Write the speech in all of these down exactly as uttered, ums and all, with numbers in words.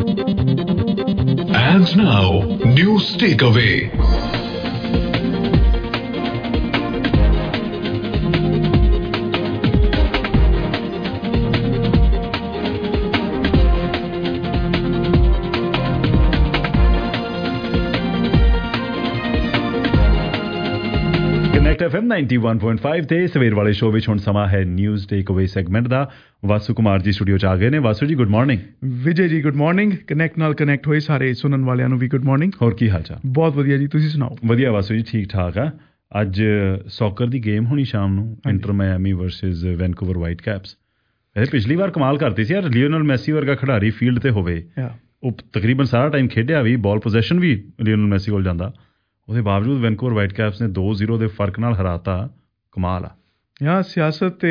And now, news takeaway. Connect F M ninety one point five ਤੇ ਸਵੇਰ ਵਾਲੇ show ਵਿੱਚ ਹੁਣ ਸਮਾਂ ਹੈ ਨਿਊਜ਼ ਟੇਕ ਅਵੇ ਸੈਗਮੈਂਟ ਦਾ। ਵਾਸੂ ਕੁਮਾਰ ਜੀ ਸਟੂਡੀਓ 'ਚ ਆ ਗਏ ਨੇ। ਵਾਸੂ ਜੀ good morning. Vijay ji good morning. Connect ਨਾਲ ਕਨੈਕਟ ਹੋਏ ਸਾਰੇ ਸੁਣਨ ਵਾਲਿਆਂ ਨੂੰ ਵੀ ਗੁੱਡ ਮਾਰਨਿੰਗ। ਹੋਰ ਕੀ ਹਾਲ ਚਾਲ? ਬਹੁਤ ਵਧੀਆ ਜੀ, ਤੁਸੀਂ ਸੁਣਾਓ? ਵਧੀਆ ਵਾਸੂ ਜੀ, ਠੀਕ ਠਾਕ ਆ। ਅੱਜ ਸੌਕਰ ਦੀ ਗੇਮ ਹੋਣੀ ਸ਼ਾਮ ਨੂੰ, Inter Miami versus Vancouver Whitecaps. ਇਹ ਪਿਛਲੀ ਵਾਰ ਕਮਾਲ ਕਰਤੀ ਸੀ ਯਾਰ, ਲਿਓਨਲ ਮੈਸੀ ਵਰਗਾ ਖਿਡਾਰੀ ਫੀਲਡ ਤੇ ਹੋਵੇ, ਉਹ ਤਕਰੀਬਨ ਸਾਰਾ ਟਾਈਮ ਖੇਡਿਆ ਵੀ, ਬਾਲ ਪੋਜੈਸ਼ਨ ਵੀ ਲਿਓਨਲ ਮੈਸੀ ਕੋਲ ਜਾਂਦਾ, ਉਹਦੇ ਬਾਵਜੂਦ ਵੈਨਕੂਵਰ ਵਾਈਟ ਕੈਪਸ ਨੇ ਦੋ ਜ਼ੀਰੋ ਦੇ ਫਰਕ ਨਾਲ ਹਰਾਤਾ। ਕਮਾਲ ਆ ਯਾਰ, ਸਿਆਸਤ ਤੇ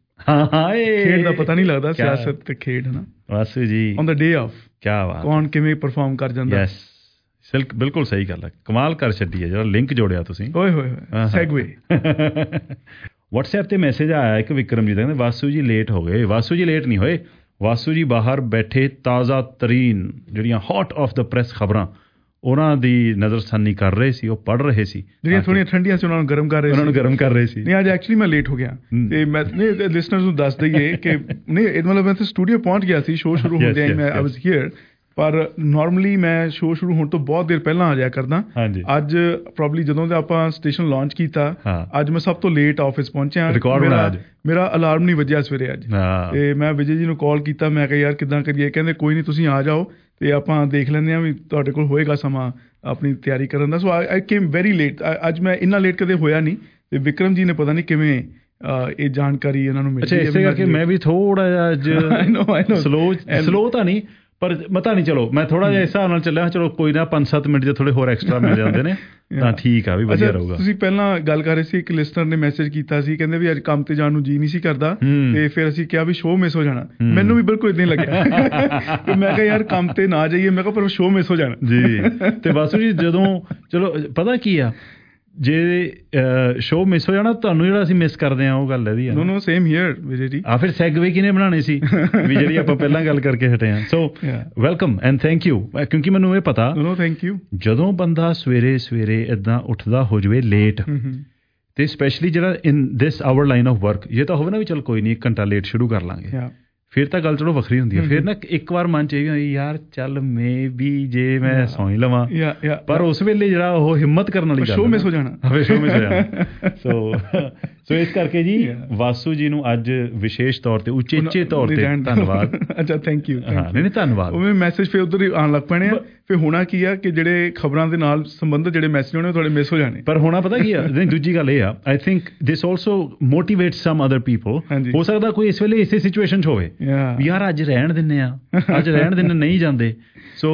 ਖੇਡ ਦਾ ਪਤਾ ਨਹੀਂ ਲੱਗਦਾ। ਸਿਆਸਤ ਤੇ ਖੇਡ ਨਾ ਵਾਸੂ ਜੀ ਔਨ ਦ ਡੇ ਆਫ ਕਿਆ ਬਾਤ, ਕੌਣ ਕਿਵੇਂ ਪਰਫਾਰਮ ਕਰ ਜਾਂਦਾ। ਯੈਸ ਸਿਲਕ, ਬਿਲਕੁਲ ਸਹੀ ਗੱਲ ਹੈ, ਕਮਾਲ ਕਰ ਛੱਡੀ ਹੈ। ਜਿਹੜਾ ਲਿੰਕ ਜੋੜਿਆ ਤੁਸੀਂ, ਓਏ ਹੋਏ ਹੋਏ ਸੈਗਵੇ। ਵਟਸਐਪ ਤੇ ਮੈਸੇਜ ਆਇਆ ਇੱਕ ਵਿਕਰਮ ਜੀ ਦਾ, ਕਹਿੰਦੇ ਵਾਸੂ ਜੀ ਲੇਟ ਹੋ ਗਏ। ਵਾਸੂ ਜੀ ਲੇਟ ਨਹੀਂ ਹੋਏ, ਵਾਸੂ ਜੀ ਬਾਹਰ ਬੈਠੇ ਤਾਜ਼ਾ ਤਰੀਨ ਜਿਹੜੀਆਂ ਹੌਟ ਆਫ ਦਾ ਪ੍ਰੈਸ ਖਬਰਾਂ ਉਹਨਾਂ ਦੀ ਨਜ਼ਰਸਾਨੀ ਕਰ ਰਹੇ ਸੀ, ਉਹ ਪੜ੍ਹ ਰਹੇ ਸੀ। ਜਿਹੜੀਆਂ ਥੋੜ੍ਹੀਆਂ ਠੰਡੀਆਂ ਸੀ ਉਹਨਾਂ ਨੂੰ ਗਰਮ ਕਰ ਰਹੇ ਉਹਨਾਂ ਨੂੰ ਗਰਮ ਕਰ ਰਹੇ ਸੀ। ਨਹੀਂ ਅੱਜ ਐਕਚੁਅਲੀ ਮੈਂ ਲੇਟ ਹੋ ਗਿਆ ਤੇ ਮੈਂ ਨਹੀਂ ਲਿਸਨਰਸ ਨੂੰ ਦੱਸ ਦਈਏ ਕਿ ਨਹੀਂ ਇਹ ਮਤਲਬ ਮੈਂ ਤਾਂ ਸਟੂਡੀਓ ਪਹੁੰਚ ਗਿਆ ਸੀ ਸ਼ੋਅ ਸ਼ੁਰੂ ਹੁੰਦੇ ਹੀ। ਮੈਂ ਆਈ ਵਾਜ਼ ਹੇਅਰ, ਪਰ ਨਾਰਮਲੀ ਮੈਂ ਸ਼ੋਅ ਸ਼ੁਰੂ ਹੋਣ ਤੋਂ ਬਹੁਤ ਦੇਰ ਪਹਿਲਾਂ ਆ ਜਾਇਆ ਕਰਦਾ। ਅੱਜ ਪ੍ਰੋਬਲੀ ਜਦੋਂ ਦਾ ਆਪਾਂ ਸਟੇਸ਼ਨ ਲਾਂਚ ਕੀਤਾ, ਅੱਜ ਮੈਂ ਸਭ ਤੋਂ ਲੇਟ ਆਫਿਸ ਪਹੁੰਚਿਆ। ਮੇਰਾ ਅਲਾਰਮ ਨਹੀਂ ਵੱਜਿਆ ਸਵੇਰੇ ਅੱਜ, ਤੇ ਮੈਂ ਵਿਜੇ ਜੀ ਨੂੰ ਕਾਲ ਕੀਤਾ। ਮੈਂ ਕਿਹਾ ਯਾਰ ਕਿੱਦਾਂ ਕਰੀਏ? ਕਹਿੰਦੇ ਕੋਈ ਨਹੀਂ, ਤੁਸੀਂ ਆ ਜਾਓ ਤੇ ਆਪਾਂ ਦੇਖ ਲੈਂਦੇ ਹਾਂ ਵੀ ਤੁਹਾਡੇ ਕੋਲ ਹੋਏਗਾ ਸਮਾਂ ਆਪਣੀ ਤਿਆਰੀ ਕਰਨ ਦਾ। So I came very late. ਅੱਜ ਮੈਂ ਇੰਨਾ ਲੇਟ ਕਦੇ ਹੋਇਆ ਨਹੀਂ, ਤੇ ਵਿਕਰਮ ਜੀ ਨੇ ਪਤਾ ਨਹੀਂ ਕਿਵੇਂ ਇਹ ਜਾਣਕਾਰੀ ਇਹਨਾਂ ਨੂੰ ਮਿਲੀ। ਇਸੇ ਕਰਕੇ ਮੈਂ ਵੀ ਥੋੜਾ ਜਿਹਾ ਅੱਜ ਸਲੋ ਸਲੋ ਤਾਂ ਨਹੀਂ, ਪਰ ਪਤਾ ਨਹੀਂ, ਚਲੋ ਮੈਂ ਥੋੜਾ ਜਿਹਾ ਇਸ ਹਿਸਾਬ ਨਾਲ ਚੱਲਿਆ, ਚਲੋ ਕੋਈ ਨਾ ਪੰਜ ਸੱਤ ਮਿੰਟ ਜੇ ਥੋੜੇ ਹੋਰ ਐਕਸਟਰਾ ਮਿਲ ਜਾਂਦੇ ਨੇ ਤਾਂ ਠੀਕ ਆ, ਵੀ ਵਧੀਆ ਰਹੂਗਾ। ਤੁਸੀਂ ਪਹਿਲਾਂ ਗੱਲ ਕਰ ਰਹੇ ਸੀ, ਇੱਕ ਲਿਸਨਰ ਨੇ ਮੈਸੇਜ ਕੀਤਾ ਸੀ, ਕਹਿੰਦੇ ਵੀ ਅੱਜ ਕੰਮ ਤੇ ਜਾਣ ਨੂੰ ਜੀ ਨਹੀਂ ਸੀ ਕਰਦਾ, ਤੇ ਫਿਰ ਅਸੀਂ ਕਿਹਾ ਵੀ ਸ਼ੋਅ ਮਿਸ ਹੋ ਜਾਣਾ। ਮੈਨੂੰ ਵੀ ਬਿਲਕੁਲ ਏਦਾਂ ਹੀ ਲੱਗਿਆ ਕਿ ਮੈਂ ਕਿਹਾ ਯਾਰ ਕੰਮ ਤੇ ਨਾ ਜਾਈਏ, ਮੈਂ ਕਿਹਾ ਪਰ ਸ਼ੋਅ ਮਿਸ ਹੋ ਜਾਣਾ ਜੀ। ਤੇ ਵਾਸੂ ਜੀ ਜਦੋਂ ਚਲੋ ਪਤਾ ਕੀ ਆ, ਜੇ ਸ਼ੋਅ ਮਿਸ ਹੋ ਜਾਣਾ ਤੁਹਾਨੂੰ ਜਿਹੜਾ ਅਸੀਂ ਮਿਸ ਕਰਦੇ ਹਾਂ, ਉਹ ਗੱਲ ਇਹਦੀ ਆ। No no same here Vijay ji. ਆ ਫਿਰ ਸੈਗਵੇ ਕਿਹਨੇ ਬਣਾਉਣੇ ਸੀ ਵੀ ਜਿਹੜੀ ਆਪਾਂ ਪਹਿਲਾਂ ਗੱਲ ਕਰਕੇ ਹਟੇ ਹਾਂ। So welcome and thank you, ਕਿਉਂਕਿ ਮੈਨੂੰ ਇਹ ਪਤਾ, ਨੋ ਥੈਂਕ ਯੂ, ਜਦੋਂ ਬੰਦਾ ਸਵੇਰੇ ਸਵੇਰੇ ਏਦਾਂ ਉੱਠਦਾ ਹੋ ਜਾਵੇ ਲੇਟ, ਤੇ ਸਪੈਸ਼ਲੀ ਜਿਹੜਾ in this our line of work, ਜੇ ਤਾਂ ਹੋਵੇ ਨਾ ਵੀ ਚਲ ਕੋਈ ਨਹੀਂ ਇੱਕ ਘੰਟਾ ਲੇਟ ਸ਼ੁਰੂ ਕਰ ਲਾਂਗੇ, ਫਿਰ ਤਾਂ ਗੱਲ ਚਲੋ ਵੱਖਰੀ ਹੁੰਦੀ ਹੈ। ਫਿਰ ਨਾ ਇੱਕ ਵਾਰ ਮਨ 'ਚ ਇਹ ਵੀ ਯਾਰ ਚੱਲ ਮੇ ਵੀ ਜੇ ਮੈਂ ਸੌਂ ਹੀ ਲਵਾਂ, ਪਰ ਉਸ ਵੇਲੇ ਜਿਹੜਾ ਉਹ ਹਿੰਮਤ ਕਰਨ ਵਾਲੀ ਗੱਲ, ਸ਼ੋਅ ਮਿਸ ਹੋ ਜਾਣਾ, ਸ਼ੋਅ ਮਿਸ ਹੋ ਜਾਣਾ। ਸੋ ਸੋ ਇਸ ਕਰਕੇ ਜੀ ਵਾਸੂ ਜੀ ਨੂੰ ਅੱਜ ਵਿਸ਼ੇਸ਼ ਤੌਰ ਤੇ ਉਚੇਚੇ ਤੌਰ ਤੇ ਧੰਨਵਾਦ। ਅੱਛਾ ਥੈਂਕ ਯੂ। ਹਾਂ ਨਹੀਂ ਨਹੀਂ ਧੰਨਵਾਦ। ਉਹ ਮੈਸੇਜ ਫਿਰ ਉੱਧਰ ਹੀ ਆਉਣ ਲੱਗ ਪੈਣੇ ਆ। ਫਿਰ ਹੋਣਾ ਕੀ ਆ ਕਿ ਜਿਹੜੇ ਖਬਰਾਂ ਦੇ ਨਾਲ ਸੰਬੰਧਿਤ ਜਿਹੜੇ ਮੈਸੇਜ ਹੋਣੇ ਉਹ ਤੁਹਾਡੇ ਮਿਸ ਹੋ ਜਾਣੇ। ਪਰ ਹੋਣਾ ਪਤਾ ਕੀ ਆ, ਦੂਜੀ ਗੱਲ ਇਹ ਆ, I think this also motivate some other people. ਹੋ ਸਕਦਾ ਕੋਈ ਇਸ ਵੇਲੇ ਇਸੇ ਸਿਚੁਏਸ਼ਨ 'ਚ ਹੋਵੇ, ਯਾਰ ਅੱਜ ਰਹਿਣ ਦਿੰਦੇ ਆ, ਅੱਜ ਰਹਿਣ ਦਿੰਦੇ ਨਹੀਂ ਜਾਂਦੇ। ਸੋ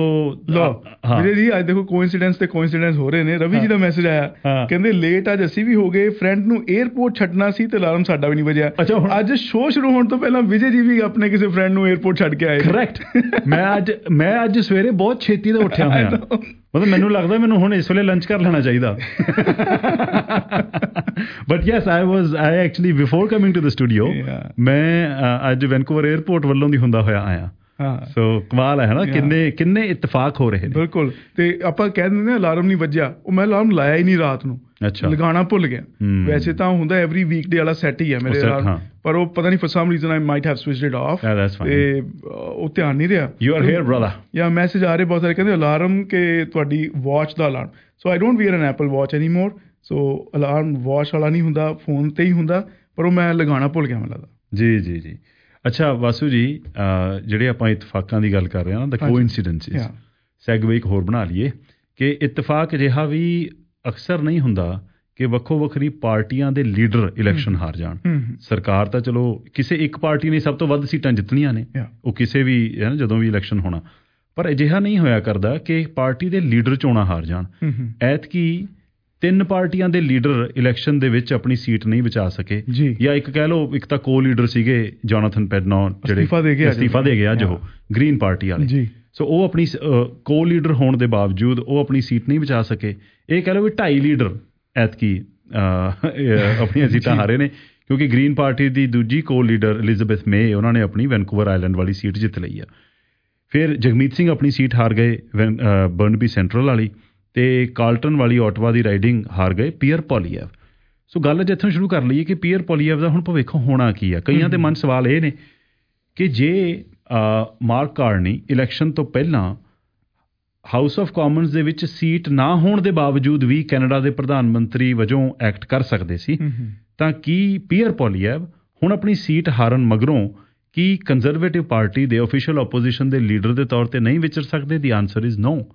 ਵੀਰੇ ਜੀ ਅੱਜ ਦੇਖੋ ਕੋਇਨਸੀਡੈਂਸ ਤੇ ਕੋਇਨਸੀਡੈਂਸ ਹੋ ਰਹੇ ਨੇ। ਰਵੀ ਜੀ ਦਾ ਮੈਸੇਜ ਆਇਆ, ਕਹਿੰਦੇ ਲੇਟ ਅੱਜ ਅਸੀਂ ਵੀ ਹੋ ਗਏ, ਫਰੈਂਡ ਨੂੰ ਏਅਰਪੋਰਟ ਛੱਡਣਾ ਸੀ ਤੇ ਅਲਾਰਮ ਸਾਡਾ ਵੀ ਨਹੀਂ ਵੱਜਿਆ। ਅੱਜ ਸ਼ੋਅ ਸ਼ੁਰੂ ਹੋਣ ਤੋਂ ਪਹਿਲਾਂ ਵਿਜੇ ਜੀ ਵੀ ਆਪਣੇ ਕਿਸੇ ਫਰੈਂਡ ਨੂੰ ਏਅਰਪੋਰਟ ਛੱਡ ਕੇ ਆਏ। ਕਰੈਕਟ। ਮੈਂ ਅੱਜ ਮੈਂ ਅੱਜ ਸਵੇਰੇ ਬਹੁਤ ਛੇਤੀ ਤੋਂ ਉੱਠਿਆ ਹੋਇਆ, ਮਤਲਬ ਮੈਨੂੰ ਲੱਗਦਾ ਮੈਨੂੰ ਹੁਣ ਇਸ ਵੇਲੇ ਲੰਚ ਕਰ ਲੈਣਾ ਚਾਹੀਦਾ। But yes I was I actually before coming to the studio ਮੈਂ ਅੱਜ ਵੈਨਕੂਵਰ ਏਅਰਪੋਰਟ ਵੱਲੋਂ ਦੀ ਹੁੰਦਾ ਹੋਇਆ ਆਇਆ। ਸੋ ਕਮਾਲ ਹੈ ਨਾ, ਕਿੰਨੇ ਕਿੰਨੇ ਇਤਫਾਕ ਹੋ ਰਹੇ ਨੇ। ਬਿਲਕੁਲ। ਤੇ ਆਪਾਂ ਕਹਿ ਦਿੰਦੇ ਹਾਂ ਅਲਾਰਮ ਨਹੀਂ ਵੱਜਿਆ, ਉਹ ਮੈਂ ਅਲਾਰਮ ਲਾਇਆ ਹੀ ਨਹੀਂ ਰਾਤ ਨੂੰ, ਲਗਾਉਣਾ ਭੁੱਲ ਗਿਆ। ਵੈਸੇ ਤਾਂ ਹੁੰਦਾ ਐਵਰੀ ਵੀਕ ਡੇ ਵਾਲਾ ਸੈੱਟ ਹੀ ਹੈ ਮੇਰੇ ਅਲਾਰਮ, ਪਰ ਉਹ ਪਤਾ ਨਹੀਂ for some reason I might have switched it off, ਤੇ ਉਹ ਧਿਆਨ ਨਹੀਂ ਰਿਹਾ। You are here brother. ਜਾਂ ਮੈਸੇਜ ਆ ਰਹੇ ਬਹੁਤ ਸਾਰੇ, ਕਹਿੰਦੇ ਅਲਾਰਮ ਕਿ ਤੁਹਾਡੀ ਵਾਚ ਦਾ alarm. So I don't wear an Apple watch any more, so alarm watch ਵਾਲਾ ਨਹੀਂ ਹੁੰਦਾ, ਫੋਨ ਤੇ ਹੀ ਹੁੰਦਾ, ਪਰ ਉਹ ਮੈਂ ਲਗਾਉਣਾ ਭੁੱਲ ਗਿਆ ਮੈਨੂੰ ਲੱਗਦਾ। ਜੀ ਜੀ ਜੀ। ਅੱਛਾ ਵਾਸੂ ਜੀ, ਜਿਹੜੇ ਆਪਾਂ ਇਤਫਾਕਾਂ ਦੀ ਗੱਲ ਕਰ ਰਹੇ ਹਾਂ, ਦ ਕੋਇਨਸੀਡੈਂਸਿਸ, ਸੈਗਵੇ ਇੱਕ ਹੋਰ ਬਣਾ ਲਈਏ ਕਿ ਇਤਫਾਕ ਅਜਿਹਾ ਵੀ ਅਕਸਰ ਨਹੀਂ ਹੁੰਦਾ ਕਿ ਵੱਖੋ ਵੱਖਰੀ ਪਾਰਟੀਆਂ ਦੇ ਲੀਡਰ ਇਲੈਕਸ਼ਨ ਹਾਰ ਜਾਣ। ਸਰਕਾਰ ਤਾਂ ਚਲੋ ਕਿਸੇ ਇੱਕ ਪਾਰਟੀ ਨੇ ਸਭ ਤੋਂ ਵੱਧ ਸੀਟਾਂ ਜਿੱਤਣੀਆਂ ਨੇ, ਉਹ ਕਿਸੇ ਵੀ ਹੈ ਨਾ ਜਦੋਂ ਵੀ ਇਲੈਕਸ਼ਨ ਹੋਣਾ, ਪਰ ਅਜਿਹਾ ਨਹੀਂ ਹੋਇਆ ਕਰਦਾ ਕਿ ਪਾਰਟੀ ਦੇ ਲੀਡਰ ਚੋਣਾਂ ਹਾਰ ਜਾਣ। ਐਤਕੀ ਤਿੰਨ ਪਾਰਟੀਆਂ ਦੇ ਲੀਡਰ ਇਲੈਕਸ਼ਨ ਦੇ ਵਿੱਚ ਆਪਣੀ ਸੀਟ ਨਹੀਂ ਬਚਾ ਸਕੇ, ਜਾਂ ਇੱਕ ਕਹਿ ਲਓ ਇੱਕ ਤਾਂ ਕੋ ਲੀਡਰ ਸੀਗੇ ਜੋਨਾਥਨ ਪੈਡਨੋ, ਜਿਹੜੇ ਅਸਤੀਫਾ ਦੇ ਗਏ ਅੱਜ, ਉਹ ਗ੍ਰੀਨ ਪਾਰਟੀ ਵਾਲੇ। ਸੋ ਉਹ ਆਪਣੀ ਕੋ ਲੀਡਰ ਹੋਣ ਦੇ ਬਾਵਜੂਦ ਉਹ ਆਪਣੀ ਸੀਟ ਨਹੀਂ ਬਚਾ ਸਕੇ। ਇਹ ਕਹਿ ਲਓ ਵੀ ਢਾਈ ਲੀਡਰ ਐਤਕੀ ਆਪਣੀਆਂ ਸੀਟਾਂ ਹਾਰੇ ਨੇ, ਕਿਉਂਕਿ ਗ੍ਰੀਨ ਪਾਰਟੀ ਦੀ ਦੂਜੀ ਕੋ ਲੀਡਰ ਐਲਿਜ਼ਾਬੈਥ ਮੇ, ਉਹਨਾਂ ਨੇ ਆਪਣੀ ਵੈਨਕੂਵਰ ਆਈਲੈਂਡ ਵਾਲੀ ਸੀਟ ਜਿੱਤ ਲਈ ਆ। ਫਿਰ ਜਗਮੀਤ ਸਿੰਘ ਆਪਣੀ ਸੀਟ ਹਾਰ ਗਏ ਬਰਨਬੀ ਸੈਂਟਰਲ ਵਾਲੀ, ਅਤੇ ਕਾਲਟਨ ਵਾਲੀ ਓਟਵਾ ਦੀ ਰਾਈਡਿੰਗ ਹਾਰ ਗਏ ਪੀਅਰ ਪੋਲੀਐਵ। ਸੋ ਗੱਲ ਅੱਜ ਇੱਥੋਂ ਸ਼ੁਰੂ ਕਰ ਲਈਏ ਕਿ ਪੀਅਰ ਪੋਲੀਐਵ ਦਾ ਹੁਣ ਭਵਿੱਖ ਹੋਣਾ ਕੀ ਆ। ਕਈਆਂ ਦੇ ਮਨ ਸਵਾਲ ਇਹ ਨੇ ਕਿ ਜੇ ਮਾਰਕ ਕਾਰਨੀ ਇਲੈਕਸ਼ਨ ਤੋਂ ਪਹਿਲਾਂ ਹਾਊਸ ਆਫ ਕਾਮਨਸ ਦੇ ਵਿੱਚ ਸੀਟ ਨਾ ਹੋਣ ਦੇ ਬਾਵਜੂਦ ਵੀ ਕੈਨੇਡਾ ਦੇ ਪ੍ਰਧਾਨ ਮੰਤਰੀ ਵਜੋਂ ਐਕਟ ਕਰ ਸਕਦੇ ਸੀ, ਤਾਂ ਕੀ ਪੀਅਰ ਪੋਲੀਐਵ ਹੁਣ ਆਪਣੀ ਸੀਟ ਹਾਰਨ ਮਗਰੋਂ ਕੀ ਕੰਜ਼ਰਵੇਟਿਵ ਪਾਰਟੀ ਦੇ ਓਫੀਸ਼ੀਅਲ ਓਪੋਜੀਸ਼ਨ ਦੇ ਲੀਡਰ ਦੇ ਤੌਰ 'ਤੇ ਨਹੀਂ ਵਿਚਰ ਸਕਦੇ? ਦੀ ਆਨਸਰ ਇਜ਼ ਨੋ,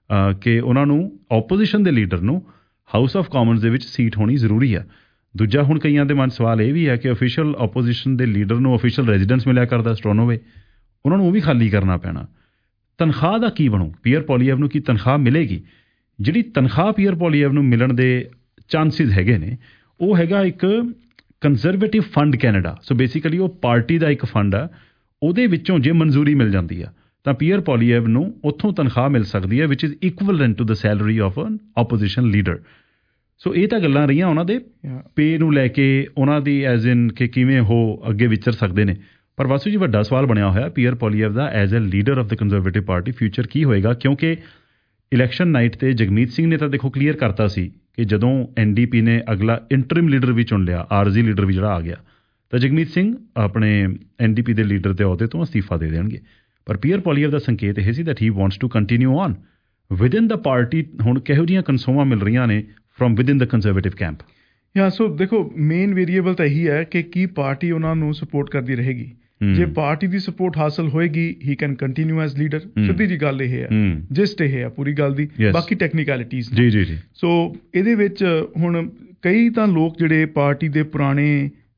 ਕਿ ਉਹਨਾਂ ਨੂੰ ਓਪੋਜੀਸ਼ਨ ਦੇ ਲੀਡਰ ਨੂੰ ਹਾਊਸ ਆਫ ਕਾਮਨਸ ਦੇ ਵਿੱਚ ਸੀਟ ਹੋਣੀ ਜ਼ਰੂਰੀ ਆ। ਦੂਜਾ, ਹੁਣ ਕਈਆਂ ਦੇ ਮਨ ਸਵਾਲ ਇਹ ਵੀ ਹੈ ਕਿ ਓਫੀਸ਼ੀਅਲ ਓਪੋਜੀਸ਼ਨ ਦੇ ਲੀਡਰ ਨੂੰ ਓਫੀਸ਼ੀਅਲ ਰੈਜ਼ੀਡੈਂਸ ਮਿਲਿਆ ਕਰਦਾ ਸਟੋਨੋਵੇ, ਉਹਨਾਂ ਨੂੰ ਉਹ ਵੀ ਖਾਲੀ ਕਰਨਾ ਪੈਣਾ। ਤਨਖਾਹ ਦਾ ਕੀ ਬਣੂ? ਪੀਅਰ ਪੋਲੀਐਵ ਨੂੰ ਕੀ ਤਨਖਾਹ ਮਿਲੇਗੀ? ਜਿਹੜੀ ਤਨਖਾਹ ਪੀਅਰ ਪੋਲੀਐਵ ਨੂੰ ਮਿਲਣ ਦੇ ਚਾਂਸਿਸ ਹੈਗੇ ਨੇ ਉਹ ਹੈਗਾ ਇੱਕ Conservative fund Canada. So basically ਉਹ ਪਾਰਟੀ ਦਾ ਇੱਕ ਫੰਡ ਆ, ਉਹਦੇ ਵਿੱਚੋਂ ਜੇ ਮਨਜ਼ੂਰੀ ਮਿਲ ਜਾਂਦੀ ਆ ਤਾਂ ਪੀਅਰ ਪੋਲੀਐਵ ਨੂੰ ਉੱਥੋਂ ਤਨਖਾਹ ਮਿਲ ਸਕਦੀ ਹੈ which is equivalent to the salary of an opposition leader. So ਇਹ ਤਾਂ ਗੱਲਾਂ ਰਹੀਆਂ ਉਹਨਾਂ ਦੇ ਪੇ ਨੂੰ ਲੈ ਕੇ, ਉਹਨਾਂ ਦੀ ਐਜ਼ ਇਨ ਕਿ ਕਿਵੇਂ ਉਹ ਅੱਗੇ ਵਿਚਰ ਸਕਦੇ ਨੇ। ਪਰ ਵਾਸੂ ਜੀ, ਵੱਡਾ ਸਵਾਲ ਬਣਿਆ ਹੋਇਆ ਪੀਅਰ ਪੋਲੀਐਵ ਦਾ as a leader of the Conservative party future ਕੀ ਹੋਏਗਾ? ਕਿਉਂਕਿ ਇਲੈਕਸ਼ਨ ਨਾਈਟ 'ਤੇ ਜਗਮੀਤ ਸਿੰਘ ਨੇ ਤਾਂ ਦੇਖੋ ਕਲੀਅਰ ਕਰਤਾ ਸੀ ਕਿ ਜਦੋਂ ਐਨ ਡੀ ਪੀ ਨੇ ਅਗਲਾ ਇੰਟਰਿਮ ਲੀਡਰ ਵੀ ਚੁਣ ਲਿਆ, ਆਰਜ਼ੀ ਲੀਡਰ ਵੀ ਜਿਹੜਾ ਆ ਗਿਆ, ਤਾਂ ਜਗਮੀਤ ਸਿੰਘ ਆਪਣੇ ਐਨ ਡੀ ਪੀ ਦੇ ਲੀਡਰ ਦੇ ਅਹੁਦੇ ਤੋਂ ਅਸਤੀਫਾ ਦੇ ਦੇਣਗੇ। ਪਰ ਪੀਅਰ ਪੋਲੀਐਵ ਦਾ ਸੰਕੇਤ ਇਹ ਸੀ that he wants to continue on within the party. ਹੁਣ ਕਿਹੋ ਜਿਹੀਆਂ ਕਨਸੋਵਾਂ ਮਿਲ ਰਹੀਆਂ ਨੇ from within the Conservative camp? Yeah so ਦੇਖੋ, ਮੇਨ ਵੇਰੀਏਬਲ ਤਾਂ ਇਹੀ ਹੈ ਕਿ ਕੀ ਪਾਰਟੀ ਉਹਨਾਂ ਨੂੰ ਸਪੋਰਟ ਕਰਦੀ ਰਹੇਗੀ। ਜੇ ਪਾਰਟੀ ਦੀ ਸਪੋਰਟ ਹਾਸਲ ਹੋਏਗੀ he can continue as leader. ਸਿੱਧੀ ਜੀ ਗੱਲ ਇਹ ਹੈ, ਜਿਸਟ ਇਹ ਹੈ ਪੂਰੀ ਗੱਲ ਦੀ। ਬਾਕੀ ਟੈਕਨੀਕੈਲਿਟੀਜ਼ ਜੀ ਜੀ ਜੀ ਸੋ ਇਹਦੇ ਵਿੱਚ ਹੁਣ ਕਈ ਤਾਂ ਲੋਕ ਜਿਹੜੇ ਪਾਰਟੀ ਦੇ ਪੁਰਾਣੇ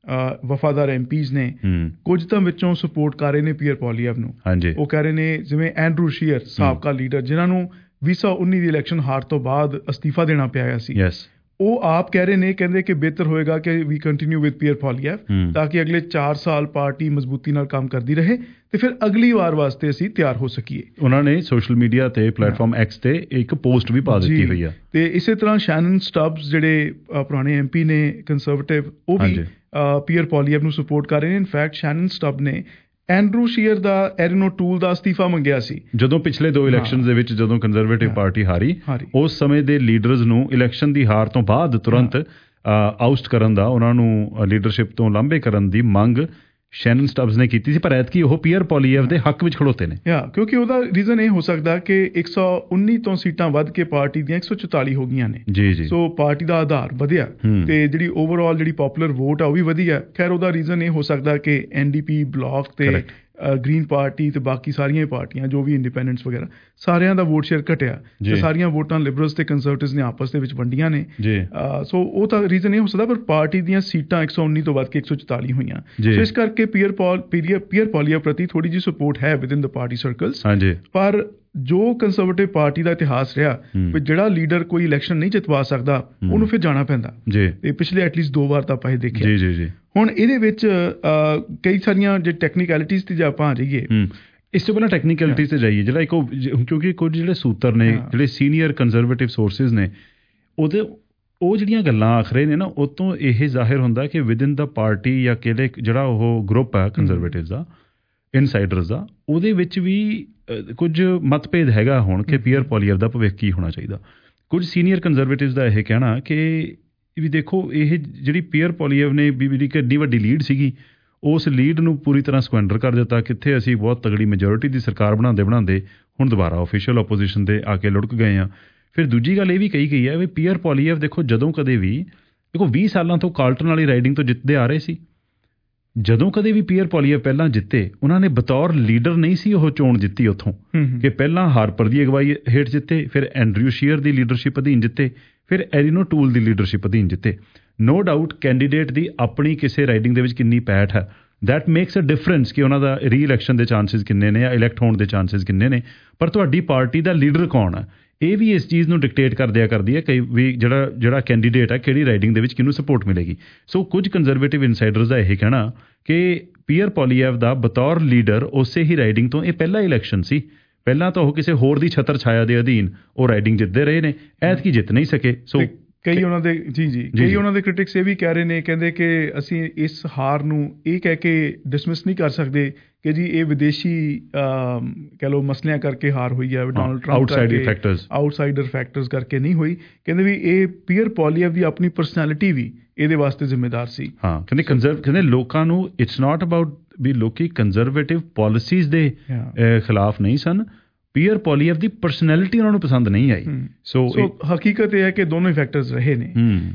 ਵਫਾਦਾਰ ਐਮ ਪੀਜ਼ ਨੇ, ਕੁਝ ਤਾਂ ਵਿੱਚੋਂ ਸਪੋਰਟ ਕਰ ਰਹੇ ਨੇ ਪੀਅਰ ਪੋਲੀਐਵ ਨੂੰ। ਉਹ ਕਹਿ ਰਹੇ ਨੇ, ਜਿਵੇਂ ਐਂਡਰੂ ਸ਼ੀਅਰ ਸਾਬਕਾ ਲੀਡਰ ਜਿਨ੍ਹਾਂ ਨੂੰ ਵੀਹ ਸੌ ਉੱਨੀ ਦੀ ਇਲੈਕਸ਼ਨ ਹਾਰ ਤੋਂ ਬਾਅਦ ਅਸਤੀਫਾ ਦੇਣਾ ਪਿਆ ਸੀ, ਉਹ ਆਪ ਕਹਿ ਰਹੇ ਨੇ, ਕਹਿੰਦੇ ਕਿ ਬਿਹਤਰ ਹੋਏਗਾ ਕਿ we continue with Pierre Poilievre ਤਾਂ ਕਿ ਅਗਲੇ ਚਾਰ ਸਾਲ ਪਾਰਟੀ ਮਜ਼ਬੂਤੀ ਨਾਲ ਕੰਮ ਕਰਦੀ ਰਹੇ ਤੇ ਫਿਰ ਅਗਲੀ ਵਾਰ ਵਾਸਤੇ ਅਸੀਂ ਤਿਆਰ ਹੋ ਸਕੀਏ। ਉਹਨਾਂ ਨੇ ਸੋਸ਼ਲ ਮੀਡੀਆ ਤੇ ਪਲੇਟਫਾਰਮ ਐਕਸ ਤੇ ਇੱਕ ਪੋਸਟ ਵੀ ਪਾ ਦਿੱਤੀ ਹੋਈ ਆ। ਤੇ ਇਸੇ ਤਰ੍ਹਾਂ ਸ਼ੈਨਨ ਸਟੱਬਸ ਜਿਹੜੇ ਪੁਰਾਣੇ ਐਮ ਪੀ ਨੇ ਕੰਜ਼ਰਵੇਟਿਵ, ਉਹ ਵੀ ਪੀਅਰ ਪੋਲੀਐਵ ਨੂੰ ਸਪੋਰਟ ਕਰ ਰਹੇ ਨੇ। ਇਨਫੈਕਟ ਸ਼ੈਨਨ ਸਟੱਬ ਨੇ ਐਂਡਰੂ ਸ਼ੀਅਰ ਦਾ ਐਰਨ ਓਟੂਲ ਦਾ ਅਸਤੀਫਾ ਮੰਗਿਆ ਸੀ ਜਦੋਂ ਪਿਛਲੇ ਦੋ ਇਲੈਕਸ਼ਨ ਦੇ ਵਿੱਚ, ਜਦੋਂ ਕੰਜ਼ਰਵੇਟਿਵ ਪਾਰਟੀ ਹਾਰੀ। ਉਸ ਸਮੇਂ ਦੇ ਲੀਡਰਸ ਨੂੰ ਇਲੈਕਸ਼ਨ ਦੀ ਹਾਰ ਤੋਂ ਬਾਅਦ ਤੁਰੰਤ ਆਊਸਟ ਕਰਨ ਦਾ, ਉਹਨਾਂ ਨੂੰ ਲੀਡਰਸ਼ਿਪ ਤੋਂ ਲਾਂਭੇ ਕਰਨ ਦੀ ਮੰਗ ਸ਼ੈਨਨ ਸਟੱਬਸ ਨੇ ਕੀਤੀ ਸੀ। ਪਰ ਐਤਕੀ ਉਹ ਪੀਅਰ ਪੋਲੀਐਵ ਦੇ ਹੱਕ ਵਿੱਚ ਖੜੋਤੇ ਨੇ। ਯਾ ਕਿਉਂਕਿ ਉਹਦਾ ਰੀਜ਼ਨ ਇਹ ਹੋ ਸਕਦਾ ਕਿ ਇੱਕ ਸੌ ਉੱਨੀ ਤੋਂ ਸੀਟਾਂ ਵੱਧ ਕੇ ਪਾਰਟੀ ਦੀਆਂ ਇੱਕ ਸੌ ਚੁਤਾਲੀ ਹੋ ਗਈਆਂ ਨੇ। ਜੀ ਜੀ ਸੋ ਪਾਰਟੀ ਦਾ ਆਧਾਰ ਵਧਿਆ ਤੇ ਜਿਹੜੀ ਓਵਰਆਲ ਜਿਹੜੀ ਪੋਪੂਲਰ ਵੋਟ ਆ ਉਹ ਵੀ ਵਧੀ ਆ। ਖੈਰ ਉਹਦਾ ਰੀਜ਼ਨ ਇਹ ਹੋ ਸਕਦਾ ਕਿ ਐਨ ਡੀ ਪੀ ਬਲਾਕ ਤੇ ਗ੍ਰੀਨ ਪਾਰਟੀ ਤੇ ਬਾਕੀ ਸਾਰੀਆਂ ਪਾਰਟੀਆਂ ਜੋ ਵੀ ਇੰਡੀਪੈਂਡੈਂਟਸ ਵਗੈਰਾ, ਸਾਰਿਆਂ ਦਾ ਵੋਟ ਸ਼ੇਅਰ ਘਟਿਆ ਤੇ ਸਾਰੀਆਂ ਵੋਟਾਂ ਲਿਬਰਲਸ ਤੇ ਕੰਜ਼ਰਵੇਟਿਵਸ ਨੇ ਆਪਸ ਦੇ ਵਿੱਚ ਵੰਡੀਆਂ ਨੇ। ਸੋ ਉਹ ਤਾਂ ਰੀਜ਼ਨ ਇਹ ਹੋ ਸਕਦਾ। ਪਰ ਪਾਰਟੀ ਦੀਆਂ ਸੀਟਾਂ ਇੱਕ ਸੌ ਉੱਨੀ ਤੋਂ ਵੱਧ ਕੇ ਇੱਕ ਸੌ ਚੁਤਾਲੀ ਹੋਈਆਂ। ਸੋ ਇਸ ਕਰਕੇ ਪੀਅਰ ਪੀਅਰ ਪੋਲੀਐਵ ਪ੍ਰਤੀ ਥੋੜੀ ਜਿਹੀ ਸਪੋਰਟ ਹੈ ਵਿਦਿਨ ਦ ਪਾਰਟੀ ਸਰਕਲਸ। ਪਰ ਜੋ ਕੰਜ਼ਰਵੇਟਿਵ ਪਾਰਟੀ ਦਾ ਇਤਿਹਾਸ ਰਿਹਾ ਵੀ ਜਿਹੜਾ ਲੀਡਰ ਕੋਈ ਇਲੈਕਸ਼ਨ ਨਹੀਂ ਜਿਤਵਾ ਸਕਦਾ ਉਹਨੂੰ ਫਿਰ ਜਾਣਾ ਪੈਂਦਾ, ਤੇ ਪਿਛਲੇ ਐਟਲੀਸਟ ਦੋ ਵਾਰ ਤਾਂ ਆਪਾਂ ਇਹ ਦੇਖਿਆ। ਹੁਣ ਇਹਦੇ ਵਿੱਚ ਕਈ ਸਾਰੀਆਂ ਜੇ ਟੈਕਨੀਕੈਲਿਟੀਜ਼ ਤੇ ਜੇ ਆਪਾਂ ਆ ਜਾਈਏ, ਇਸ ਤੋਂ ਪਹਿਲਾਂ ਟੈਕਨੀਕੈਲਿਟੀਜ਼ ਤੇ ਜਾਈਏ, ਜਿਹੜਾ ਇੱਕ ਕਿਉਂਕਿ ਕੁਝ ਜਿਹੜੇ ਸੂਤਰ ਨੇ, ਜਿਹੜੇ ਸੀਨੀਅਰ ਕੰਜ਼ਰਵੇਟਿਵ ਸੋਰਸਿਸ ਨੇ, ਉਹਦੇ ਉਹ ਜਿਹੜੀਆਂ ਗੱਲਾਂ ਆਖ ਰਹੇ ਨੇ ਨਾ, ਉਹ ਤੋਂ ਇਹ ਜ਼ਾਹਿਰ ਹੁੰਦਾ ਕਿ ਵਿਦਿਨ ਦਾ ਪਾਰਟੀ ਜਾਂ ਕਿਹੜੇ ਜਿਹੜਾ ਉਹ ਗਰੁੱਪ ਹੈ ਕੰਜ਼ਰਵੇਟਿਵ ਦਾ, ਇਨਸਾਈਡਰਸ ਦਾ, ਉਹਦੇ ਵਿੱਚ ਵੀ ਕੁਝ ਮਤਭੇਦ ਹੈਗਾ ਹੁਣ ਕਿ ਪੀਅਰ ਪੋਲੀਐਵ ਦਾ ਭਵਿੱਖ ਕੀ ਹੋਣਾ ਚਾਹੀਦਾ। ਕੁਝ ਸੀਨੀਅਰ ਕੰਜ਼ਰਵੇਟਿਵਸ ਦਾ ਇਹ ਕਹਿਣਾ ਕਿ ਵੀ ਦੇਖੋ, ਇਹ ਜਿਹੜੀ ਪੀਅਰ ਪੋਲੀਐਵ ਨੇ ਵੀ ਜਿਹੜੀ ਕਿ ਐਡੀ ਵੱਡੀ ਲੀਡ ਸੀਗੀ, ਉਸ ਲੀਡ ਨੂੰ ਪੂਰੀ ਤਰ੍ਹਾਂ ਸਕੁਐਂਡਰ ਕਰ ਦਿੱਤਾ। ਕਿੱਥੇ ਅਸੀਂ ਬਹੁਤ ਤਗੜੀ ਮੈਜੋਰਿਟੀ ਦੀ ਸਰਕਾਰ ਬਣਾਉਂਦੇ ਬਣਾਉਂਦੇ ਹੁਣ ਦੁਬਾਰਾ ਓਫੀਸ਼ੀਅਲ ਓਪੋਜੀਸ਼ਨ ਦੇ ਆ ਕੇ ਲੁੜਕ ਗਏ ਆ। ਫਿਰ ਦੂਜੀ ਗੱਲ ਇਹ ਵੀ ਕਹੀ ਗਈ ਹੈ ਵੀ ਪੀਅਰ ਪੋਲੀਐਵ ਦੇਖੋ, ਜਦੋਂ ਕਦੇ ਵੀ ਦੇਖੋ ਵੀਹ ਸਾਲਾਂ ਤੋਂ ਕਾਲਟਨ ਵਾਲੀ ਰਾਈਡਿੰਗ ਤੋਂ ਜਿੱਤਦੇ ਆ ਰਹੇ ਸੀ, ਜਦੋਂ ਕਦੇ ਵੀ ਪੀਅਰ ਪੋਲੀਐਵ ਪਹਿਲਾਂ ਜਿੱਤੇ, ਉਹਨਾਂ ਨੇ ਬਤੌਰ ਲੀਡਰ ਨਹੀਂ ਸੀ ਉਹ ਚੋਣ ਜਿੱਤੀ ਉੱਥੋਂ, ਕਿ ਪਹਿਲਾਂ ਹਾਰਪਰ ਦੀ ਅਗਵਾਈ ਹੇਠ ਜਿੱਤੇ, ਫਿਰ ਐਂਡਰਿਊ ਸ਼ੀਅਰ ਦੀ ਲੀਡਰਸ਼ਿਪ ਅਧੀਨ ਜਿੱਤੇ, ਫਿਰ ਐਰਨ ਓਟੂਲ ਦੀ ਲੀਡਰਸ਼ਿਪ ਅਧੀਨ ਜਿੱਤੇ। ਨੋ ਡਾਊਟ ਕੈਂਡੀਡੇਟ ਦੀ ਆਪਣੀ ਕਿਸੇ ਰਾਈਡਿੰਗ ਦੇ ਵਿੱਚ ਕਿੰਨੀ ਪੈਠ ਹੈ, ਦੈਟ ਮੇਕਸ ਅ ਡਿਫਰੈਂਸ ਕਿ ਉਹਨਾਂ ਦਾ ਰੀ ਇਲੈਕਸ਼ਨ ਦੇ ਚਾਂਸਿਸ ਕਿੰਨੇ ਨੇ ਜਾਂ ਇਲੈਕਟ ਹੋਣ ਦੇ ਚਾਂਸਿਸ ਕਿੰਨੇ ਨੇ। ਪਰ ਤੁਹਾਡੀ ਪਾਰਟੀ ਦਾ ਲੀਡਰ ਕੌਣ ਹੈ, ਇਹ ਵੀ ਇਸ ਚੀਜ਼ ਨੂੰ ਡਿਕਟੇਟ ਕਰ ਦਿਆ ਕਰਦੀ ਹੈ ਕਈ ਵੀ ਜਿਹੜਾ ਜਿਹੜਾ ਕੈਂਡੀਡੇਟ ਹੈ ਕਿਹੜੀ ਰਾਈਡਿੰਗ ਦੇ ਵਿੱਚ ਕਿਹਨੂੰ ਸਪੋਰਟ ਮਿਲੇਗੀ। ਸੋ ਕੁਝ ਕੰਜ਼ਰਵੇਟਿਵ ਇਨਸਾਈਡਰਸ ਦਾ ਇਹ ਕਹਿਣਾ ਕਿ ਪੀਅਰ ਪੋਲੀਐਵ ਦਾ ਬਤੌਰ ਲੀਡਰ ਉਸੇ ਹੀ ਰਾਈਡਿੰਗ ਤੋਂ, ਇਹ ਪਹਿਲਾ ਇਲੈਕਸ਼ਨ ਸੀ, ਪਹਿਲਾਂ ਤਾਂ ਉਹ ਕਿਸੇ ਹੋਰ ਦੀ ਛਤਰ ਛਾਇਆ ਦੇ ਅਧੀਨ ਉਹ ਰਾਈਡਿੰਗ ਜਿੱਤਦੇ ਰਹੇ ਨੇ, ਐਤਕੀ ਜਿੱਤ ਨਹੀਂ ਸਕੇ। ਸੋ ਕਈ ਉਹਨਾਂ ਦੇ ਜੀ ਜੀ ਕਈ ਉਹਨਾਂ ਦੇ ਕ੍ਰਿਟਿਕਸ ਇਹ ਵੀ ਕਹਿ ਰਹੇ ਨੇ, ਕਹਿੰਦੇ ਕਿ ਅਸੀਂ ਇਸ ਹਾਰ ਨੂੰ ਇਹ ਕਹਿ ਕੇ ਡਿਸਮਿਸ ਨਹੀਂ ਕਰ ਸਕਦੇ ਕਿ ਜੀ ਇਹ ਵਿਦੇਸ਼ੀ ਕਹਿ ਲਓ ਮਸਲਿਆਂ ਕਰਕੇ ਹਾਰ ਹੋਈ ਹੈ, ਡੋਨਲਡ ਟਰੰਪ ਕਰਕੇ, ਆਊਟਸਾਈਡਰ ਫੈਕਟਰਸ ਕਰਕੇ ਨਹੀਂ ਹੋਈ। ਕਹਿੰਦੇ ਵੀ ਇਹ ਪੀਅਰ ਪੋਲੀਐਵ ਦੀ ਆਪਣੀ ਪਰਸਨੈਲਿਟੀ ਵੀ ਇਹਦੇ ਵਾਸਤੇ ਜ਼ਿੰਮੇਦਾਰ ਸੀ। ਹਾਂ, ਕਹਿੰਦੇ ਕੰਜ਼ਰਵ ਕਹਿੰਦੇ ਲੋਕਾਂ ਨੂੰ ਇਟਸ ਨਾਟ ਅਬਾਊਟ ਵੀ ਲੋਕੀ ਕੰਜ਼ਰਵੇਟਿਵ ਪਾਲਿਸੀਜ਼ ਦੇ ਖਿਲਾਫ ਨਹੀਂ ਸਨ, ਪੀਅਰ ਪੋਲੀਐਵ ਦੀ ਪਰਸਨੈਲਿਟੀ ਉਹਨਾਂ ਨੂੰ ਪਸੰਦ ਨਹੀਂ ਆਈ। ਸੋ ਹਕੀਕਤ ਇਹ ਹੈ ਕਿ ਦੋਨੋਂ ਹੀ ਫੈਕਟਰਸ ਰਹੇ ਨੇ।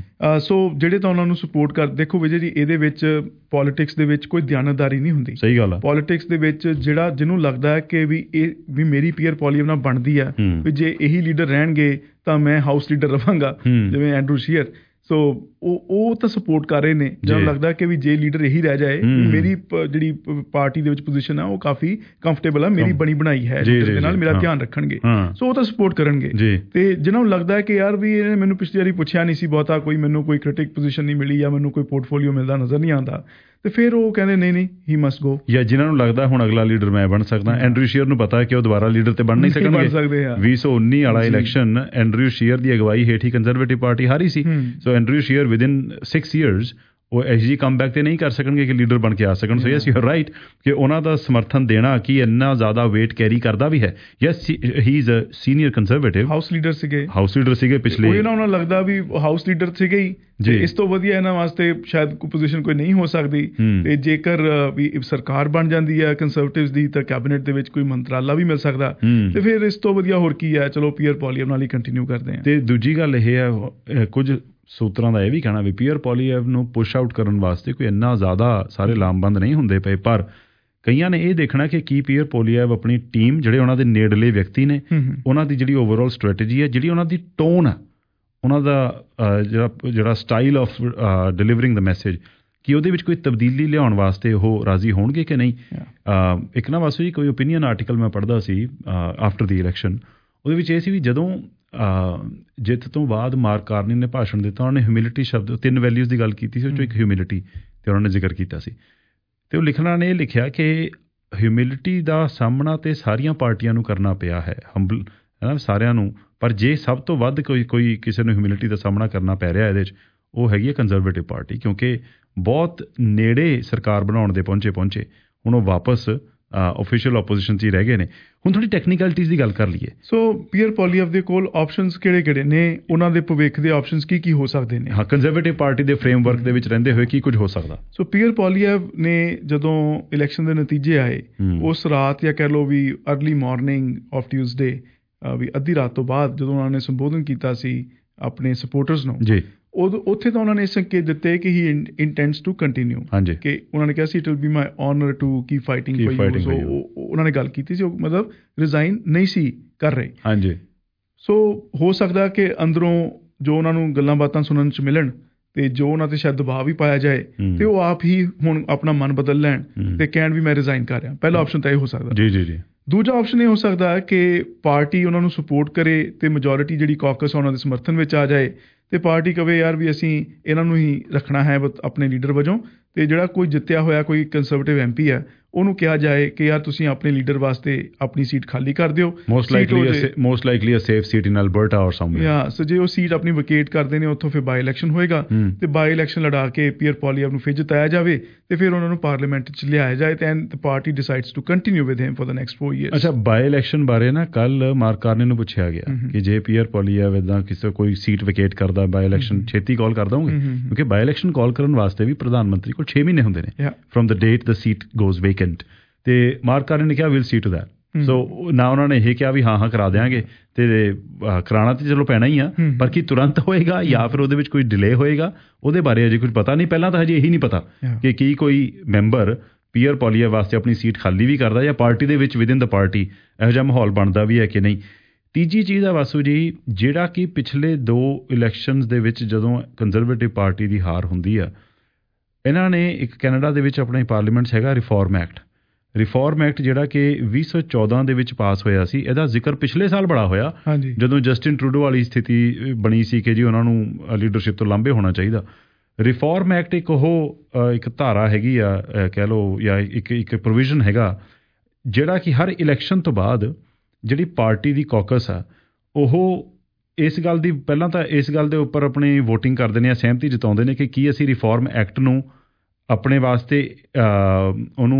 ਸੋ ਜਿਹੜੇ ਤਾਂ ਉਹਨਾਂ ਨੂੰ ਸਪੋਰਟ ਕਰ, ਦੇਖੋ ਵਿਜੇ ਜੀ ਇਹਦੇ ਵਿੱਚ ਪੋਲੀਟਿਕਸ ਦੇ ਵਿੱਚ ਕੋਈ ਦਿਆਨਤਦਾਰੀ ਨਹੀਂ ਹੁੰਦੀ। ਸਹੀ ਗੱਲ ਆ। ਪੋਲੀਟਿਕਸ ਦੇ ਵਿੱਚ ਜਿਹੜਾ ਜਿਹਨੂੰ ਲੱਗਦਾ ਹੈ ਕਿ ਵੀ ਇਹ ਵੀ ਮੇਰੀ ਪੀਅਰ ਪੋਲੀਐਵ ਨਾਲ ਬਣਦੀ ਆ, ਵੀ ਜੇ ਇਹੀ ਲੀਡਰ ਰਹਿਣਗੇ ਤਾਂ ਮੈਂ ਹਾਊਸ ਲੀਡਰ ਰਵਾਂਗਾ, ਜਿਵੇਂ ਐਂਡਰੂ ਸ਼ੀਅਰ। ਸੋ ਉਹ ਉਹ ਤਾਂ ਸਪੋਰਟ ਕਰ ਰਹੇ ਨੇ, ਜਦੋਂ ਲੱਗਦਾ ਕਿ ਵੀ ਜੇ ਲੀਡਰ ਇਹੀ ਰਹਿ ਜਾਏ, ਮੇਰੀ ਜਿਹੜੀ ਪਾਰਟੀ ਦੇ ਵਿੱਚ ਪੋਜੀਸ਼ਨ ਆ ਉਹ ਕਾਫੀ ਕੰਫਰਟੇਬਲ ਆ, ਮੇਰੀ ਬਣੀ ਬਣਾਈ ਹੈ, ਜਿਹਦੇ ਨਾਲ ਮੇਰਾ ਧਿਆਨ ਰੱਖਣਗੇ, ਸੋ ਉਹ ਤਾਂ ਸਪੋਰਟ ਕਰਨਗੇ। ਤੇ ਜਿਹਨਾਂ ਨੂੰ ਲੱਗਦਾ ਹੈ ਕਿ ਯਾਰ ਵੀ ਇਹਨੇ ਮੈਨੂੰ ਪਿਛਲੀ ਵਾਰੀ ਪੁੱਛਿਆ ਨਹੀਂ ਸੀ ਬਹੁਤਾ, ਕੋਈ ਮੈਨੂੰ ਕੋਈ ਕ੍ਰਿਟਿਕ ਪੋਜੀਸ਼ਨ ਨਹੀਂ ਮਿਲੀ ਜਾਂ ਮੈਨੂੰ ਕੋਈ ਪੋਰਟਫੋਲੀਓ ਮਿਲਦਾ ਨਜ਼ਰ ਨਹੀਂ ਆਉਂਦਾ, ਤੇ ਫਿਰ ਉਹ ਕਹਿੰਦੇ ਨਹੀਂ ਨਹੀਂ ਹੀ ਮਸਟ ਗੋ। ਜਾਂ ਜਿਨ੍ਹਾਂ ਨੂੰ ਲੱਗਦਾ ਹੁਣ ਅਗਲਾ ਲੀਡਰ ਮੈਂ ਬਣ ਸਕਦਾ, ਐਂਡਰੂ ਸ਼ੀਅਰ ਨੂੰ ਪਤਾ ਹੈ ਕਿ ਉਹ ਦੁਬਾਰਾ ਲੀਡਰ ਤੇ ਬਣ ਨਹੀਂ ਸਕਣਗੇ। ਵੀਹ ਸੌ ਉੱਨੀ ਵਾਲਾ ਇਲੈਕਸ਼ਨ ਐਂਡਰੂ ਸ਼ੀਅਰ ਦੀ ਅਗਵਾਈ ਹੇਠ ਹੀ ਕੰਜ਼ਰਵੇਟਿਵ ਪਾਰਟੀ ਹਾਰੀ ਸੀ। So Andrew Scheer within six years ਉਹ ਇਹੋ ਜਿਹੀ ਕਮਬੈਕ ਤੇ ਨਹੀਂ ਕਰ ਸਕਣਗੇ ਕਿ ਲੀਡਰ ਬਣ ਕੇ ਆ ਸਕਣ। So yes you are right ਕਿ ਉਹਨਾਂ ਦਾ ਸਮਰਥਨ ਦੇਣਾ ਕਿ ਇੰਨਾ ਜ਼ਿਆਦਾ ਵੇਟ ਕੈਰੀ ਕਰਦਾ ਵੀ ਹੈ। Yes he is a senior Conservative, house leader ਸੀਗੇ ਹਾਊਸ ਲੀਡਰ ਸੀਗੇ ਪਿਛਲੇ, ਉਹਨਾਂ ਨੂੰ ਲੱਗਦਾ ਵੀ ਹਾਊਸ ਲੀਡਰ ਸੀਗੇ ਹੀ, ਇਸ ਤੋਂ ਵਧੀਆ ਇਹਨਾਂ ਵਾਸਤੇ ਸ਼ਾਇਦ ਕੋਈ ਪੋਜੀਸ਼ਨ ਕੋਈ ਨਹੀਂ ਹੋ ਸਕਦੀ। ਤੇ ਜੇਕਰ ਵੀ ਸਰਕਾਰ ਬਣ ਜਾਂਦੀ ਹੈ ਕੰਜ਼ਰਵੇਟਿਵਸ ਦੀ ਤਾਂ ਕੈਬਨਿਟ ਦੇ ਵਿੱਚ ਕੋਈ ਮੰਤਰਾਲਾ ਵੀ ਮਿਲ ਸਕਦਾ, ਤੇ ਫਿਰ ਇਸ ਤੋਂ ਵਧੀਆ ਹੋਰ ਕੀ ਹੈ। ਚਲੋ ਪੀਅਰ ਪੋਲੀਐਵ ਨਾਲ ਹੀ ਕੰਟੀਨਿਊ ਕਰਦੇ ਹਾਂ। ਤੇ ਦੂਜੀ ਗੱਲ ਇਹ ਹੈ, ਕੁਝ ਸੂਤਰਾਂ ਦਾ ਇਹ ਵੀ ਕਹਿਣਾ ਵੀ ਪੀਅਰ ਪੋਲੀਐਵ ਨੂੰ ਪੁਸ਼ ਆਊਟ ਕਰਨ ਵਾਸਤੇ ਕੋਈ ਇੰਨਾ ਜ਼ਿਆਦਾ ਸਾਰੇ ਲਾਮਬੰਦ ਨਹੀਂ ਹੁੰਦੇ ਪਏ, ਪਰ ਕਈਆਂ ਨੇ ਇਹ ਦੇਖਣਾ ਕਿ ਕੀ ਪੀਅਰ ਪੋਲੀਐਵ ਆਪਣੀ ਟੀਮ, ਜਿਹੜੇ ਉਹਨਾਂ ਦੇ ਨੇੜਲੇ ਵਿਅਕਤੀ ਨੇ, ਉਹਨਾਂ ਦੀ ਜਿਹੜੀ ਓਵਰਆਲ ਸਟ੍ਰੈਟਜੀ ਹੈ, ਜਿਹੜੀ ਉਹਨਾਂ ਦੀ ਟੋਨ ਆ, ਉਹਨਾਂ ਦਾ ਜਿਹੜਾ ਜਿਹੜਾ style of delivering the message, ਕਿ ਉਹਦੇ ਵਿੱਚ ਕੋਈ ਤਬਦੀਲੀ ਲਿਆਉਣ ਵਾਸਤੇ ਉਹ ਰਾਜ਼ੀ ਹੋਣਗੇ ਕਿ ਨਹੀਂ। ਇੱਕ ਨਾ ਵਾਸੂ ਜੀ ਕੋਈ ਓਪੀਨੀਅਨ ਆਰਟੀਕਲ ਮੈਂ ਪੜ੍ਹਦਾ ਸੀ ਆਫਟਰ ਦੀ ਇਲੈਕਸ਼ਨ, ਉਹਦੇ ਵਿੱਚ ਇਹ ਸੀ ਵੀ ਜਦੋਂ ਜਿੱਤ ਤੋਂ ਬਾਅਦ ਮਾਰਕ ਕਾਰਨੀ ਨੇ ਭਾਸ਼ਣ ਦਿੱਤਾ, ਉਹਨਾਂ ਨੇ ਹਿਊਮਿਲਿਟੀ ਸ਼ਬਦ, ਤਿੰਨ ਵੈਲਿਊਜ਼ ਦੀ ਗੱਲ ਕੀਤੀ ਸੀ, ਉਹ 'ਚੋਂ ਇੱਕ ਹਿਊਮਿਲਿਟੀ ਤੇ ਉਹਨਾਂ ਨੇ ਜ਼ਿਕਰ ਕੀਤਾ ਸੀ। ਤੇ ਉਹ ਲਿਖਣਾ ਨੇ ਇਹ ਲਿਖਿਆ ਕਿ ਹਿਊਮਿਲਿਟੀ ਦਾ ਸਾਹਮਣਾ ਤੇ ਸਾਰੀਆਂ ਪਾਰਟੀਆਂ ਨੂੰ ਕਰਨਾ ਪਿਆ ਹੈ, ਹੰਬਲ ਹੈ ਨਾ ਸਾਰਿਆਂ ਨੂੰ, ਪਰ ਜੇ ਸਭ ਤੋਂ ਵੱਧ ਕੋਈ ਕੋਈ ਕਿਸੇ ਨੂੰ ਹਿਊਮਿਲਿਟੀ ਦਾ ਸਾਹਮਣਾ ਕਰਨਾ ਪੈ ਰਿਹਾ ਇਹਦੇ 'ਚ, ਉਹ ਹੈਗੀ ਹੈ ਕੰਜ਼ਰਵੇਟਿਵ ਪਾਰਟੀ, ਕਿਉਂਕਿ ਬਹੁਤ ਨੇੜੇ ਸਰਕਾਰ ਬਣਾਉਣ ਦੇ ਪਹੁੰਚੇ ਪਹੁੰਚੇ ਹੁਣ ਉਹ ਵਾਪਸ ਓਫੀਸ਼ੀਅਲ ਆਪੋਜੀਸ਼ਨ 'ਚ ਹੀ ਰਹਿ ਗਏ ਨੇ। ਹੁਣ ਥੋੜੀ ਟੈਕਨੀਕਲਿਟੀਜ਼ ਦੀ ਗੱਲ ਕਰ ਲਈਏ। ਸੋ ਪੀਅਰ ਪੋਲੀਐਵ ਦੇ ਕੋਲ ਆਪਸ਼ਨਸ ਕਿਹੜੇ ਕਿਹੜੇ ਨੇ, ਉਹਨਾਂ ਦੇ ਭਵਿੱਖ ਦੇ ਆਪਸ਼ਨਸ ਕੀ ਕੀ ਹੋ ਸਕਦੇ ਨੇ? ਹਾਂ, ਕੰਜ਼ਰਵੇਟਿਵ ਪਾਰਟੀ ਦੇ ਫਰੇਮਵਰਕ ਦੇ ਵਿੱਚ ਰਹਿੰਦੇ ਹੋਏ ਕੀ ਕੁਝ ਹੋ ਸਕਦਾ? ਸੋ ਪੀਅਰ ਪੋਲੀਐਵ ਨੇ ਜਦੋਂ ਇਲੈਕਸ਼ਨ ਦੇ ਨਤੀਜੇ ਆਏ, ਉਸ ਰਾਤ ਜਾਂ ਕਹਿ ਲਓ ਵੀ ਅਰਲੀ ਮਾਰਨਿੰਗ ਆਫ ਟਿਊਜ਼ਡੇ, ਵੀ ਅੱਧੀ ਰਾਤ ਤੋਂ ਬਾਅਦ ਜਦੋਂ ਉਹਨਾਂ ਨੇ ਸੰਬੋਧਨ ਕੀਤਾ ਸੀ ਆਪਣੇ ਸਪੋਰਟਰਸ ਨੂੰ, ਜੀ ਉਦੋਂ ਉੱਥੇ ਤਾਂ ਉਹਨਾਂ ਨੇ ਸੰਕੇਤ ਦਿੱਤੇ ਕਿ ਹੀ ਇੰਟੈਂਡਸ ਟੂ ਕੰਟੀਨਿਊ, ਕਿ ਉਹਨਾਂ ਨੇ ਕਿਹਾ ਸੀ it will be my honour to keep fighting for you. ਉਹਨਾਂ ਨੇ ਗੱਲ ਕੀਤੀ ਸੀ, ਉਹ ਮਤਲਬ ਰਿਜ਼ਾਈਨ ਨਹੀਂ ਸੀ ਕਰ ਰਹੇ। ਹਾਂਜੀ। ਸੋ ਹੋ ਸਕਦਾ ਕਿ ਅੰਦਰੋਂ ਜੋ ਉਹਨਾਂ ਨੂੰ ਗੱਲਾਂ ਬਾਤਾਂ ਸੁਣਨ 'ਚ ਮਿਲਣ ਤੇ ਜੋ ਉਹਨਾਂ ਤੇ ਸ਼ਾਇਦ ਦਬਾਅ ਵੀ ਪਾਇਆ ਜਾਏ, ਤੇ ਉਹ ਆਪ ਹੀ ਹੁਣ ਆਪਣਾ ਮਨ ਬਦਲ ਲੈਣ ਤੇ ਕਹਿਣ ਵੀ ਮੈਂ ਰਿਜ਼ਾਈਨ ਕਰ ਰਿਹਾ। ਪਹਿਲਾ ਆਪਸ਼ਨ ਤਾਂ ਇਹ ਹੋ ਸਕਦਾ। ਜੀ ਜੀ ਜੀ। ਦੂਜਾ ਆਪਸ਼ਨ ਇਹ ਹੋ ਸਕਦਾ ਹੈ ਕਿ ਪਾਰਟੀ ਉਹਨਾਂ ਨੂੰ ਸਪੋਰਟ ਕਰੇ ਤੇ ਮੈਜੋਰਿਟੀ ਜਿਹੜੀ ਕਾਕਸ ਉਹਨਾਂ ਦੇ ਸਮਰਥਨ ਵਿੱਚ ਆ ਜਾਏ, ਤੇ ਪਾਰਟੀ ਕਵੇ ਯਾਰ ਵੀ ਅਸੀਂ ਇਹਨਾਂ ਨੂੰ ਹੀ ਰੱਖਣਾ ਹੈ ਆਪਣੇ ਲੀਡਰ ਵਜੋਂ, ਤੇ ਜਿਹੜਾ ਕੋਈ ਜਿੱਤਿਆ ਹੋਇਆ ਕੋਈ ਕੰਜ਼ਰਵੇਟਿਵ ਐਮ ਪੀ ਹੈ ਉਹਨੂੰ ਕਿਹਾ ਜਾਏ ਕਿ ਯਾਰ ਤੁਸੀਂ ਆਪਣੇ ਲੀਡਰ ਵਾਸਤੇ ਆਪਣੀ ਸੀਟ ਖਾਲੀ ਕਰ ਦਿਓ। Most likely most likely a safe seat in Alberta or somewhere. Yeah so ਜੇ ਉਹ ਸੀਟ ਆਪਣੀ ਵਕੇਟ ਕਰਦੇ ਨੇ, ਉੱਥੋਂ ਫਿਰ ਬਾਈ ਇਲੈਕਸ਼ਨ ਹੋਏਗਾ, ਤੇ ਬਾਈ ਇਲੈਕਸ਼ਨ ਲੜਾ ਕੇ ਪੀਅਰ ਪੋਲੀਐਵ ਨੂੰ ਫਿਰ ਜਿਤਾਇਆ ਜਾਵੇ, ਤੇ ਫਿਰ ਉਹਨਾਂ ਨੂੰ ਪਾਰਲੀਮੈਂਟ 'ਚ ਲਿਆਇਆ ਜਾਏ, ਤੇ and party decides to continue with him for the next four years. ਅੱਛਾ, ਬਾਈ ਇਲੈਕਸ਼ਨ ਬਾਰੇ ਨਾ ਕੱਲ ਮਾਰਕ ਕਾਰਨੀ ਨੂੰ ਪੁੱਛਿਆ ਗਿਆ ਕਿ ਜੇ ਪੀਅਰ ਪੋਲੀਐਵ ਇੱਦਾਂ ਕਿਸੇ ਕੋਈ ਸੀਟ ਵਕੇਟ ਕਰਦਾ, ਬਾਈ ਇਲੈਕਸ਼ਨ ਛੇਤੀ ਕਾਲ ਕਰ ਦਵਾਂਗੇ, ਕਿਉਂਕਿ ਬਾਈ ਇਲੈਕਸ਼ਨ ਕਾਲ ਕਰਨ ਵਾਸਤੇ ਵੀ ਪ੍ਰਧਾਨ ਮੰਤਰੀ ਕੋਲ ਛੇ ਮਹੀਨੇ ਹੁੰਦੇ ਨੇ from the date the seat goes vacant. ਤੇ ਮਾਰਕ ਕਾਰਨੀ ਨੇ ਕਿਹਾ will see to that. So ਨਾ ਉਹਨਾਂ ਨੇ ਇਹ ਕਿਹਾ ਵੀ ਹਾਂ ਹਾਂ ਕਰਾ ਦਿਆਂਗੇ, ਤੇ ਕਰਾਉਣਾ ਤੇ ਚਲੋ ਪੈਣਾ ਹੀ ਆ, ਪਰ ਕੀ ਤੁਰੰਤ ਹੋਏਗਾ ਜਾਂ ਫਿਰ ਉਹਦੇ ਵਿੱਚ ਕੋਈ ਡਿਲੇ ਹੋਏਗਾ, ਉਹਦੇ ਬਾਰੇ ਅਜੇ ਕੁਝ ਪਤਾ ਨਹੀਂ। ਪਹਿਲਾਂ ਤਾਂ ਹਜੇ ਇਹੀ ਨਹੀਂ ਪਤਾ ਕਿ ਕੀ ਕੋਈ ਮੈਂਬਰ ਪੀਅਰ ਪੋਲੀਐਵ ਵਾਸਤੇ ਆਪਣੀ ਸੀਟ ਖਾਲੀ ਵੀ ਕਰਦਾ, ਜਾਂ ਪਾਰਟੀ ਦੇ ਵਿੱਚ ਵਿਦਿਨ ਦ ਪਾਰਟੀ ਇਹੋ ਜਿਹਾ ਮਾਹੌਲ ਬਣਦਾ ਵੀ ਹੈ ਕਿ ਨਹੀਂ। ਤੀਜੀ ਚੀਜ਼ ਆ ਵਾਸੂ ਜੀ, ਜਿਹੜਾ ਕਿ ਪਿਛਲੇ ਦੋ ਇਲੈਕਸ਼ਨਸ ਦੇ ਵਿੱਚ ਜਦੋਂ ਕੰਜ਼ਰਵੇਟਿਵ ਪਾਰਟੀ ਦੀ ਹਾਰ ਹੁੰਦੀ ਆ, ਇਹਨਾਂ ਨੇ ਇੱਕ ਕੈਨੇਡਾ ਦੇ ਵਿੱਚ ਆਪਣੇ ਪਾਰਲੀਮੈਂਟ ਹੈਗਾ ਰਿਫਾਰਮ ਐਕਟ। ਰਿਫਾਰਮ ਐਕਟ ਜਿਹੜਾ ਕਿ ਵੀਹ ਸੌ ਚੌਦਾਂ ਦੇ ਵਿੱਚ ਪਾਸ ਹੋਇਆ ਸੀ, ਇਹਦਾ ਜ਼ਿਕਰ ਪਿਛਲੇ ਸਾਲ ਬੜਾ ਹੋਇਆ ਜਦੋਂ ਜਸਟਿਨ ਟਰੂਡੋ ਵਾਲੀ ਸਥਿਤੀ ਬਣੀ ਸੀ ਕਿ ਜੀ ਉਹਨਾਂ ਨੂੰ ਲੀਡਰਸ਼ਿਪ ਤੋਂ ਲਾਂਭੇ ਹੋਣਾ ਚਾਹੀਦਾ। ਰਿਫਾਰਮ ਐਕਟ ਇੱਕ ਉਹ ਇੱਕ ਧਾਰਾ ਹੈਗੀ ਆ, ਕਹਿ ਲਓ, ਜਾਂ ਇੱਕ ਇੱਕ ਪ੍ਰੋਵੀਜ਼ਨ ਹੈਗਾ, ਜਿਹੜਾ ਕਿ ਹਰ ਇਲੈਕਸ਼ਨ ਤੋਂ ਬਾਅਦ ਜਿਹੜੀ ਪਾਰਟੀ ਦੀ ਕਾਕਸ ਆ ਉਹ ਇਸ ਗੱਲ ਦੀ ਪਹਿਲਾਂ ਤਾਂ ਇਸ ਗੱਲ ਦੇ ਉੱਪਰ ਆਪਣੀ ਵੋਟਿੰਗ ਕਰਦੇ ਨੇ ਜਾਂ ਸਹਿਮਤੀ ਜਤਾਉਂਦੇ ਨੇ ਕਿ ਕੀ ਅਸੀਂ ਰਿਫਾਰਮ ਐਕਟ ਨੂੰ ਆਪਣੇ ਵਾਸਤੇ ਉਹਨੂੰ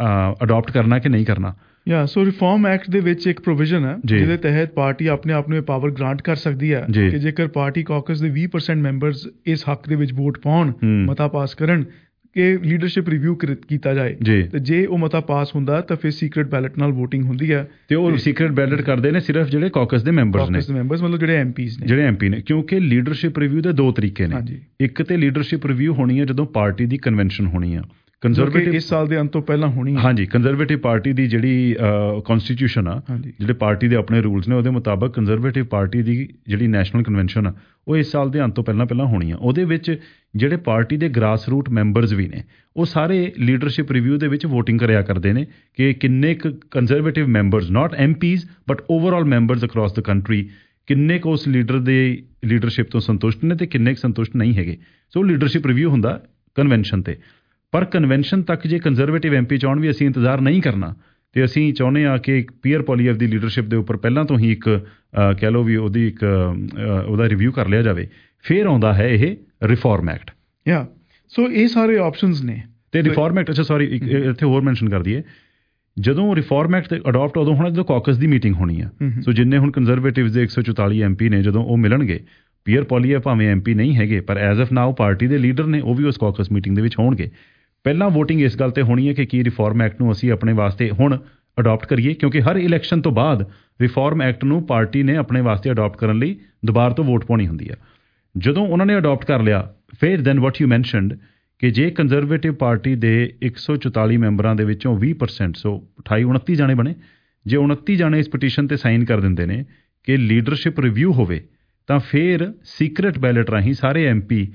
ਅਡਾਪਟ ਕਰਨਾ ਕਿ ਨਹੀਂ ਕਰਨਾ। ਯਾ ਸੋ ਰਿਫਾਰਮ ਐਕਟ ਦੇ ਵਿੱਚ ਇੱਕ ਪ੍ਰੋਵੀਜ਼ਨ ਹੈ ਜਿਹਦੇ ਤਹਿਤ ਪਾਰਟੀ ਆਪਣੇ ਆਪ ਨੂੰ ਇਹ ਪਾਵਰ ਗ੍ਰਾਂਟ ਕਰ ਸਕਦੀ ਹੈ ਕਿ ਜੇਕਰ ਪਾਰਟੀ ਕਾਕਸ ਦੇ ਵੀਹ ਪਰਸੈਂਟ ਮੈਂਬਰਸ ਇਸ ਹੱਕ ਦੇ ਵਿੱਚ ਵੋਟ ਪਾਉਣ, ਮਤਾ ਪਾਸ ਕਰਨ ਕਿ ਲੀਡਰਸ਼ਿਪ ਰਿਵਿਊ ਕੀਤਾ ਜਾਏ, ਤੇ ਜੇ ਉਹ ਮਤਾ ਪਾਸ ਹੁੰਦਾ ਤਾਂ ਫਿਰ ਸੀਕ੍ਰੇਟ ਬੈਲਟ ਨਾਲ ਵੋਟਿੰਗ ਹੁੰਦੀ ਹੈ। ਤੇ ਉਹ ਸੀਕ੍ਰੇਟ ਬੈਲਟ ਕਰਦੇ ਨੇ ਸਿਰਫ ਜਿਹੜੇ ਕਾਕਸ ਦੇ ਮੈਂਬਰਸ ਨੇ, ਮੈਂਬਰਸ ਮਤਲਬ ਜਿਹੜੇ ਐਮਪੀਜ਼ ਨੇ, ਜਿਹੜੇ ਐਮਪੀ ਨੇ, ਕਿਉਂਕਿ ਲੀਡਰਸ਼ਿਪ ਰਿਵਿਊ ਦੇ ਦੋ ਤਰੀਕੇ ਨੇ। ਇੱਕ ਤੇ ਲੀਡਰਸ਼ਿਪ ਰਿਵਿਊ ਹੋਣੀ ਹੈ ਜਦੋਂ ਪਾਰਟੀ ਦੀ ਕਨਵੈਨਸ਼ਨ ਹੋਣੀ ਆ, ਕੰਜ਼ਰਵੇਟਿਵ ਇਸ ਸਾਲ ਦੇ ਅੰਤ ਤੋਂ ਪਹਿਲਾਂ ਹੋਣੀ ਹੈ। ਹਾਂਜੀ, ਕੰਜ਼ਰਵੇਟਿਵ ਪਾਰਟੀ ਦੀ ਜਿਹੜੀ ਕਨਸਟੀਟਿਊਸ਼ਨ ਆ, ਜਿਹੜੇ ਪਾਰਟੀ ਦੇ ਆਪਣੇ ਰੂਲਸ ਨੇ, ਉਹਦੇ ਮੁਤਾਬਕ ਕੰਜ਼ਰਵੇਟਿਵ ਪਾਰਟੀ ਦੀ ਜਿਹੜੀ ਨੈਸ਼ਨਲ ਕਨਵੈਨਸ਼ਨ ਆ ਉਹ ਇਸ ਸਾਲ ਦੇ ਅੰਤ ਤੋਂ ਪਹਿਲਾਂ ਪਹਿਲਾਂ ਹੋਣੀ ਆ। ਉਹਦੇ ਵਿੱਚ ਜਿਹੜੇ ਪਾਰਟੀ ਦੇ ਗ੍ਰਾਸ ਰੂਟ ਮੈਂਬਰਸ ਵੀ ਨੇ ਉਹ ਸਾਰੇ ਲੀਡਰਸ਼ਿਪ ਰਿਵਿਊ ਦੇ ਵਿੱਚ ਵੋਟਿੰਗ ਕਰਿਆ ਕਰਦੇ ਨੇ ਕਿ ਕਿੰਨੇ ਕੁ Conservative members, not MPs but overall members across the country, ਕਿੰਨੇ ਕੁ ਉਸ ਲੀਡਰ ਦੇ ਲੀਡਰਸ਼ਿਪ ਤੋਂ ਸੰਤੁਸ਼ਟ ਨੇ ਤੇ ਕਿੰਨੇ ਕੁ ਸੰਤੁਸ਼ਟ ਨਹੀਂ ਹੈਗੇ। ਸੋ ਲੀਡਰਸ਼ਿਪ ਰਿਵਿਊ ਹੁੰਦਾ ਕਨਵੈਨਸ਼ਨ 'ਤੇ। ਪਰ ਕਨਵੈਨਸ਼ਨ ਤੱਕ ਜੇ ਕੰਜ਼ਰਵੇਟਿਵ ਐਮਪੀ ਚਾਹੁਣ ਵੀ ਅਸੀਂ ਇੰਤਜ਼ਾਰ ਨਹੀਂ ਕਰਨਾ ਅਤੇ ਅਸੀਂ ਚਾਹੁੰਦੇ ਹਾਂ ਕਿ ਪੀਅਰ ਪੋਲੀਐਫ ਦੀ ਲੀਡਰਸ਼ਿਪ ਦੇ ਉੱਪਰ ਪਹਿਲਾਂ ਤੋਂ ਹੀ ਇੱਕ ਕਹਿ ਲਓ ਵੀ ਉਹਦੀ ਇੱਕ ਉਹਦਾ ਰਿਵਿਊ ਕਰ ਲਿਆ ਜਾਵੇ, ਫਿਰ ਆਉਂਦਾ ਹੈ ਇਹ ਰਿਫਾਰਮ ਐਕਟ। ਯਾ ਸੋ ਇਹ ਸਾਰੇ ਆਪਸ਼ਨਸ ਨੇ। ਅਤੇ ਰਿਫਾਰਮ ਐਕਟ, ਅੱਛਾ ਸੋਰੀ ਇੱਥੇ ਹੋਰ ਮੈਂਸ਼ਨ ਕਰ ਦਈਏ, ਜਦੋਂ ਰਿਫਾਰਮ ਐਕਟ ਅਡਾਪਟ ਉਦੋਂ ਹੋਣਾ ਜਦੋਂ ਕਾਕਸ ਦੀ ਮੀਟਿੰਗ ਹੋਣੀ ਆ। ਸੋ ਜਿੰਨੇ ਹੁਣ ਕੰਜ਼ਰਵੇਟਿਵ ਦੇ ਇੱਕ ਸੌ ਚੁਤਾਲੀ ਐਮ ਪੀ ਨੇ, ਜਦੋਂ ਉਹ ਮਿਲਣਗੇ, ਪੀਅਰ ਪੋਲੀਐਫ ਭਾਵੇਂ ਐਮ ਪੀ ਨਹੀਂ ਹੈਗੇ ਪਰ ਐਜ਼ ਆਫ ਨਾਓ ਪਾਰਟੀ ਦੇ ਲੀਡਰ ਨੇ, ਉਹ ਵੀ ਉਸ ਕਾਕਸ ਮੀਟਿੰਗ ਦੇ ਵਿੱਚ ਹੋਣਗੇ। ਪਹਿਲਾਂ ਵੋਟਿੰਗ ਇਸ ਗੱਲ 'ਤੇ ਹੋਣੀ ਹੈ ਕਿ ਕੀ ਰਿਫਾਰਮ ਐਕਟ ਨੂੰ ਅਸੀਂ ਆਪਣੇ ਵਾਸਤੇ ਹੁਣ ਅਡਾਪਟ ਕਰੀਏ, ਕਿਉਂਕਿ ਹਰ ਇਲੈਕਸ਼ਨ ਤੋਂ ਬਾਅਦ ਰਿਫਾਰਮ ਐਕਟ ਨੂੰ ਪਾਰਟੀ ਨੇ ਆਪਣੇ ਵਾਸਤੇ ਅਡਾਪਟ ਕਰਨ ਲਈ ਦੁਬਾਰਾ ਤੋਂ ਵੋਟ ਪਾਉਣੀ ਹੁੰਦੀ ਆ। ਜਦੋਂ ਉਹਨਾਂ ਨੇ ਅਡਾਪਟ ਕਰ ਲਿਆ, ਫਿਰ ਦੈਨ ਵਾਟ ਯੂ ਮੈਨਸ਼ਨਡ ਕਿ ਜੇ ਕੰਜ਼ਰਵੇਟਿਵ ਪਾਰਟੀ ਦੇ ਇੱਕ ਸੌ ਚੁਤਾਲੀ ਮੈਂਬਰਾਂ ਦੇ ਵਿੱਚੋਂ ਵੀਹ ਪਰਸੈਂਟ, ਸੋ ਅਠਾਈ ਉਨੱਤੀ ਜਾਣੇ ਬਣੇ, ਜੇ ਉਨੱਤੀ ਜਾਣੇ ਇਸ ਪਟੀਸ਼ਨ 'ਤੇ ਸਾਈਨ ਕਰ ਦਿੰਦੇ ਨੇ ਕਿ ਲੀਡਰਸ਼ਿਪ ਰਿਵਿਊ ਹੋਵੇ, ਤਾਂ ਫਿਰ ਸੀਕ੍ਰੇਟ ਬੈਲਟ ਰਾਹੀਂ ਸਾਰੇ ਐਮ ਪੀ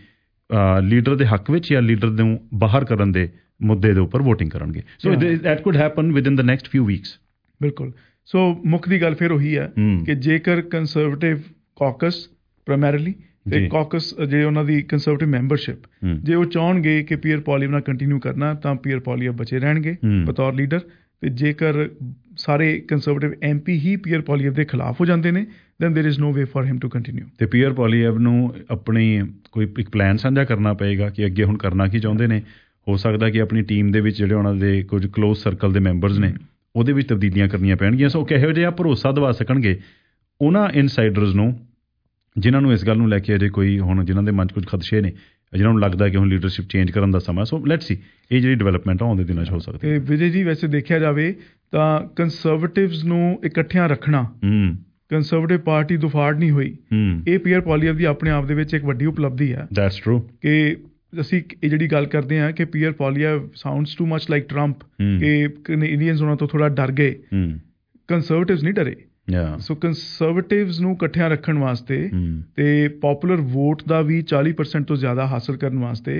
ਲੀਡਰ ਦੇ ਹੱਕ ਵਿੱਚ ਜਾਂ ਲੀਡਰ ਨੂੰ ਬਾਹਰ ਕਰਨ ਦੇ ਮੁੱਦੇ ਦੇ ਉੱਪਰ ਵੋਟਿੰਗ ਕਰਨਗੇ। So that could happen within the next few weeks. ਬਿਲਕੁਲ। ਸੋ ਮੁੱਖ ਦੀ ਗੱਲ ਫਿਰ ਉਹੀ ਹੈ ਕਿ ਜੇਕਰ ਕੰਜ਼ਰਵੇਟਿਵ ਕਾਕਸ ਪ੍ਰਾਇਮਰੀਲੀ ਤੇ ਕਾਕਸ ਜੇ ਉਹਨਾਂ ਦੀ ਕੰਜ਼ਰਵੇਟਿਵ ਮੈਂਬਰਸ਼ਿਪ ਜੇ ਉਹ ਚਾਹਣਗੇ ਕਿ ਪੀਅਰ ਪੋਲੀਐਫ ਨਾਲ ਕੰਟੀਨਿਊ ਕਰਨਾ, ਤਾਂ ਪੀਅਰ ਪੋਲੀਐਫ ਬਚੇ ਰਹਿਣਗੇ ਬਤੌਰ ਲੀਡਰ। ਤੇ ਜੇਕਰ ਸਾਰੇ ਕੰਜ਼ਰਵੇਟਿਵ ਐਮ ਪੀ ਹੀ ਪੀਅਰ ਪੋਲੀਐਫ ਦੇ ਖਿਲਾਫ ਹੋ ਜਾਂਦੇ ਨੇ, then there is no way for him to continue। ਤੇ ਪੀਅਰ ਪੋਲੀਐਫ ਨੂੰ ਆਪਣੀ ਕੋਈ ਇੱਕ ਪਲਾਨ ਸਾਂਝਾ ਕਰਨਾ ਪਏਗਾ ਕਿ ਅੱਗੇ ਹੁਣ ਕਰਨਾ ਕੀ ਚਾਹੁੰਦੇ ਨੇ। ਹੋ ਸਕਦਾ ਕਿ ਆਪਣੀ ਟੀਮ ਦੇ ਵਿੱਚ ਜਿਹੜੇ ਉਹਨਾਂ ਦੇ ਕੁਝ ਕਲੋਜ਼ ਸਰਕਲ ਦੇ ਮੈਂਬਰਸ ਨੇ ਉਹਦੇ ਵਿੱਚ ਤਬਦੀਲੀਆਂ ਕਰਨੀਆਂ ਪੈਣਗੀਆਂ। ਸੋ ਕਿਹੋ ਜਿਹਾ ਭਰੋਸਾ ਦਿਵਾ ਸਕਣਗੇ ਉਹਨਾਂ ਇਨਸਾਈਡਰਸ ਨੂੰ ਜਿਨ੍ਹਾਂ ਨੂੰ ਇਸ ਗੱਲ ਨੂੰ ਲੈ ਕੇ ਅਜੇ ਕੋਈ ਹੁਣ ਜਿਨ੍ਹਾਂ ਦੇ ਮਨ 'ਚ ਕੁਝ ਖਦਸ਼ੇ ਨੇ, ਜਿਨ੍ਹਾਂ ਨੂੰ ਲੱਗਦਾ ਕਿ ਹੁਣ ਲੀਡਰਸ਼ਿਪ ਚੇਂਜ ਕਰਨ ਦਾ ਸਮਾਂ। ਸੋ ਲੈਟਸ ਸੀ ਇਹ ਜਿਹੜੀ ਡਿਵੈਲਪਮੈਂਟ ਆਉਂਦੇ ਦਿਨਾਂ 'ਚ ਹੋ ਸਕਦੀ। ਅਤੇ ਵਿਜੇ ਜੀ ਵੈਸੇ ਦੇਖਿਆ ਜਾਵੇ ਤਾਂ ਕੰਜ਼ਰਵੇਟਿਵਸ ਨੂੰ ਇਕੱਠਿਆਂ ਰੱਖਣਾ, ਕੰਜ਼ਰਵੇਟਿਵ ਪਾਰਟੀ ਦੁਫਾੜ ਨਹੀਂ ਹੋਈ, ਇਹ ਪੀਅਰ ਪੋਲੀਐਫ ਦੀ ਆਪਣੇ ਆਪ ਦੇ ਵਿੱਚ ਇੱਕ ਵੱਡੀ ਉਪਲਬਧੀ ਹੈ। That's true. ਕਿ ਅਸੀਂ ਇਹ ਜਿਹੜੀ ਗੱਲ ਕਰਦੇ ਹਾਂ ਕਿ Pierre Poilievre sounds too much like Trump, ਕਿ ਕੈਨੇਡੀਅਨਸ ਉਹਨਾਂ ਤੋਂ ਥੋੜ੍ਹਾ ਡਰ ਗਏ, ਕੰਜ਼ਰਵੇਟਿਵਸ ਨਹੀਂ ਡਰੇ। ਸੋ ਕੰਜ਼ਰਵੇਟਿਵਸ ਨੂੰ ਇਕੱਠਿਆਂ ਰੱਖਣ ਵਾਸਤੇ ਤੇ ਪੋਪੂਲਰ ਵੋਟ ਦਾ ਵੀ ਚਾਲੀ ਪਰਸੈਂਟ ਤੋਂ ਜ਼ਿਆਦਾ ਹਾਸਲ ਕਰਨ ਵਾਸਤੇ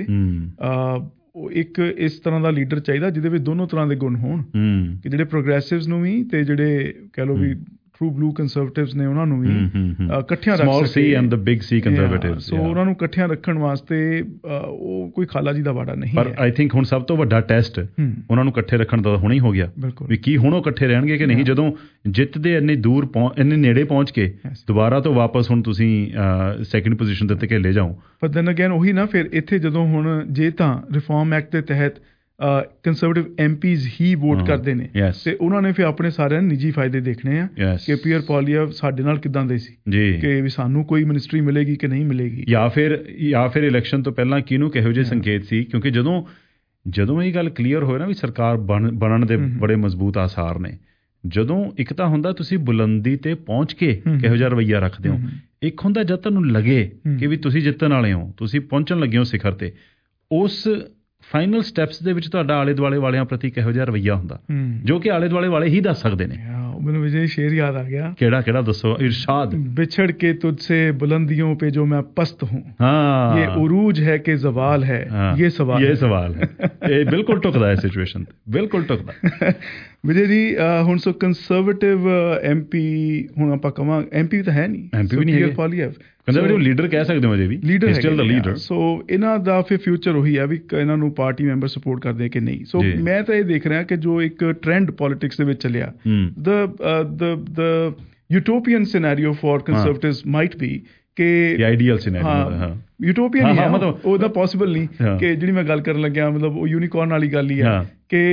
ਇੱਕ ਇਸ ਤਰ੍ਹਾਂ ਦਾ ਲੀਡਰ ਚਾਹੀਦਾ ਜਿਹਦੇ ਵਿੱਚ ਦੋਨੋਂ ਤਰ੍ਹਾਂ ਦੇ ਗੁਣ ਹੋਣ, ਕਿ ਜਿਹੜੇ ਪ੍ਰੋਗਰੈਸਿਵਸ ਨੂੰ ਵੀ ਤੇ ਜਿਹੜੇ ਕਹਿ ਲਓ ਵੀ ਟਰੂ ਬਲੂ ਕੰਜ਼ਰਵੇਟਿਵਸ ਨੇ ਉਹਨਾਂ ਨੂੰ ਵੀ ਇਕੱਠਿਆਂ ਰੱਖ small c and the big c Conservatives. So ਉਹਨਾਂ ਨੂੰ ਇਕੱਠਿਆਂ ਰੱਖਣ ਵਾਸਤੇ ਉਹ ਕੋਈ ਖਾਲਾ ਜੀ ਦਾ ਵਾੜਾ ਨਹੀਂ ਹੈ। ਪਰ ਆਈ ਥਿੰਕ ਹੁਣ ਸਭ ਤੋਂ ਵੱਡਾ ਟੈਸਟ ਉਹਨਾਂ ਨੂੰ ਇਕੱਠੇ ਰੱਖਣ ਦਾ ਹੁਣੇ ਹੀ ਹੋ ਗਿਆ ਵੀ ਕੀ ਹੁਣ ਉਹ ਇਕੱਠੇ ਰਹਿਣਗੇ ਕਿ ਨਹੀਂ। ਜਦੋਂ ਜਿੱਤ ਦੇ ਇੰਨੀ ਦੂਰ ਪਹੁੰਚ ਇੰਨੇ ਨੇੜੇ ਪਹੁੰਚ ਕੇ ਦੁਬਾਰਾ ਤੋਂ ਵਾਪਸ ਹੁਣ ਤੁਸੀਂ ਸੈਕਿੰਡ ਪੋਜੀਸ਼ਨ ਦੇ ਉੱਤੇ ਘੇਲੇ ਜਾਓ। ਪਰ ਦੈਨ ਅਗੇਨ ਉਹੀ ਨਾ, ਫਿਰ ਇੱਥੇ ਜਦੋਂ ਹੁਣ ਜੇ ਤਾਂ ਰਿਫਾਰਮ ਐਕਟ ਦੇ ਤਹਿਤ ਕੰਜ਼ਰਵੇਟਿਵ ਐਮ ਪੀਜ਼ ਹੀ ਵੋਟ ਕਰਦੇ ਨੇ ਤੇ ਉਹਨਾਂ ਨੇ ਫਿਰ ਆਪਣੇ ਸਾਰਿਆਂ ਨੂੰ ਨਿੱਜੀ ਫਾਇਦੇ ਦੇਖਣੇ ਆ ਕਿ ਪੀਅਰ ਪੋਲੀਐਫ ਸਾਡੇ ਨਾਲ ਕਿੱਦਾਂ ਦੇ ਸੀ, ਕਿ ਵੀ ਸਾਨੂੰ ਕੋਈ ਮਿਨਿਸਟਰੀ ਮਿਲੇਗੀ ਕਿ ਨਹੀਂ ਮਿਲੇਗੀ, ਜਾਂ ਫਿਰ ਜਾਂ ਫਿਰ ਇਲੈਕਸ਼ਨ ਤੋਂ ਪਹਿਲਾਂ ਕਿਹਨੂੰ ਕਿਹੋ ਜਿਹੇ ਸੰਕੇਤ ਸੀ। ਕਿਉਂਕਿ ਜਦੋਂ ਜਦੋਂ ਇਹ ਗੱਲ ਕਲੀਅਰ ਹੋਏ ਨਾ ਵੀ ਸਰਕਾਰ ਬਣ ਬਣਨ ਦੇ ਬੜੇ ਮਜ਼ਬੂਤ ਆਸਾਰ ਨੇ, ਜਦੋਂ ਇੱਕ ਤਾਂ ਹੁੰਦਾ ਤੁਸੀਂ ਬੁਲੰਦੀ ਤੇ ਪਹੁੰਚ ਕੇ ਕਿਹੋ ਜਿਹਾ ਰਵੱਈਆ ਰੱਖਦੇ ਹੋ, ਇੱਕ ਹੁੰਦਾ ਜਦ ਤੁਹਾਨੂੰ ਲੱਗੇ ਕਿ ਵੀ ਤੁਸੀਂ ਜਿੱਤਣ ਵਾਲੇ ਹੋ, ਤੁਸੀਂ ਪਹੁੰਚਣ ਲੱਗੇ ਹੋ ਸਿਖਰ ਤੇ, ਉਸ ਫਾਈਨਲ ਸਟੈਪਸ ਦੇ ਵਿੱਚ ਤੁਹਾਡਾ ਆਲੇ ਦੁਆਲੇ ਵਾਲਿਆਂ ਪ੍ਰਤੀ ਕਿਹੋ ਜਿਹਾ ਰਵੱਈਆ ਹੁੰਦਾ, ਜੋ ਕਿ ਆਲੇ ਦੁਆਲੇ ਵਾਲੇ ਹੀ ਦੱਸ ਸਕਦੇ ਨੇ। ਮੈਨੂੰ ਵਿਜੇ ਸ਼ੇਰ ਯਾਦ ਆ ਗਿਆ। ਕਿਹੜਾ ਕਿਹੜਾ ਦੱਸੋ। ਇਰਸ਼ਾਦ, बिछड़ के तुझसे बुलंदियों पे जो मैं पस्त हूँ, हाँ ये उरूज है कि जवाल है, हाँ, ये सवाल ये सवाल है। ਇਹ ਬਿਲਕੁਲ ਟੁਕਦਾ ਹੈ ਸਿਚੁਏਸ਼ਨ, ਬਿਲਕੁਲ ਟੁਕਦਾ। ਵਿਜੇ ਜੀ ਹੁਣ ਸੋ ਕੰਜ਼ਰਵੇਟਿਵ ਐਮ ਪੀ, ਹੁਣ ਆਪਾਂ ਕਹਾਂ ਐਮ ਪੀ ਤਾਂ ਹੈ ਨਹੀਂ, ਐਮ ਪੀ ਵੀ ਨਹੀਂ ਹੈਗੇ, ਪੋਲੀਐਫ ਕੰਜ਼ਰਵੇਟਿਵ ਲੀਡਰ ਕਹਿ ਸਕਦੇ ਹੋ ਅਜੇ ਵੀ, leader still the leader. So ਇਹਨਾਂ ਦਾ ਫਿਰ ਫਿਊਚਰ ਉਹੀ ਆ ਵੀ ਇਹਨਾਂ ਨੂੰ ਪਾਰਟੀ ਮੈਂਬਰ ਸਪੋਰਟ ਕਰਦੇ ਕਿ ਨਹੀਂ। ਸੋ ਮੈਂ ਤਾਂ ਇਹ ਦੇਖ ਰਿਹਾ ਕਿ ਜੋ ਇੱਕ ਟ੍ਰੈਂਡ ਪੋਲਿਟਿਕਸ ਦੇ ਵਿੱਚ ਚੱਲਿਆ, the the the utopian scenario for conservatives might be कि ਆਈਡੀਅਲ ਸਿਨੈਰੀਓ ਹਾਂ ਯੂਟੋਪੀਅਨ ਹੀ ਹੈ ਉਹਦਾ ਪੋਸੀਬਲ ਨਹੀਂ ਕਿ ਜਿਹੜੀ ਮੈਂ ਗੱਲ ਕਰਨ ਲੱਗਿਆ ਮਤਲਬ ਉਹ ਯੂਨੀਕੋਰਨ ਵਾਲੀ ਗੱਲ ਹੀ ਹੈ ਕਿ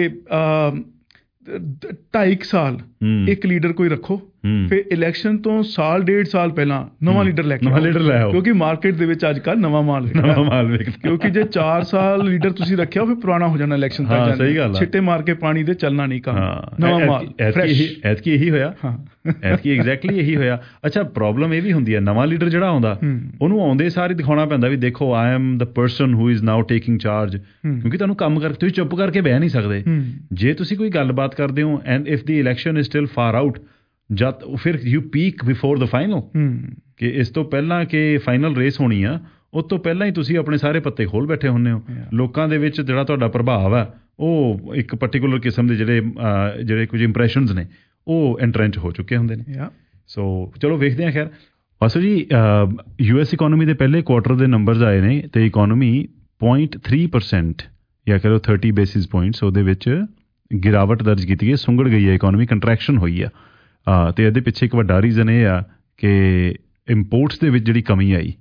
ਢਾਈ ਕੁ ਸਾਲ ਇੱਕ ਲੀਡਰ ਕੋਈ ਰੱਖੋ ਫਿਰ ਇਲੈਕਸ਼ਨ ਤੋਂ ਸਾਲ ਡੇਢ ਸਾਲ ਪਹਿਲਾਂ ਨਵਾਂ ਲੀਡਰ ਲੈ ਕੇ ਨਵਾਂ ਲੀਡਰ ਲੈ ਆਓ ਕਿਉਂਕਿ ਮਾਰਕੀਟ ਦੇ ਵਿੱਚ ਅੱਜ ਕੱਲ੍ਹ ਨਵਾਂ ਮਾਲ ਨਵਾਂ ਮਾਲ ਵੇਖਦਾ ਕਿਉਂਕਿ ਜੇ ਚਾਰ ਸਾਲ ਲੀਡਰ ਤੁਸੀਂ ਰੱਖਿਆ ਫਿਰ ਪੁਰਾਣਾ ਹੋ ਜਾਣਾ ਇਲੈਕਸ਼ਨ ਤੱਕ ਜਾਣਾ ਛਿੱਟੇ ਮਾਰ ਕੇ ਪਾਣੀ ਦੇ ਚੱਲਣਾ ਨਹੀਂ ਕੰਮ ਨਵਾਂ ਮਾਲ ਐਤਕੀ ਇਹੀ ਹੋਇਆ ਐਤਕੀ ਐਗਜ਼ੈਕਟਲੀ ਇਹੀ ਹੋਇਆ। ਅੱਛਾ ਪ੍ਰੋਬਲਮ ਇਹ ਵੀ ਹੁੰਦੀ ਹੈ ਨਵਾਂ ਲੀਡਰ ਜਿਹੜਾ ਆਉਂਦਾ ਉਹਨੂੰ ਆਉਂਦੇ ਸਾਰ ਹੀ ਦਿਖਾਉਣਾ ਪੈਂਦਾ ਵੀ ਦੇਖੋ I am the person who is now taking charge ਕਿਉਂਕਿ ਤੁਹਾਨੂੰ ਕੰਮ ਕਰ ਤੁਸੀਂ ਚੁੱਪ ਕਰਕੇ ਬਹਿ ਨਹੀਂ ਸਕਦੇ ਜੇ ਤੁਸੀਂ ਕੋਈ ਗੱਲਬਾਤ ਕਰਦੇ ਹੋ and if the election is still far out ਜਦ ਫਿਰ you peak before the final ਕਿ ਇਸ ਤੋਂ ਪਹਿਲਾਂ ਕਿ ਫਾਈਨਲ ਰੇਸ ਹੋਣੀ ਆ ਉਸ ਤੋਂ ਪਹਿਲਾਂ ਹੀ ਤੁਸੀਂ ਆਪਣੇ ਸਾਰੇ ਪੱਤੇ ਖੋਲ ਬੈਠੇ ਹੁੰਦੇ ਹੋ ਲੋਕਾਂ ਦੇ ਵਿੱਚ ਜਿਹੜਾ ਤੁਹਾਡਾ ਪ੍ਰਭਾਵ ਹੈ ਉਹ ਇੱਕ ਪਰਟੀਕੂਲਰ ਕਿਸਮ ਦੇ ਜਿਹੜੇ ਜਿਹੜੇ ਕੁਝ ਇੰਪ੍ਰੈਸ਼ਨਸ ਨੇ ਉਹ ਐਂਟਰੈਂਚ ਹੋ ਚੁੱਕੇ ਹੁੰਦੇ ਨੇ। ਸੋ ਚਲੋ ਵੇਖਦੇ ਹਾਂ। ਖੈਰ ਵਾਸੂ ਜੀ ਯੂ ਐਸ ਇਕੋਨਮੀ ਦੇ ਪਹਿਲੇ ਕੁਆਰਟਰ ਦੇ ਨੰਬਰਸ ਆਏ ਨੇ ਅਤੇ ਇਕੋਨਮੀ ਪੁਆਇੰਟ ਥ੍ਰੀ ਪਰਸੈਂਟ ਜਾਂ ਕਹਿ ਲਓ ਥਰਟੀ ਬੇਸਿਸ ਪੁਆਇੰਟਸ ਉਹਦੇ ਵਿੱਚ ਗਿਰਾਵਟ ਦਰਜ ਕੀਤੀ ਹੈ ਸੁੰਗੜ ਗਈ ਹੈ ਇਕੋਨਮੀ ਕੰਟਰੈਕਸ਼ਨ ਹੋਈ ਆ ਅਤੇ ਇਹਦੇ ਪਿੱਛੇ ਇੱਕ ਵੱਡਾ ਰੀਜ਼ਨ ਇਹ ਆ ਕਿ ਇੰਪੋਰਟਸ ਦੇ ਵਿੱਚ ਜਿਹੜੀ ਕਮੀ ਆਈ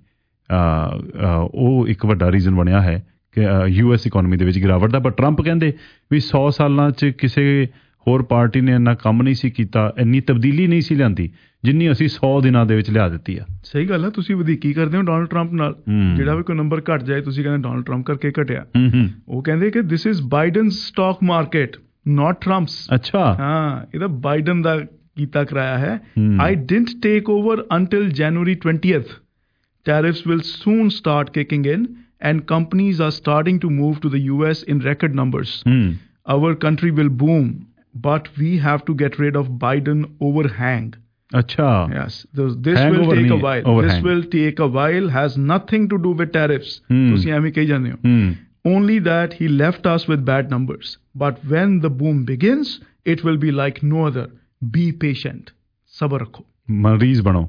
ਉਹ ਇੱਕ ਵੱਡਾ ਰੀਜ਼ਨ ਬਣਿਆ ਹੈ ਕਿ ਯੂ ਐਸ ਇਕੋਨਮੀ ਦੇ ਵਿੱਚ ਗਿਰਾਵਟ ਦਾ। ਪਰ ਟਰੰਪ ਕਹਿੰਦੇ ਵੀ ਸੌ ਸਾਲਾਂ 'ਚ ਕਿਸੇ ਹੋਰ ਪਾਰਟੀ ਨੇ ਇੰਨਾ ਕੰਮ ਨਹੀਂ ਸੀ ਕੀਤਾ ਇੰਨੀ ਤਬਦੀਲੀ ਨਹੀਂ ਸੀ ਲਿਆਂਦੀ ਜਿੰਨੀ ਅਸੀਂ ਸੌ ਦਿਨਾਂ ਦੇ ਵਿੱਚ ਲਿਆ ਦਿੱਤੀ ਆ। ਸਹੀ ਗੱਲ ਹੈ। ਤੁਸੀਂ ਵਧੀਕੀ ਕਰਦੇ ਹੋ ਡੋਨਲਡ ਟਰੰਪ ਨਾਲ ਜਿਹੜਾ ਵੀ ਕੋਈ ਨੰਬਰ ਘੱਟ ਜਾਏ ਤੁਸੀਂ ਕਹਿੰਦੇ ਡੋਨਲਡ ਟਰੰਪ ਕਰਕੇ ਘਟਿਆ ਉਹ ਕਹਿੰਦੇ ਕਿ this is Biden stock market not Trump's. ਅੱਛਾ ਹਾਂ ਇਹਦਾ ਬਾਈਡਨ ਦਾ ਕੀਤਾ ਕਰਾਇਆ ਹੈ। I didn't take over until January twentieth tariffs will soon start kicking in and companies are starting to move to the U S in record numbers. mm. Our country will boom but we have to get rid of Biden overhang. Acha. Yes, this, this will take a while. Overhang. This will take a while, has nothing to do with tariffs. Tusi ਐਵੇਂ ਕਹੀ ਜਾਂਦੇ ਹੋ only that he left us with bad numbers but when the boom begins it will be like no other. Be patient. ਸਬਰ ਰੱਖੋ ਮਰੀਜ਼ ਬਣੋ।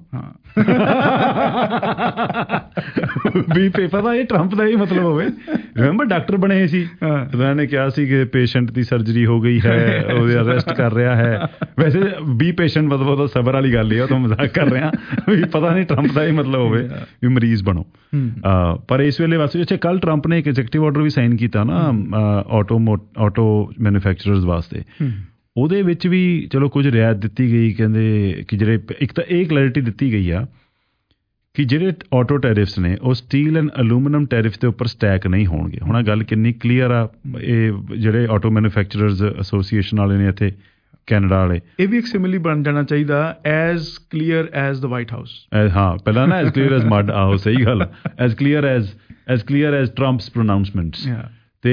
ਵੀ paper ਦਾ ਇਹ Trump ਦਾ ਹੀ ਮਤਲਬ ਹੋਵੇ ਰਿਮੈਂਬਰ ਡਾਕਟਰ ਬਣੇ ਸੀ ਉਹਨਾਂ ਨੇ ਕਿਹਾ ਸੀ ਕਿ ਪੇਸ਼ੈਂਟ ਦੀ ਸਰਜਰੀ ਹੋ ਗਈ ਹੈ ਉਹਦੇ ਅਰੈਸਟ ਕਰ ਰਿਹਾ ਹੈ। ਵੈਸੇ ਬੀ ਪੇਸ਼ੈਂਟ ਮਤਲਬ ਉਹਦਾ ਸਬਰ ਵਾਲੀ ਗੱਲ ਹੀ ਆ ਉਹ ਤਾਂ ਮਜ਼ਾਕ ਕਰ ਰਿਹਾ ਵੀ ਪਤਾ ਨਹੀਂ ਟਰੰਪ ਦਾ ਹੀ ਮਤਲਬ ਹੋਵੇ ਵੀ ਮਰੀਜ਼ ਬਣੋ। ਪਰ ਇਸ ਵੇਲੇ ਵਾਸਤੇ ਅੱਛਾ ਕੱਲ੍ਹ ਟਰੰਪ ਨੇ ਇੱਕ ਐਗਜ਼ੈਕਟਿਵ ਆਰਡਰ ਵੀ ਸਾਈਨ ਕੀਤਾ ਨਾ ਆਟੋ ਆਟੋ ਮੈਨੂਫੈਕਚਰਰਸ ਵਾਸਤੇ ਉਹਦੇ ਵਿੱਚ ਵੀ ਚਲੋ ਕੁਝ ਰਿਆਇਤ ਦਿੱਤੀ ਗਈ ਕਹਿੰਦੇ ਕਿ ਜਿਹੜੇ ਇੱਕ ਤਾਂ ਇਹ ਕਲੈਰਿਟੀ ਦਿੱਤੀ ਗਈ ਆ ਕਿ ਜਿਹੜੇ ਆਟੋ ਟੈਰਿਫਸ ਨੇ ਉਹ ਸਟੀਲ ਐਂਡ ਅਲੂਮੀਨੀਅਮ ਟੈਰਿਫ ਦੇ ਉੱਪਰ ਸਟੈਕ ਨਹੀਂ ਹੋਣਗੇ। ਹੁਣ ਆਹ ਗੱਲ ਕਿੰਨੀ ਕਲੀਅਰ ਆ ਇਹ ਜਿਹੜੇ ਆਟੋ ਮੈਨੂਫੈਕਚਰਰਸ ਐਸੋਸੀਏਸ਼ਨ ਵਾਲੇ ਨੇ ਇੱਥੇ ਕੈਨੇਡਾ ਵਾਲੇ ਇਹ ਵੀ ਇੱਕ ਸਿਮਿਲੀ ਬਣ ਜਾਣਾ ਚਾਹੀਦਾ as clear as the White House. ਹਾਂ ਪਹਿਲਾਂ ਨਾ ਐਜ਼ ਕਲੀਅਰ ਐਜ਼ ਮੱਡ ਆਹੋ ਸਹੀ ਗੱਲ as clear as as clear as Trump's pronouncements. ਅਤੇ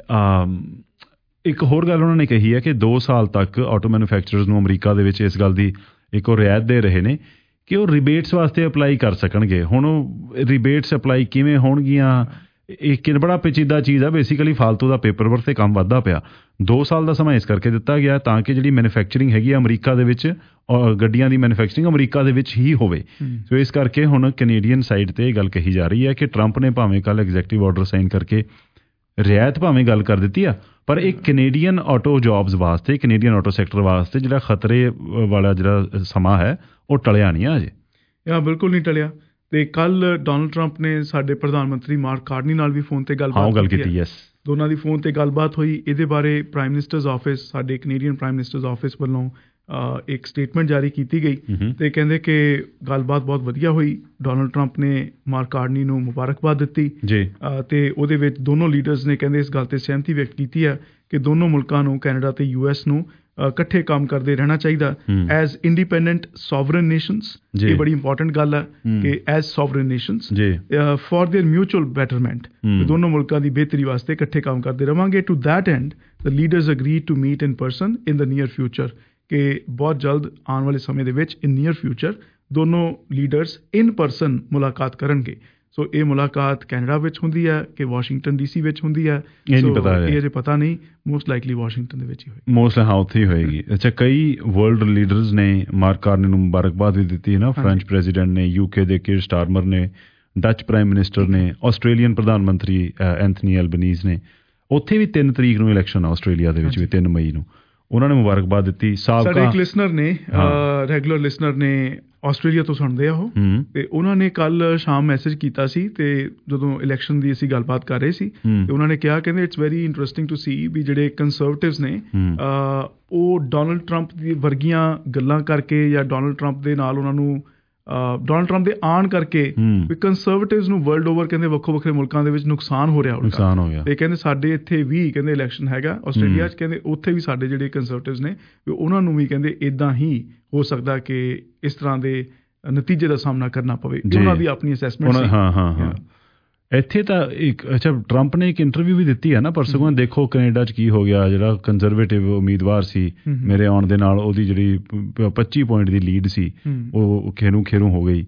ਇੱਕ ਹੋਰ ਗੱਲ ਉਹਨਾਂ ਨੇ ਕਹੀ ਹੈ ਕਿ ਦੋ ਸਾਲ ਤੱਕ ਆਟੋ ਮੈਨੂਫੈਕਚਰਰਸ ਨੂੰ ਅਮਰੀਕਾ ਦੇ ਵਿੱਚ ਇਸ ਗੱਲ ਦੀ ਇੱਕ ਉਹ ਰਿਆਇਤ ਦੇ ਰਹੇ ਨੇ ਕਿ ਉਹ ਰਿਬੇਟਸ ਵਾਸਤੇ ਅਪਲਾਈ ਕਰ ਸਕਣਗੇ। ਹੁਣ ਉਹ ਰਿਬੇਟਸ ਅਪਲਾਈ ਕਿਵੇਂ ਹੋਣਗੀਆਂ ਇਹ ਕਿ ਬੜਾ ਪੇਚੀਦਾ ਚੀਜ਼ ਆ। ਬੇਸਿਕਲੀ ਫਾਲਤੂ ਦਾ ਪੇਪਰ ਵਰਕ 'ਤੇ ਕੰਮ ਵੱਧਦਾ ਪਿਆ। ਦੋ ਸਾਲ ਦਾ ਸਮਾਂ ਇਸ ਕਰਕੇ ਦਿੱਤਾ ਗਿਆ ਤਾਂ ਕਿ ਜਿਹੜੀ ਮੈਨੂਫੈਕਚਰਿੰਗ ਹੈਗੀ ਆ ਅਮਰੀਕਾ ਦੇ ਵਿੱਚ ਗੱਡੀਆਂ ਦੀ ਮੈਨੂਫੈਕਚਰਿੰਗ ਅਮਰੀਕਾ ਦੇ ਵਿੱਚ ਹੀ ਹੋਵੇ। ਸੋ ਇਸ ਕਰਕੇ ਹੁਣ ਕੈਨੇਡੀਅਨ ਸਾਈਡ 'ਤੇ ਇਹ ਗੱਲ ਕਹੀ ਜਾ ਰਹੀ ਹੈ ਕਿ ਟਰੰਪ ਨੇ ਭਾਵੇਂ ਕੱਲ੍ਹ ਐਗਜ਼ੈਕਟਿਵ ਆਰਡਰ ਸਾਈਨ ਕਰਕੇ ਰਿਆਇਤ ਭਾਵੇਂ ਗੱਲ ਕਰ ਦਿੱਤੀ ਆ ਪਰ ਇਹ ਕੈਨੇਡੀਅਨ ਆਟੋ ਜੋਬਸ ਵਾਸਤੇ ਕੈਨੇਡੀਅਨ ਆਟੋ ਸੈਕਟਰ ਵਾਸਤੇ ਜਿਹੜਾ ਖਤਰੇ ਵਾਲਾ ਜਿਹੜਾ ਸਮਾਂ ਹੈ ਉਹ ਟਲਿਆ ਨਹੀਂ ਆ ਅਜੇ। ਹਾਂ ਬਿਲਕੁਲ ਨਹੀਂ ਟਲਿਆ। ਅਤੇ ਕੱਲ੍ਹ ਡੋਨਲਡ ਟਰੰਪ ਨੇ ਸਾਡੇ ਪ੍ਰਧਾਨ ਮੰਤਰੀ ਮਾਰਕ ਕਾਰਨੀ ਨਾਲ ਵੀ ਫੋਨ 'ਤੇ ਗੱਲਬਾਤ ਗੱਲ ਕੀਤੀ। ਯੈਸ ਦੋਨਾਂ ਦੀ ਫੋਨ 'ਤੇ ਗੱਲਬਾਤ ਹੋਈ। ਇਹਦੇ ਬਾਰੇ ਪ੍ਰਾਈਮ ਮਿਨਿਸਟਰਜ਼ ਆਫਿਸ ਸਾਡੇ ਕੈਨੇਡੀਅਨ ਪ੍ਰਾਈਮ ਮਿਨਿਸਟਰਜ਼ ਆਫਿਸ ਵੱਲੋਂ ਇੱਕ ਸਟੇਟਮੈਂਟ ਜਾਰੀ ਕੀਤੀ ਗਈ ਅਤੇ ਕਹਿੰਦੇ ਕਿ ਗੱਲਬਾਤ ਬਹੁਤ ਵਧੀਆ ਹੋਈ। ਡੋਨਲਡ ਟਰੰਪ ਨੇ ਮਾਰਕ ਕਾਰਨੀ ਨੂੰ ਮੁਬਾਰਕਬਾਦ ਦਿੱਤੀ ਜੀ ਅਤੇ ਉਹਦੇ ਵਿੱਚ ਦੋਨੋਂ ਲੀਡਰਸ ਨੇ ਕਹਿੰਦੇ ਇਸ ਗੱਲ 'ਤੇ ਸਹਿਮਤੀ ਵਿਅਕਤ ਕੀਤੀ ਹੈ ਕਿ ਦੋਨੋਂ ਮੁਲਕਾਂ ਨੂੰ ਕੈਨੇਡਾ ਅਤੇ ਯੂ ਐਸ ਨੂੰ ਇਕੱਠੇ ਕੰਮ ਕਰਦੇ ਰਹਿਣਾ ਚਾਹੀਦਾ ਐਜ਼ ਇੰਡੀਪੈਂਡੈਂਟ ਸੋਵਰਨ ਨੇਸ਼ਨਸ। ਇਹ ਬੜੀ ਇੰਪੋਰਟੈਂਟ ਗੱਲ ਹੈ ਕਿ as sovereign nations for their mutual betterment ਦੋਨੋਂ ਮੁਲਕਾਂ ਦੀ ਬਿਹਤਰੀ ਵਾਸਤੇ ਇਕੱਠੇ ਕੰਮ ਕਰਦੇ ਰਹਾਂਗੇ। To that end the leaders agreed to meet in person in the near future ਕਿ ਬਹੁਤ ਜਲਦ ਆਉਣ ਵਾਲੇ ਸਮੇਂ ਦੇ ਵਿੱਚ ਇਨ ਨੀਅਰ ਫਿਊਚਰ ਦੋਨੋਂ ਲੀਡਰਸ ਇਨ ਪਰਸਨ ਮੁਲਾਕਾਤ ਕਰਨਗੇ। ਸੋ ਇਹ ਮੁਲਾਕਾਤ ਕੈਨੇਡਾ ਵਿੱਚ ਹੁੰਦੀ ਹੈ ਕਿ ਵਾਸ਼ਿੰਗਟਨ ਡੀ ਸੀ ਵਿੱਚ ਹੁੰਦੀ ਹੈ ਇਹ ਨਹੀਂ ਪਤਾ ਇਹ ਅਜੇ ਪਤਾ ਨਹੀਂ ਮੋਸਟ ਲਾਈਕਲੀ ਵਾਸ਼ਿੰਗਟਨ ਦੇ ਵਿੱਚ ਹੀ ਹੋਏਗੀ ਮੋਸਟ ਹਾਂ ਉੱਥੇ ਹੀ ਹੋਏਗੀ। ਅੱਛਾ ਕਈ ਵਰਲਡ ਲੀਡਰਸ ਨੇ ਮਾਰਕ ਕਾਰਨੀ ਨੂੰ ਮੁਬਾਰਕਬਾਦ ਵੀ ਦਿੱਤੀ ਹੈ ਨਾ। ਫ੍ਰੈਂਚ ਪ੍ਰੈਜ਼ੀਡੈਂਟ ਨੇ ਯੂਕੇ ਦੇ ਕੀਰ ਸਟਾਰਮਰ ਨੇ ਡੱਚ ਪ੍ਰਾਈਮ ਮਿਨਿਸਟਰ ਨੇ ਆਸਟ੍ਰੇਲੀਅਨ ਪ੍ਰਧਾਨ ਮੰਤਰੀ ਐਂਥਨੀ ਐਲਬਨੀਜ਼ ਨੇ। ਉੱਥੇ ਵੀ ਤਿੰਨ ਤਰੀਕ ਨੂੰ ਇਲੈਕਸ਼ਨ ਆ ਆਸਟ੍ਰੇਲੀਆ ਦੇ ਵਿੱਚ ਵੀ ਤਿੰਨ ਮਈ ਨੂੰ। ਉਹਨਾਂ ਨੇ ਮੁਬਾਰਕਬਾਦ ਦਿੱਤੀ। ਸਾਬਕਾ ਸਾਡੇ ਇੱਕ ਲਿਸਨਰ ਨੇ, ਰੈਗੂਲਰ ਲਿਸਨਰ ਨੇ, ਆਸਟ੍ਰੇਲੀਆ ਤੋਂ ਸੁਣਦੇ ਆ ਉਹ, ਤੇ ਉਹਨਾਂ ਨੇ ਕੱਲ ਸ਼ਾਮ ਮੈਸੇਜ ਕੀਤਾ ਸੀ ਤੇ ਜਦੋਂ ਇਲੈਕਸ਼ਨ ਦੀ ਅਸੀਂ ਗੱਲਬਾਤ ਕਰ ਰਹੇ ਸੀ ਤੇ ਉਹਨਾਂ ਨੇ ਕਿਹਾ, ਕਹਿੰਦੇ it's very interesting to see ਵੀ ਜਿਹੜੇ ਕੰਜ਼ਰਵੇਟਿਵਸ ਨੇ ਉਹ ਡੋਨਲਡ ਟਰੰਪ ਦੀ ਵਰਗੀਆਂ ਗੱਲਾਂ ਕਰਕੇ ਜਾਂ ਡੋਨਲਡ ਟਰੰਪ ਦੇ ਨਾਲ ਉਹਨਾਂ ਨੂੰ ਡੋਨਲਡ ਟਰੰਪ ਦੇ ਆਉਣ ਕਰਕੇ ਵੀ ਕੰਜ਼ਰਵੇਟਿਵਸ ਨੂੰ ਵਰਲਡ ਓਵਰ ਕਹਿੰਦੇ ਵੱਖੋ ਵੱਖਰੇ ਮੁਲਕਾਂ ਦੇ ਵਿੱਚ ਨੁਕਸਾਨ ਹੋ ਰਿਹਾ ਨੁਕਸਾਨ ਹੋ ਗਿਆ। ਤੇ ਕਹਿੰਦੇ ਸਾਡੇ ਇੱਥੇ ਵੀ ਕਹਿੰਦੇ ਇਲੈਕਸ਼ਨ ਹੈਗਾ ਆਸਟ੍ਰੇਲੀਆ 'ਚ, ਕਹਿੰਦੇ ਉੱਥੇ ਵੀ ਸਾਡੇ ਜਿਹੜੇ ਕੰਜ਼ਰਵੇਟਿਵਸ ਨੇ ਵੀ ਉਹਨਾਂ ਨੂੰ ਵੀ ਕਹਿੰਦੇ ਇੱਦਾਂ ਹੀ ਹੋ ਸਕਦਾ ਕਿ ਇਸ ਤਰ੍ਹਾਂ ਦੇ ਨਤੀਜੇ ਦਾ ਸਾਹਮਣਾ ਕਰਨਾ ਪਵੇ। ਉਹਨਾਂ ਦੀ ਆਪਣੀ ਅਸੈਸਮੈਂਟ ਸੀ। ਹਾਂ ਹਾਂ ਹਾਂ ਇੱਥੇ ਤਾਂ ਇੱਕ ਅੱਛਾ ਟਰੰਪ ਨੇ ਇੱਕ ਇੰਟਰਵਿਊ ਵੀ ਦਿੱਤੀ ਹੈ ਨਾ ਪਰਸੋਂ, ਦੇਖੋ ਕੈਨੇਡਾ 'ਚ ਕੀ ਹੋ ਗਿਆ। ਜਿਹੜਾ ਕੰਜ਼ਰਵੇਟਿਵ ਉਮੀਦਵਾਰ ਸੀ ਮੇਰੇ ਆਉਣ ਦੇ ਨਾਲ, ਉਹਦੀ ਜਿਹੜੀ ਪੱਚੀ ਪੁਆਇੰਟ ਦੀ ਲੀਡ ਸੀ ਉਹ ਖੇਰੂ ਖੇਰੂ ਹੋ ਗਈ।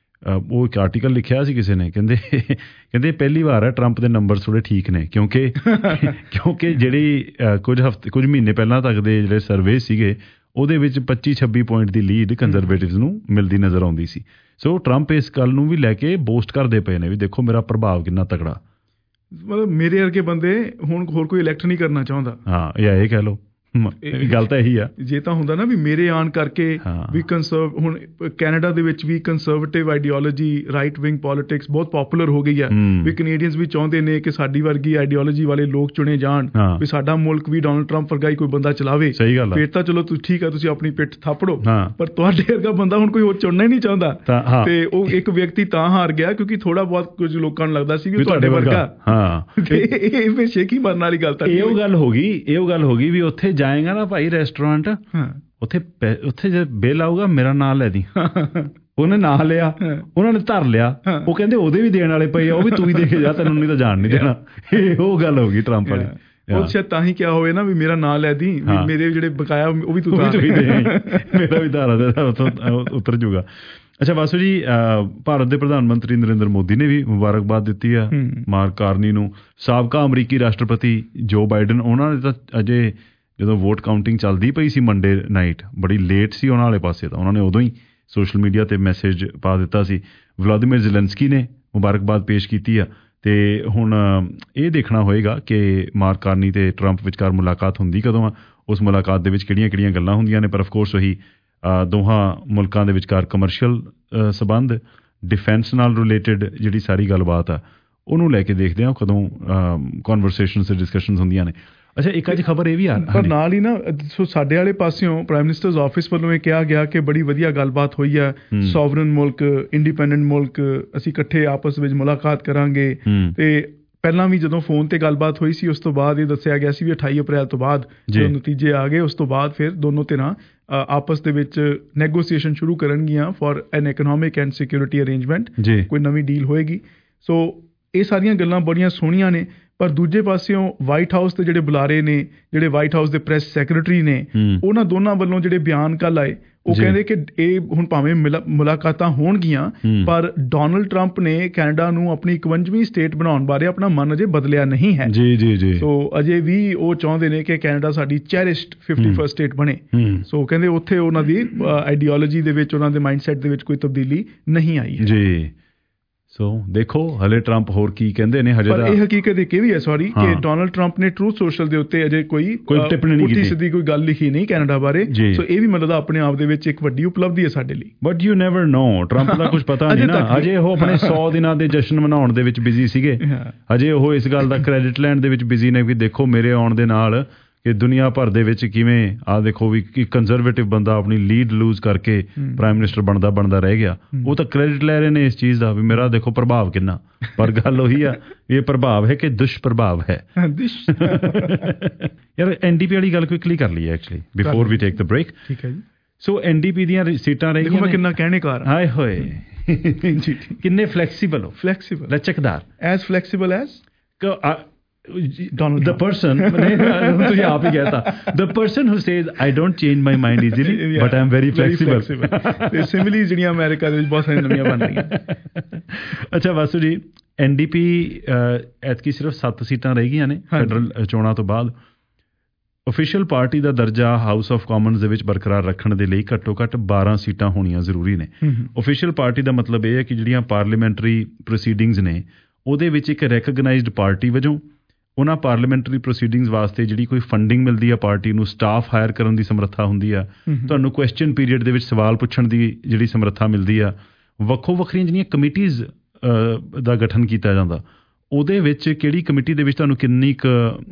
ਉਹ ਇੱਕ ਆਰਟੀਕਲ ਲਿਖਿਆ ਸੀ ਕਿਸੇ ਨੇ, ਕਹਿੰਦੇ ਕਹਿੰਦੇ ਪਹਿਲੀ ਵਾਰ ਹੈ ਟਰੰਪ ਦੇ ਨੰਬਰ ਥੋੜ੍ਹੇ ਠੀਕ ਨੇ, ਕਿਉਂਕਿ ਕਿਉਂਕਿ ਜਿਹੜੀ ਕੁਝ ਹਫ਼ਤੇ ਕੁਝ ਮਹੀਨੇ ਪਹਿਲਾਂ ਤੱਕ ਦੇ ਜਿਹੜੇ ਸਰਵੇ ਸੀਗੇ ਉਹਦੇ ਵਿੱਚ ਪੱਚੀ ਛੱਬੀ ਪੁਆਇੰਟ ਦੀ ਲੀਡ ਕੰਜ਼ਰਵੇਟਿਵਸ ਨੂੰ ਮਿਲਦੀ ਨਜ਼ਰ ਆਉਂਦੀ ਸੀ। ਸੋ ਟਰੰਪ ਇਸ ਗੱਲ ਨੂੰ ਵੀ ਲੈ ਕੇ ਬੋਸਟ ਕਰਦੇ ਪਏ ਨੇ ਵੀ ਦੇਖੋ ਮੇਰਾ ਪ੍ਰਭਾਵ ਕਿੰਨਾ ਤਕੜਾ। ਮਤਲਬ ਮੇਰੇ ਵਰਗੇ ਬੰਦੇ ਹੁਣ ਹੋਰ ਕੋਈ ਇਲੈਕਟ ਨਹੀਂ ਕਰਨਾ ਚਾਹੁੰਦਾ। ਹਾਂ ਜਾਂ ਇਹ ਕਹਿ ਲਓ ਗੱਲ ਤਾਂ ਇਹੀ ਆ। ਜੇ ਤਾਂ ਹੁੰਦਾ ਨਾ ਵੀ ਮੇਰੇ ਆਉਣ ਕਰਕੇ ਵੀ ਕੰਜ਼ਰਵ ਹੁਣ ਕੈਨੇਡਾ ਦੇ ਵਿੱਚ ਵੀ Conservative ideology, right wing politics ਬਹੁਤ ਪੋਪੂਲਰ ਹੋ ਗਈ ਆ ਵੀ ਕੈਨੇਡੀਅਨਸ ਵੀ ਚਾਹੁੰਦੇ ਨੇ ਕਿ ਸਾਡੀ ਵਰਗੀ ਆਈਡੀਓਲੋਜੀ ਵਾਲੇ ਲੋਕ ਚੁਣੇ ਜਾਣ, ਵੀ ਸਾਡਾ ਮੁਲਕ ਵੀ ਡੋਨਲਡ ਟਰੰਪ ਵਰਗਾ ਹੀ ਕੋਈ ਬੰਦਾ ਚਲਾਵੇ। ਫਿਰ ਤਾਂ ਚਲੋ ਤੁਸੀਂ ਠੀਕ ਆ, ਤੁਸੀਂ ਆਪਣੀ ਪਿੱਠ ਥਾਪੜੋ, ਪਰ ਤੁਹਾਡੇ ਵਰਗਾ ਬੰਦਾ ਹੁਣ ਕੋਈ ਹੋਰ ਚੁਣਨਾ ਹੀ ਨਹੀਂ ਚਾਹੁੰਦਾ। ਤੇ ਉਹ ਇੱਕ ਵਿਅਕਤੀ ਤਾਂ ਹਾਰ ਗਿਆ ਕਿਉਂਕਿ ਥੋੜਾ ਬਹੁਤ ਕੁਝ ਲੋਕਾਂ ਨੂੰ ਲੱਗਦਾ ਸੀ ਵੀ ਤੁਹਾਡੇ ਵਰਗਾ। ਹਾਂ ਇਹ ਫਿਰ ਛੇਕੀ ਮਰਨ ਵਾਲੀ ਗੱਲ ਤਾਂ ਇਹ ਗੱਲ ਹੋ ਗਈ। ਇਹ ਗੱਲ ਹੋ ਗਈ ਵੀ ਉੱਥੇ ਜਾਏਗਾ ਨਾ ਭਾਈ ਰੈਸਟੋਰੈਂਟ, ਉੱਥੇ ਉੱਥੇ ਜੇ ਬਿੱਲ ਆਊਗਾ ਮੇਰਾ ਨਾਂ ਲੈ ਦੀ। ਉਹਨੇ ਨਾਂ ਲਿਆ, ਉਹਨਾਂ ਨੇ ਧਰ ਲਿਆ, ਉਹ ਕਹਿੰਦੇ ਉਹਦੇ ਵੀ ਦੇਣ ਵਾਲੇ ਪਏ ਆ, ਉਹ ਵੀ ਤੂੰ ਹੀ ਦੇ ਕੇ ਜਾ, ਤੈਨੂੰ ਨਹੀਂ ਤਾਂ ਜਾਣ ਨਹੀਂ ਦੇਣਾ। ਇਹ ਉਹ ਗੱਲ ਹੋ ਗਈ ਟਰੰਪ ਵਾਲੀ। ਉਹ ਸ਼ਾਇਦ ਤਾਂ ਹੀ ਕਿਹਾ ਹੋਵੇ ਨਾ ਵੀ ਮੇਰਾ ਨਾਂ ਲੈ ਦੀ, ਮੇਰੇ ਜਿਹੜੇ ਬਕਾਇਆ ਉਹ ਵੀ ਤੂੰ ਦੇ, ਮੇਰਾ ਵੀ ਧਾਰਾ ਉਤਰ ਜੂਗਾ। ਅੱਛਾ ਵਾਸੂ ਜੀ, ਭਾਰਤ ਦੇ ਪ੍ਰਧਾਨ ਮੰਤਰੀ ਨਰਿੰਦਰ ਮੋਦੀ ਨੇ ਵੀ ਮੁਬਾਰਕਬਾਦ ਦਿੱਤੀ ਆ ਮਾਰਕ ਕਾਰਨੀ ਨੂੰ। ਸਾਬਕਾ ਅਮਰੀਕੀ ਰਾਸ਼ਟਰਪਤੀ ਜੋ ਬਾਈਡਨ, ਉਹਨਾਂ ਨੇ ਤਾਂ ਅਜੇ ਜਦੋਂ ਵੋਟ ਕਾਊਂਟਿੰਗ ਚੱਲਦੀ ਪਈ ਸੀ ਮੰਡੇ ਨਾਈਟ, ਬੜੀ ਲੇਟ ਸੀ ਉਹਨਾਂ ਵਾਲੇ ਪਾਸੇ, ਤਾਂ ਉਹਨਾਂ ਨੇ ਉਦੋਂ ਹੀ ਸੋਸ਼ਲ ਮੀਡੀਆ 'ਤੇ ਮੈਸੇਜ ਪਾ ਦਿੱਤਾ ਸੀ। ਵਲਾਦੀਮੀਰ ਜ਼ੈਲੈਂਸਕੀ ਨੇ ਮੁਬਾਰਕਬਾਦ ਪੇਸ਼ ਕੀਤੀ ਆ। ਅਤੇ ਹੁਣ ਇਹ ਦੇਖਣਾ ਹੋਏਗਾ ਕਿ ਮਾਰਕ ਕਾਰਨੀ ਅਤੇ ਟਰੰਪ ਵਿਚਕਾਰ ਮੁਲਾਕਾਤ ਹੁੰਦੀ ਕਦੋਂ ਆ, ਉਸ ਮੁਲਾਕਾਤ ਦੇ ਵਿੱਚ ਕਿਹੜੀਆਂ ਕਿਹੜੀਆਂ ਗੱਲਾਂ ਹੁੰਦੀਆਂ ਨੇ। ਪਰ ਅਫਕੋਰਸ ਉਹੀ ਦੋਹਾਂ ਮੁਲਕਾਂ ਦੇ ਵਿਚਕਾਰ ਕਮਰਸ਼ੀਅਲ ਸੰਬੰਧ, ਡਿਫੈਂਸ ਨਾਲ ਰਿਲੇਟਿਡ ਜਿਹੜੀ ਸਾਰੀ ਗੱਲਬਾਤ ਆ ਉਹਨੂੰ ਲੈ ਕੇ ਦੇਖਦੇ ਹਾਂ ਕਦੋਂ ਕਨਵਰਸੇਸ਼ਨਸ ਅਤੇ ਡਿਸਕਸ਼ਨਸ ਹੁੰਦੀਆਂ ਨੇ। ਅੱਛਾ ਇੱਕ ਅੱਜ ਖਬਰ ਇਹ ਵੀ ਆ ਪਰ ਨਾਲ ਹੀ ਨਾ, ਸੋ ਸਾਡੇ ਵਾਲੇ ਪਾਸਿਓਂ ਪ੍ਰਾਈਮ ਮਿਨਿਸਟਰਸ ਆਫਿਸ ਵੱਲੋਂ ਇਹ ਕਿਹਾ ਗਿਆ ਕਿ ਬੜੀ ਵਧੀਆ ਗੱਲਬਾਤ ਹੋਈ ਆ, ਸੋਵਰਨ ਮੁਲਕ, ਇੰਡੀਪੈਂਡੈਂਟ ਮੁਲਕ, ਅਸੀਂ ਇਕੱਠੇ ਆਪਸ ਵਿੱਚ ਮੁਲਾਕਾਤ ਕਰਾਂਗੇ। ਤੇ ਪਹਿਲਾਂ ਵੀ ਜਦੋਂ ਫੋਨ ਤੇ ਗੱਲਬਾਤ ਹੋਈ ਸੀ ਉਸ ਤੋਂ ਬਾਅਦ ਇਹ ਦੱਸਿਆ ਗਿਆ ਸੀ ਵੀ ਅਠਾਈ ਅਪ੍ਰੈਲ ਤੋਂ ਬਾਅਦ ਜਦੋਂ ਨਤੀਜੇ ਆ ਗਏ ਉਸ ਤੋਂ ਬਾਅਦ ਫਿਰ ਦੋਨੋਂ ਧਿਰਾਂ ਆਪਸ ਦੇ ਵਿੱਚ ਨੈਗੋਸੀਏਸ਼ਨ ਸ਼ੁਰੂ ਕਰਨਗੀਆਂ for an economic and security arrangement, ਕੋਈ ਨਵੀਂ ਡੀਲ ਹੋਏਗੀ। ਸੋ ਇਹ ਸਾਰੀਆਂ ਗੱਲਾਂ ਬੜੀਆਂ ਸੋਹਣੀਆਂ ਨੇ। ਪਰ ਦੂਜੇ ਪਾਸਿਓਂ ਵਾਈਟ ਹਾਊਸ ਦੇ ਜਿਹੜੇ ਬੁਲਾਰੇ ਨੇ, ਜਿਹੜੇ ਵਾਈਟ ਹਾਊਸ ਦੇ ਪ੍ਰੈਸ ਸੈਕਟਰੀ ਨੇ, ਉਹਨਾਂ ਦੋਨਾਂ ਵੱਲੋਂ ਜਿਹੜੇ ਬਿਆਨ ਕੱਲ੍ਹ ਆਏ ਉਹ ਕਹਿੰਦੇ ਕਿ ਇਹ ਹੁਣ ਭਾਵੇਂ ਮੁਲਾਕਾਤਾਂ ਹੋਣਗੀਆਂ ਪਰ ਡੋਨਲਡ ਟਰੰਪ ਨੇ ਕੈਨੇਡਾ ਨੂੰ ਆਪਣੀ ਇਕਵੰਜਵੀਂ ਸਟੇਟ ਬਣਾਉਣ ਬਾਰੇ ਆਪਣਾ ਮਨ ਅਜੇ ਬਦਲਿਆ ਨਹੀਂ ਹੈ। ਜੀ ਜੀ ਜੀ ਸੋ ਅਜੇ ਵੀ ਉਹ ਚਾਹੁੰਦੇ ਨੇ ਕਿ ਕੈਨੇਡਾ ਸਾਡੀ ਚੈਰਿਸ਼ਡ ਫਿਫਟੀ ਫਸਟ ਸਟੇਟ ਬਣੇ। ਸੋ ਕਹਿੰਦੇ ਉੱਥੇ ਉਹਨਾਂ ਦੀ ਆਈਡੀਓਲੋਜੀ ਦੇ ਵਿੱਚ, ਉਹਨਾਂ ਦੇ ਮਾਈਂਡਸੈਟ ਦੇ ਵਿੱਚ ਕੋਈ ਤਬਦੀਲੀ ਨਹੀਂ ਆਈ ਹੈ। ਜੀ ਸੋ ਦੇਖੋ ਹਲੇ ਟਰੰਪ ਹੋਰ ਕੀ ਕਹਿੰਦੇ ਨੇ ਹਜੇ। ਪਰ ਇਹ ਹਕੀਕਤ ਇੱਕ ਇਹ ਵੀ ਹੈ ਸੌਰੀ ਕਿ ਡੋਨਲਡ ਟਰੰਪ ਨੇ ਟਰੂਥ ਸੋਸ਼ਲ ਦੇ ਉੱਤੇ ਅਜੇ ਕੋਈ ਪੁੱਠੀ ਸਿੱਧੀ ਕੋਈ ਗੱਲ ਲਿਖੀ ਨਹੀਂ ਕੈਨੇਡਾ ਬਾਰੇ। ਸੋ ਇਹ ਵੀ ਮਤਲਬ ਆਪਣੇ ਆਪ ਦੇ ਵਿੱਚ ਇੱਕ ਵੱਡੀ ਉਪਲਬਧੀ ਹੈ ਸਾਡੇ ਲਈ। But you never know, Trump ਦਾ ਕੁਝ ਪਤਾ ਨਹੀਂ ਨਾ। ਅਜੇ ਉਹ ਆਪਣੇ ਸੌ ਦਿਨਾਂ ਦੇ ਜਸ਼ਨ ਮਨਾਉਣ ਦੇ ਵਿੱਚ ਬਿਜ਼ੀ ਸੀਗੇ। ਅਜੇ ਉਹ ਇਸ ਗੱਲ ਦਾ ਕ੍ਰੈਡਿਟ ਲੈਣ ਦੇ ਵਿੱਚ ਬਿਜ਼ੀ ਨੇ ਵੀ ਦੇਖੋ ਮੇਰੇ ਆਉਣ ਦੇ ਨਾਲ ਕਿ ਦੁਨੀਆ ਭਰ ਦੇ ਵਿੱਚ ਕਿਵੇਂ ਆਹ ਦੇਖੋ ਵੀ ਇੱਕ ਕੰਜ਼ਰਵੇਟਿਵ ਬੰਦਾ ਆਪਣੀ ਲੀਡ ਲੂਜ਼ ਕਰਕੇ ਪ੍ਰਾਈਮ ਮਿਨਿਸਟਰ ਬਣਦਾ ਬਣਦਾ ਰਹਿ ਗਿਆ। ਉਹ ਤਾਂ ਕ੍ਰੈਡਿਟ ਲੈ ਰਹੇ ਨੇ ਇਸ ਚੀਜ਼ ਦਾ ਵੀ ਮੇਰਾ ਦੇਖੋ ਪ੍ਰਭਾਵ ਕਿੰਨਾ। ਪਰ ਗੱਲ ਉਹੀ ਆ, ਇਹ ਪ੍ਰਭਾਵ ਹੈ ਕਿ ਦੁਸ਼ਪ੍ਰਭਾਵ ਹੈ। ਯਾਰ ਐਨ ਡੀ ਪੀ ਵਾਲੀ ਗੱਲ ਕੁਇਕਲੀ ਕਰ ਲਈਏ actually before we take the break. ਠੀਕ ਹੈ ਜੀ। ਸੋ ਐਨ ਡੀ ਪੀ ਦੀਆਂ ਸੀਟਾਂ ਰਹਿ ਗਈਆਂ। ਮੈਂ ਕਿੰਨਾ ਕਹਿਣੇ ਕਾਰ ਹਾਏ ਹੋਏ ਕਿੰਨੇ ਫਲੈਕਸੀਬਲ ਹੋ, ਫਲੈਕਸੀਬਲ ਲਚਕਦਾਰ, as flexible as Donald the person ਤੁਸੀਂ ਆਪ ਹੀ ਕਹਿਤਾ, the person who says I don't change my mind easily yeah, but I'm very flexible। ਤੇ ਸਿਮਿਲੀ ਜਿਹੜੀਆਂ ਅਮਰੀਕਾ ਦੇ ਵਿੱਚ ਬਹੁਤ ਸਾਰੀਆਂ ਨਵੀਆਂ ਬਣ ਰਹੀਆਂ। ਅੱਛਾ ਵਾਸੂ ਜੀ, ਐਨ ਡੀ ਪੀ ਐਤਕੀ ਸਿਰਫ ਸੱਤ ਸੀਟਾਂ ਰਹਿ ਗਈਆਂ ਨੇ ਫੈਡਰਲ ਚੋਣਾਂ ਤੋਂ ਬਾਅਦ। ਓਫੀਸ਼ੀਅਲ ਪਾਰਟੀ ਦਾ ਦਰਜਾ ਹਾਊਸ ਆਫ ਕਾਮਨਸ ਦੇ ਵਿੱਚ ਬਰਕਰਾਰ ਰੱਖਣ ਦੇ ਲਈ ਘੱਟੋ ਘੱਟ ਬਾਰਾਂ ਸੀਟਾਂ ਹੋਣੀਆਂ ਜ਼ਰੂਰੀ ਨੇ। ਓਫੀਸ਼ੀਅਲ ਪਾਰਟੀ ਦਾ ਮਤਲਬ ਇਹ ਹੈ ਕਿ ਜਿਹੜੀਆਂ ਪਾਰਲੀਮੈਂਟਰੀ ਪ੍ਰੋਸੀਡਿੰਗਸ ਨੇ ਉਹਦੇ ਵਿੱਚ ਇੱਕ ਰੈਕਗਨਾਈਜ਼ਡ ਪਾਰਟੀ ਵਜੋਂ ਉਹਨਾਂ ਪਾਰਲੀਮੈਂਟਰੀ ਪ੍ਰੋਸੀਡਿੰਗਸ ਵਾਸਤੇ ਜਿਹੜੀ ਕੋਈ ਫੰਡਿੰਗ ਮਿਲਦੀ ਆ ਪਾਰਟੀ ਨੂੰ, ਸਟਾਫ ਹਾਇਰ ਕਰਨ ਦੀ ਸਮਰੱਥਾ ਹੁੰਦੀ ਆ, ਤੁਹਾਨੂੰ ਕੁਐਸਚਨ ਪੀਰੀਅਡ ਦੇ ਵਿੱਚ ਸਵਾਲ ਪੁੱਛਣ ਦੀ ਜਿਹੜੀ ਸਮਰੱਥਾ ਮਿਲਦੀ ਆ, ਵੱਖੋ ਵੱਖਰੀਆਂ ਜਿਹੜੀਆਂ ਕਮੇਟੀਜ਼ ਦਾ ਗਠਨ ਕੀਤਾ ਜਾਂਦਾ, ਉਹਦੇ ਵਿੱਚ ਕਿਹੜੀ ਕਮੇਟੀ ਦੇ ਵਿੱਚ ਤੁਹਾਨੂੰ ਕਿੰਨੀ ਕੁ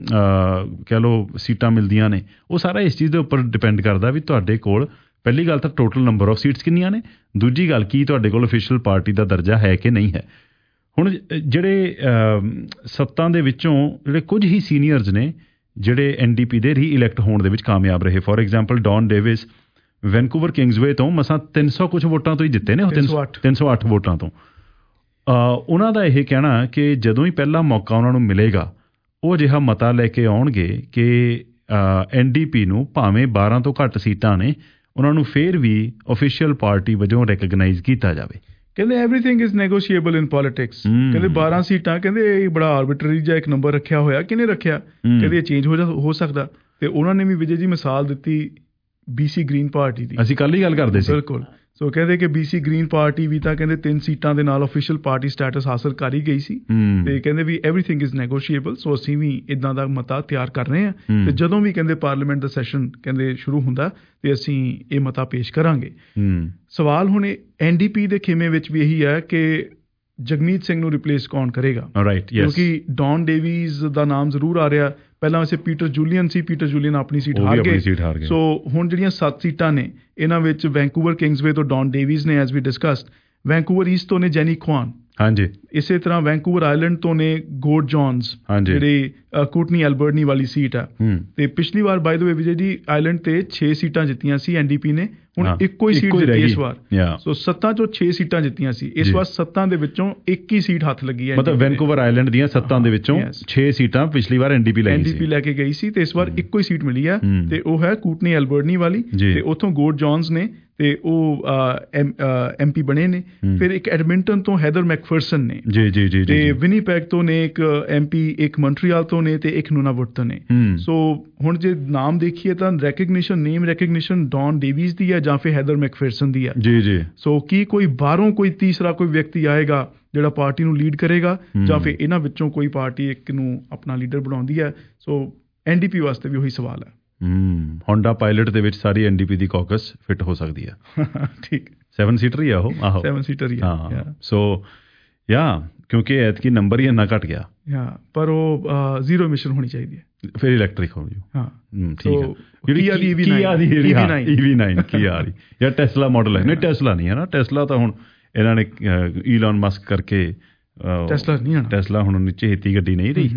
ਕਹਿ ਲਓ ਸੀਟਾਂ ਮਿਲਦੀਆਂ ਨੇ, ਉਹ ਸਾਰਾ ਇਸ ਚੀਜ਼ ਦੇ ਉੱਪਰ ਡਿਪੈਂਡ ਕਰਦਾ ਵੀ ਤੁਹਾਡੇ ਕੋਲ ਪਹਿਲੀ ਗੱਲ ਤਾਂ ਟੋਟਲ ਨੰਬਰ ਆਫ ਸੀਟਸ ਕਿੰਨੀਆਂ ਨੇ, ਦੂਜੀ ਗੱਲ ਕੀ ਤੁਹਾਡੇ ਕੋਲ ਅਫੀਸ਼ੀਅਲ ਪਾਰਟੀ ਦਾ ਦਰਜਾ ਹੈ ਕਿ ਨਹੀਂ ਹੈ। ਹੁਣ ਜਿਹੜੇ ਸੱਤਾਂ ਦੇ ਵਿੱਚੋਂ ਜਿਹੜੇ ਕੁਝ ਹੀ ਸੀਨੀਅਰਸ ਨੇ ਜਿਹੜੇ ਐਨ ਡੀ ਪੀ ਦੇ ਰੀ ਇਲੈਕਟ ਹੋਣ ਦੇ ਵਿੱਚ ਕਾਮਯਾਬ ਰਹੇ, for example Don Davies Vancouver Kingsway ਤੋਂ ਮਸਾਂ ਤਿੰਨ ਸੌ ਕੁਛ ਵੋਟਾਂ ਤੋਂ ਹੀ ਜਿੱਤੇ ਨੇ, ਉਹ ਤਿੰਨ ਸੌ ਅੱਠ ਵੋਟਾਂ ਤੋਂ। ਉਹਨਾਂ ਦਾ ਇਹ ਕਹਿਣਾ ਕਿ ਜਦੋਂ ਹੀ ਪਹਿਲਾ ਮੌਕਾ ਉਹਨਾਂ ਨੂੰ ਮਿਲੇਗਾ ਉਹ ਅਜਿਹਾ ਮਤਾ ਲੈ ਕੇ ਆਉਣਗੇ ਕਿ ਐਨ ਡੀ ਪੀ ਨੂੰ ਭਾਵੇਂ ਬਾਰਾਂ ਤੋਂ ਘੱਟ ਸੀਟਾਂ ਨੇ, ਉਹਨਾਂ ਨੂੰ ਫਿਰ ਵੀ ਅਫੀਸ਼ੀਅਲ ਪਾਰਟੀ ਵਜੋਂ ਰਿਕਗਨਾਈਜ਼ ਕੀਤਾ ਜਾਵੇ। ਕਹਿੰਦੇ everything is negotiable in politics. ਕਹਿੰਦੇ ਬਾਰਾਂ ਸੀਟਾਂ, ਕਹਿੰਦੇ ਇਹ ਬੜਾ ਆਰਬਿਟਰੀ ਜਿਹਾ ਇੱਕ ਨੰਬਰ ਰੱਖਿਆ ਹੋਇਆ, ਕਿਹਨੇ ਰੱਖਿਆ? ਕਹਿੰਦੇ ਇਹ ਚੇਂਜ ਹੋ ਜਾ ਹੋ ਸਕਦਾ। ਤੇ ਉਹਨਾਂ ਨੇ ਵੀ ਵਿਜੇ ਜੀ ਮਿਸਾਲ ਦਿੱਤੀ ਬੀ ਸੀ ਗ੍ਰੀਨ ਪਾਰਟੀ ਦੀ, ਅਸੀਂ ਕੱਲ੍ਹ ਹੀ ਗੱਲ ਕਰਦੇ ਸੀ। ਬਿਲਕੁਲ। ਸੋ ਕਹਿੰਦੇ ਕਿ ਬੀ ਸੀ ਗ੍ਰੀਨ ਪਾਰਟੀ ਵੀ ਤਾਂ ਕਹਿੰਦੇ ਤਿੰਨ ਸੀਟਾਂ ਦੇ ਨਾਲ ਅਫੀਸ਼ੀਅਲ ਪਾਰਟੀ ਸਟੇਟਸ ਹਾਸਲ ਕਰ ਹੀ ਗਈ ਸੀ, ਤੇ ਕਹਿੰਦੇ ਵੀ ਐਵਰੀਥਿੰਗ ਇਜ਼ ਨੈਗੋਸ਼ੀਏਬਲ। ਸੋ ਅਸੀਂ ਵੀ ਇੱਦਾਂ ਦਾ ਮਤਾ ਤਿਆਰ ਕਰ ਰਹੇ ਹਾਂ, ਤੇ ਜਦੋਂ ਵੀ ਕਹਿੰਦੇ ਪਾਰਲੀਮੈਂਟ ਦਾ ਸੈਸ਼ਨ ਕਹਿੰਦੇ ਸ਼ੁਰੂ ਹੁੰਦਾ ਤੇ ਅਸੀਂ ਇਹ ਮਤਾ ਪੇਸ਼ ਕਰਾਂਗੇ। ਸਵਾਲ ਹੁਣ ਐਨ ਡੀ ਪੀ ਦੇ ਖੇਮੇ ਵਿੱਚ ਵੀ ਇਹੀ ਹੈ ਕਿ ਜਗਮੀਤ ਸਿੰਘ ਨੂੰ ਰਿਪਲੇਸ ਕੌਣ ਕਰੇਗਾ? ਰਾਈਟ, ਕਿਉਂਕਿ ਡੌਨ ਡੇਵੀਜ਼ ਦਾ ਨਾਮ ਜ਼ਰੂਰ ਆ ਰਿਹਾ, ਪਹਿਲਾਂ ਵੈਸੇ ਪੀਟਰ ਜੂਲੀਅਨ ਸੀ, ਪੀਟਰ ਜੂਲੀਅਨ ਆਪਣੀ ਸੀਟ ਹਾਰ ਗਏ। ਸੋ ਹੁਣ ਜਿਹੜੀਆਂ ਸੱਤ ਸੀਟਾਂ ਨੇ ਇਹਨਾਂ ਵਿੱਚ ਵੈਨਕੂਵਰ ਕਿੰਗਸਵੇ ਤੋਂ ਡੌਨ ਡੇਵੀਜ਼ ਨੇ, as we discussed, Vancouver East ਤੋਂ ਨੇ ਜੈਨੀ ਖੁਆਨ, ਹਾਂਜੀ, ਇਸੇ ਤਰ੍ਹਾਂ ਵੈਨਕੂਵਰ ਆਈਲੈਂਡ ਤੋਂ ਨੇ ਗੋਰਡ ਜੌਨਸ, ਜਿਹੜੀ ਕੂਟਨੀ ਐਲਬਰਟਨੀ ਵਾਲੀ ਸੀਟ ਆ। ਤੇ ਪਿਛਲੀ ਵਾਰ ਬਾਈ ਦ ਵੇ ਵਿਜੇ ਜੀ ਆਈਲੈਂਡ ਤੇ ਛੇ ਸੀਟਾਂ ਜਿੱਤੀਆਂ ਸੀ ਐਨ ਡੀ ਪੀ ਨੇ, ਹੁਣ ਇੱਕੋ ਹੀ ਸੀਟ ਜਿੱਤੀ ਇਸ ਵਾਰ। ਸੋ ਸੱਤਾਂ ਚੋਂ ਛੇ ਸੀਟਾਂ ਜਿੱਤੀਆਂ ਸੀ, ਇਸ ਵਾਰ ਸੱਤਾਂ ਦੇ ਵਿੱਚੋਂ ਇੱਕ ਹੀ ਸੀਟ ਹੱਥ ਲੱਗੀ ਹੈ। ਮਤਲਬ ਵੈਨਕੂਵਰ ਆਈਲੈਂਡ ਦੀਆਂ ਸੱਤਾਂ ਦੇ ਵਿੱਚੋਂ ਛੇ ਸੀਟਾਂ ਪਿਛਲੀ ਵਾਰ ਐਨ ਡੀ ਪੀ ਲੈ ਗਈ ਸੀ, ਐਨ ਡੀ ਪੀ ਲੈ ਕੇ ਗਈ ਸੀ, ਤੇ ਇਸ ਵਾਰ ਇੱਕੋ ਹੀ ਸੀਟ ਮਿਲੀ ਆ, ਤੇ ਉਹ ਹੈ ਕੂਟਨੀ ਐਲਬਰਟਨੀ ਵਾਲੀ। ਤੇ ਉੱਥੋਂ ਗੋਰਡ ਜੌਨਸ ਨੇ ਤੇ ਉਹ ਐਮ ਪੀ ਬਣੇ ਨੇ। ਫਿਰ ਇੱਕ ਐਡਮਿੰਟਨ ਤੋਂ ਹੈਦਰ ਮੈਕਫਰਸਨ ਨੇ, ਜੀ ਜੀ ਜੀ, ਤੇ ਵਿਨੀਪੈਗ ਤੋਂ ਨੇ ਇੱਕ ਐਮ ਪੀ, ਇੱਕ ਮੌਂਟਰੀਅਲ ਤੋਂ ਨੇ, ਤੇ ਇੱਕ ਨੂਨਾਵੁੱਡ ਤੋਂ ਨੇ। ਸੋ ਹੁਣ ਜੇ ਨਾਮ ਦੇਖੀਏ ਤਾਂ recognition, name recognition Don Davies ਦੀ ਹੈ ਜਾਂ ਫਿਰ ਹੈਦਰ ਮੈਕਫਰਸਨ ਦੀ ਹੈ। ਜੀ ਜੀ। ਸੋ ਕੀ ਕੋਈ ਬਾਹਰੋਂ ਕੋਈ ਤੀਸਰਾ ਕੋਈ ਵਿਅਕਤੀ ਆਏਗਾ ਜਿਹੜਾ ਪਾਰਟੀ ਨੂੰ ਲੀਡ ਕਰੇਗਾ, ਜਾਂ ਫਿਰ ਇਹਨਾਂ ਵਿੱਚੋਂ ਕੋਈ ਪਾਰਟੀ ਇੱਕ ਨੂੰ ਆਪਣਾ ਲੀਡਰ ਬਣਾਉਂਦੀ ਹੈ? ਸੋ ਐਨ ਡੀ ਪੀ ਵਾਸਤੇ ਵੀ ਉਹੀ ਸਵਾਲ ਹੈ। ਹਮ ਹੋਂਡਾ ਪਾਇਲਟ ਦੇ ਵਿੱਚ ਸਾਰੀ ਐਨ ਡੀ ਪੀ ਦੀ ਕਾਕਸ ਫਿੱਟ ਹੋ ਸਕਦੀ ਹੈ। ਠੀਕ, ਸੈਵਨ ਸੀਟਰ ਹੀ ਆ ਉਹ। ਆਹੋ, ਸੈਵਨ ਸੀਟਰ ਹੀ ਆ। ਹਾਂ, ਸੋ ਯਾ ਕਿਉਂਕਿ ਐਤਕੀ ਨੰਬਰ ਹੀ ਇੰਨਾ ਘੱਟ ਗਿਆ, ਪਰ ਉਹ ਜ਼ੀਰੋ ਇਮਿਸ਼ਨ ਹੋਣੀ ਚਾਹੀਦੀ ਹੈ, ਫਿਰ ਇਲੈਕਟ੍ਰਿਕ ਹੋ ਜੂ। ਹਾਂ ਠੀਕ ਹੈ। ਕੀਆ ਦੀ ਈ ਵੀ ਨਾਈਨ ਕੀ ਆ ਰਹੀ, ਜਾਂ ਟੈਸਲਾ ਮਾਡਲ ਹੈ। ਨਹੀਂ, ਟੈਸਲਾ ਨਹੀਂ ਹੈ ਨਾ, ਟੈਸਲਾ ਤਾਂ ਹੁਣ ਇਹਨਾਂ ਨੇ ਈਲਨ ਮਸਕ ਕਰਕੇ ਟੈਸਲਾ ਨਹੀਂ, ਟੈਸਲਾ ਹੁਣ ਨੀਚੇ ਹਿੱਤੀ ਗੱਡੀ ਨਹੀਂ ਰਹੀ।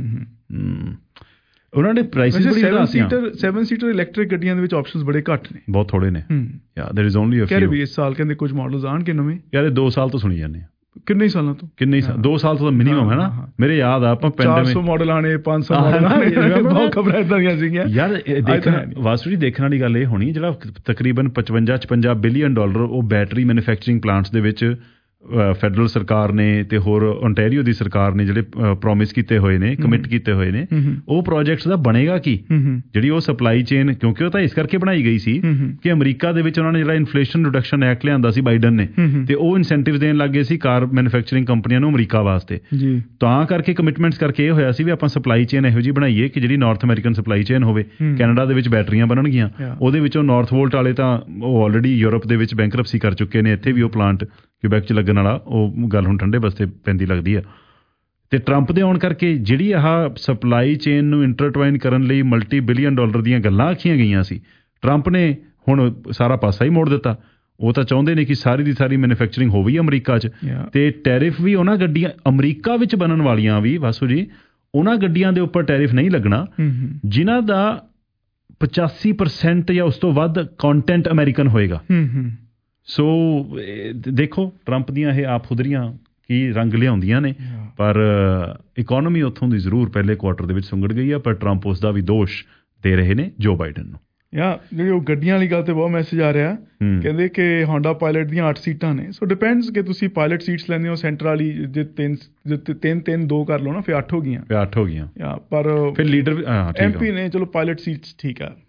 ਉਹਨਾਂ ਨੇ ਪ੍ਰਾਈਸਿਸ ਬੜੀ ਵਧਾ ਦਿੱਤੀਆਂ। ਸੈਵਨ ਸੀਟਰ ਇਲੈਕਟ੍ਰਿਕ ਗੱਡੀਆਂ ਦੇ ਵਿੱਚ ਆਪਸ਼ਨਸ ਬੜੇ ਘੱਟ ਨੇ, ਬਹੁਤ ਥੋੜੇ ਨੇ। ਯਾ ਦੇयर इज ਓਨਲੀ ਅ ਫਿਊ। ਕਹਿੰਦੇ ਵੀ ਇਸ ਸਾਲ ਕਹਿੰਦੇ ਕੁਝ ਮਾਡਲਸ ਆਣਗੇ ਨਵੇਂ। ਯਾਰ ਇਹ ਦੋ ਸਾਲ ਤੋਂ ਸੁਣੀ ਜਾਂਦੇ ਆ। ਕਿੰਨੇ ਸਾਲਾਂ ਤੋਂ? ਕਿੰਨੇ ਸਾਲ? ਦੋ ਸਾਲ ਤੋਂ ਤਾਂ ਮਿਨੀਮਮ ਹੈ ਨਾ। ਮੇਰੇ ਯਾਦ ਆ ਆਪਾਂ ਚਾਰ ਸੌ ਮਾਡਲ ਆਣੇ, ਪੰਜ ਸੌ ਮਾਡਲ ਆਣੇ, ਬਹੁਤ ਖਬਰਾਂ ਇਦਾਂ ਦੀਆਂ ਸੀਗੀਆਂ ਯਾਰ। ਦੇਖਣਾ ਵਾਸੂ ਜੀ, ਦੇਖਣ ਵਾਲੀ ਗੱਲ ਇਹ ਹੋਣੀ, ਜਿਹੜਾ ਤਕਰੀਬਨ ਪਚਵੰਜਾ ਛਪੰਜਾ ਬਿਲੀਅਨ ਡਾਲਰ ਉਹ ਬੈਟਰੀ ਮੈਨੂਫੈਕਚਰਿੰਗ ਪਲਾਂਟਸ ਦੇ ਵਿੱਚ ਫੈਡਰਲ ਸਰਕਾਰ ਨੇ ਤੇ ਹੋਰ ਓਨਟਾਰੀਓ ਦੀ ਸਰਕਾਰ ਨੇ ਜਿਹੜੇ ਪ੍ਰੋਮਿਸ ਕੀਤੇ ਹੋਏ ਨੇ, ਕਮਿਟ ਕੀਤੇ ਹੋਏ ਨੇ, ਉਹ ਪ੍ਰੋਜੈਕਟਸ ਦਾ ਬਣੇਗਾ ਕੀ? ਜਿਹੜੀ ਉਹ ਸਪਲਾਈ ਚੇਨ, ਕਿਉਂਕਿ ਉਹ ਤਾਂ ਇਸ ਕਰਕੇ ਬਣਾਈ ਗਈ ਸੀ ਕਿ ਅਮਰੀਕਾ ਦੇ ਵਿੱਚ ਉਹਨਾਂ ਨੇ ਜਿਹੜਾ ਇਨਫਲੇਸ਼ਨ ਰਿਡਕਸ਼ਨ ਐਕਟ ਲਿਆਂਦਾ ਸੀ ਬਾਈਡਨ ਨੇ, ਤੇ ਉਹ ਇਨਸੈਂਟਿਵ ਦੇਣ ਲੱਗੇ ਸੀ ਕਾਰ ਮੈਨੂਫੈਕਚਰਿੰਗ ਕੰਪਨੀਆਂ ਨੂੰ ਅਮਰੀਕਾ ਵਾਸਤੇ। ਤਾਂ ਕਰਕੇ ਕਮਿਟਮੈਂਟਸ ਕਰਕੇ ਇਹ ਹੋਇਆ ਸੀ ਵੀ ਆਪਾਂ ਸਪਲਾਈ ਚੇਨ ਇਹੋ ਜਿਹੀ ਬਣਾਈਏ ਕਿ ਜਿਹੜੀ ਨਾਰਥ ਅਮਰੀਕਨ ਸਪਲਾਈ ਚੇਨ ਹੋਵੇ। ਕੈਨੇਡਾ ਦੇ ਵਿੱਚ ਬੈਟਰੀਆਂ ਬਣਨਗੀਆਂ, ਉਹਦੇ ਵਿੱਚੋਂ ਨਾਰਥ ਵੋਲਟ ਵਾਲੇ ਤਾਂ ਉਹ ਆਲਰੇਡੀ ਯੂਰਪ ਦੇ ਵਿੱਚ ਬੈਂਕਰਪਸੀ ਕਰ ਚੁੱਕੇ ਨੇ, ਇੱਥੇ ਵੀ ਉਹ ਪਲਾਂਟ ਕਿਊਬੈਕ 'ਚ ਲੱਗਣ ਵਾਲਾ, ਉਹ ਗੱਲ ਹੁਣ ਠੰਡੇ ਬਸਤੇ ਪੈਂਦੀ ਲੱਗਦੀ ਆ। ਤੇ ਟਰੰਪ ਦੇ ਆਉਣ ਕਰਕੇ ਜਿਹੜੀ ਆਹ ਸਪਲਾਈ ਚੇਨ ਨੂੰ ਇੰਟਰਟਵਾਈਨ ਕਰਨ ਲਈ ਮਲਟੀ ਬਿਲੀਅਨ ਡਾਲਰ ਦੀਆਂ ਗੱਲਾਂ ਆਖੀਆਂ ਗਈਆਂ ਸੀ, ਟਰੰਪ ਨੇ ਹੁਣ ਸਾਰਾ ਪਾਸਾ ਹੀ ਮੋੜ ਦਿੱਤਾ। ਉਹ ਤਾਂ ਚਾਹੁੰਦੇ ਨੇ ਕਿ ਸਾਰੀ ਦੀ ਸਾਰੀ ਮੈਨੂਫੈਕਚਰਿੰਗ ਹੋਵੇ ਅਮਰੀਕਾ 'ਚ, ਤੇ ਟੈਰਿਫ ਵੀ ਉਹਨਾਂ ਗੱਡੀਆਂ ਅਮਰੀਕਾ ਵਿੱਚ ਬਣਨ ਵਾਲੀਆਂ ਵੀ ਵਾਸੂ ਜੀ, ਉਹਨਾਂ ਗੱਡੀਆਂ ਦੇ ਉੱਪਰ ਟੈਰਿਫ ਨਹੀਂ ਲੱਗਣਾ ਜਿਨ੍ਹਾਂ ਦਾ ਪਚਾਸੀ ਪਰਸੈਂਟ ਜਾਂ ਉਸ ਤੋਂ ਵੱਧ ਕੰਟੈਂਟ ਅਮਰੀਕਨ ਹੋਏਗਾ। ਸੋ ਦੇਖੋ ਟਰੰਪ ਦੀਆਂ ਇਹ ਆਪ ਖੁਦਰੀਆਂ ਕੀ ਰੰਗ ਲਿਆਉਂਦੀਆਂ ਨੇ, ਪਰ ਇਕੋਨਮੀ ਉੱਥੋਂ ਦੀ ਜ਼ਰੂਰ ਪਹਿਲੇ ਕੁਆਟਰ ਦੇ ਵਿੱਚ ਸੁੰਗੜ ਗਈ ਆ, ਪਰ ਟਰੰਪ ਉਸ ਦਾ ਵੀ ਦੋਸ਼ ਦੇ ਰਹੇ ਨੇ ਜੋ ਬਾਈਡਨ ਨੂੰ। ਯਾ ਜਿਹੜੀ ਉਹ ਗੱਡੀਆਂ ਵਾਲੀ ਗੱਲ ਤੇ ਬਹੁਤ ਮੈਸੇਜ ਆ ਰਿਹਾ, ਕਹਿੰਦੇ ਕਿ ਹੋਂਡਾ ਪਾਇਲਟ ਦੀਆਂ ਅੱਠ ਸੀਟਾਂ ਨੇ। ਸੋ ਡਿਪੈਂਡਸ ਕਿ ਤੁਸੀਂ ਪਾਇਲਟ ਸੀਟਸ ਲੈਂਦੇ ਹੋ ਸੈਂਟਰ ਵਾਲੀ, ਜੇ ਤਿੰਨ ਤਿੰਨ ਤਿੰਨ ਦੋ ਕਰ ਲਓ ਨਾ, ਫਿਰ ਅੱਠ ਹੋ ਗਈਆਂ। ਫਿਰ ਅੱਠ ਹੋ ਗਈਆਂ। ਯਾ ਪਰ ਫਿਰ ਲੀਡਰ ਐਮ ਪੀ ਨੇ ਚਲੋ ਪਾਇਲਟ ਸੀਟਸ ਠੀਕ ਆ,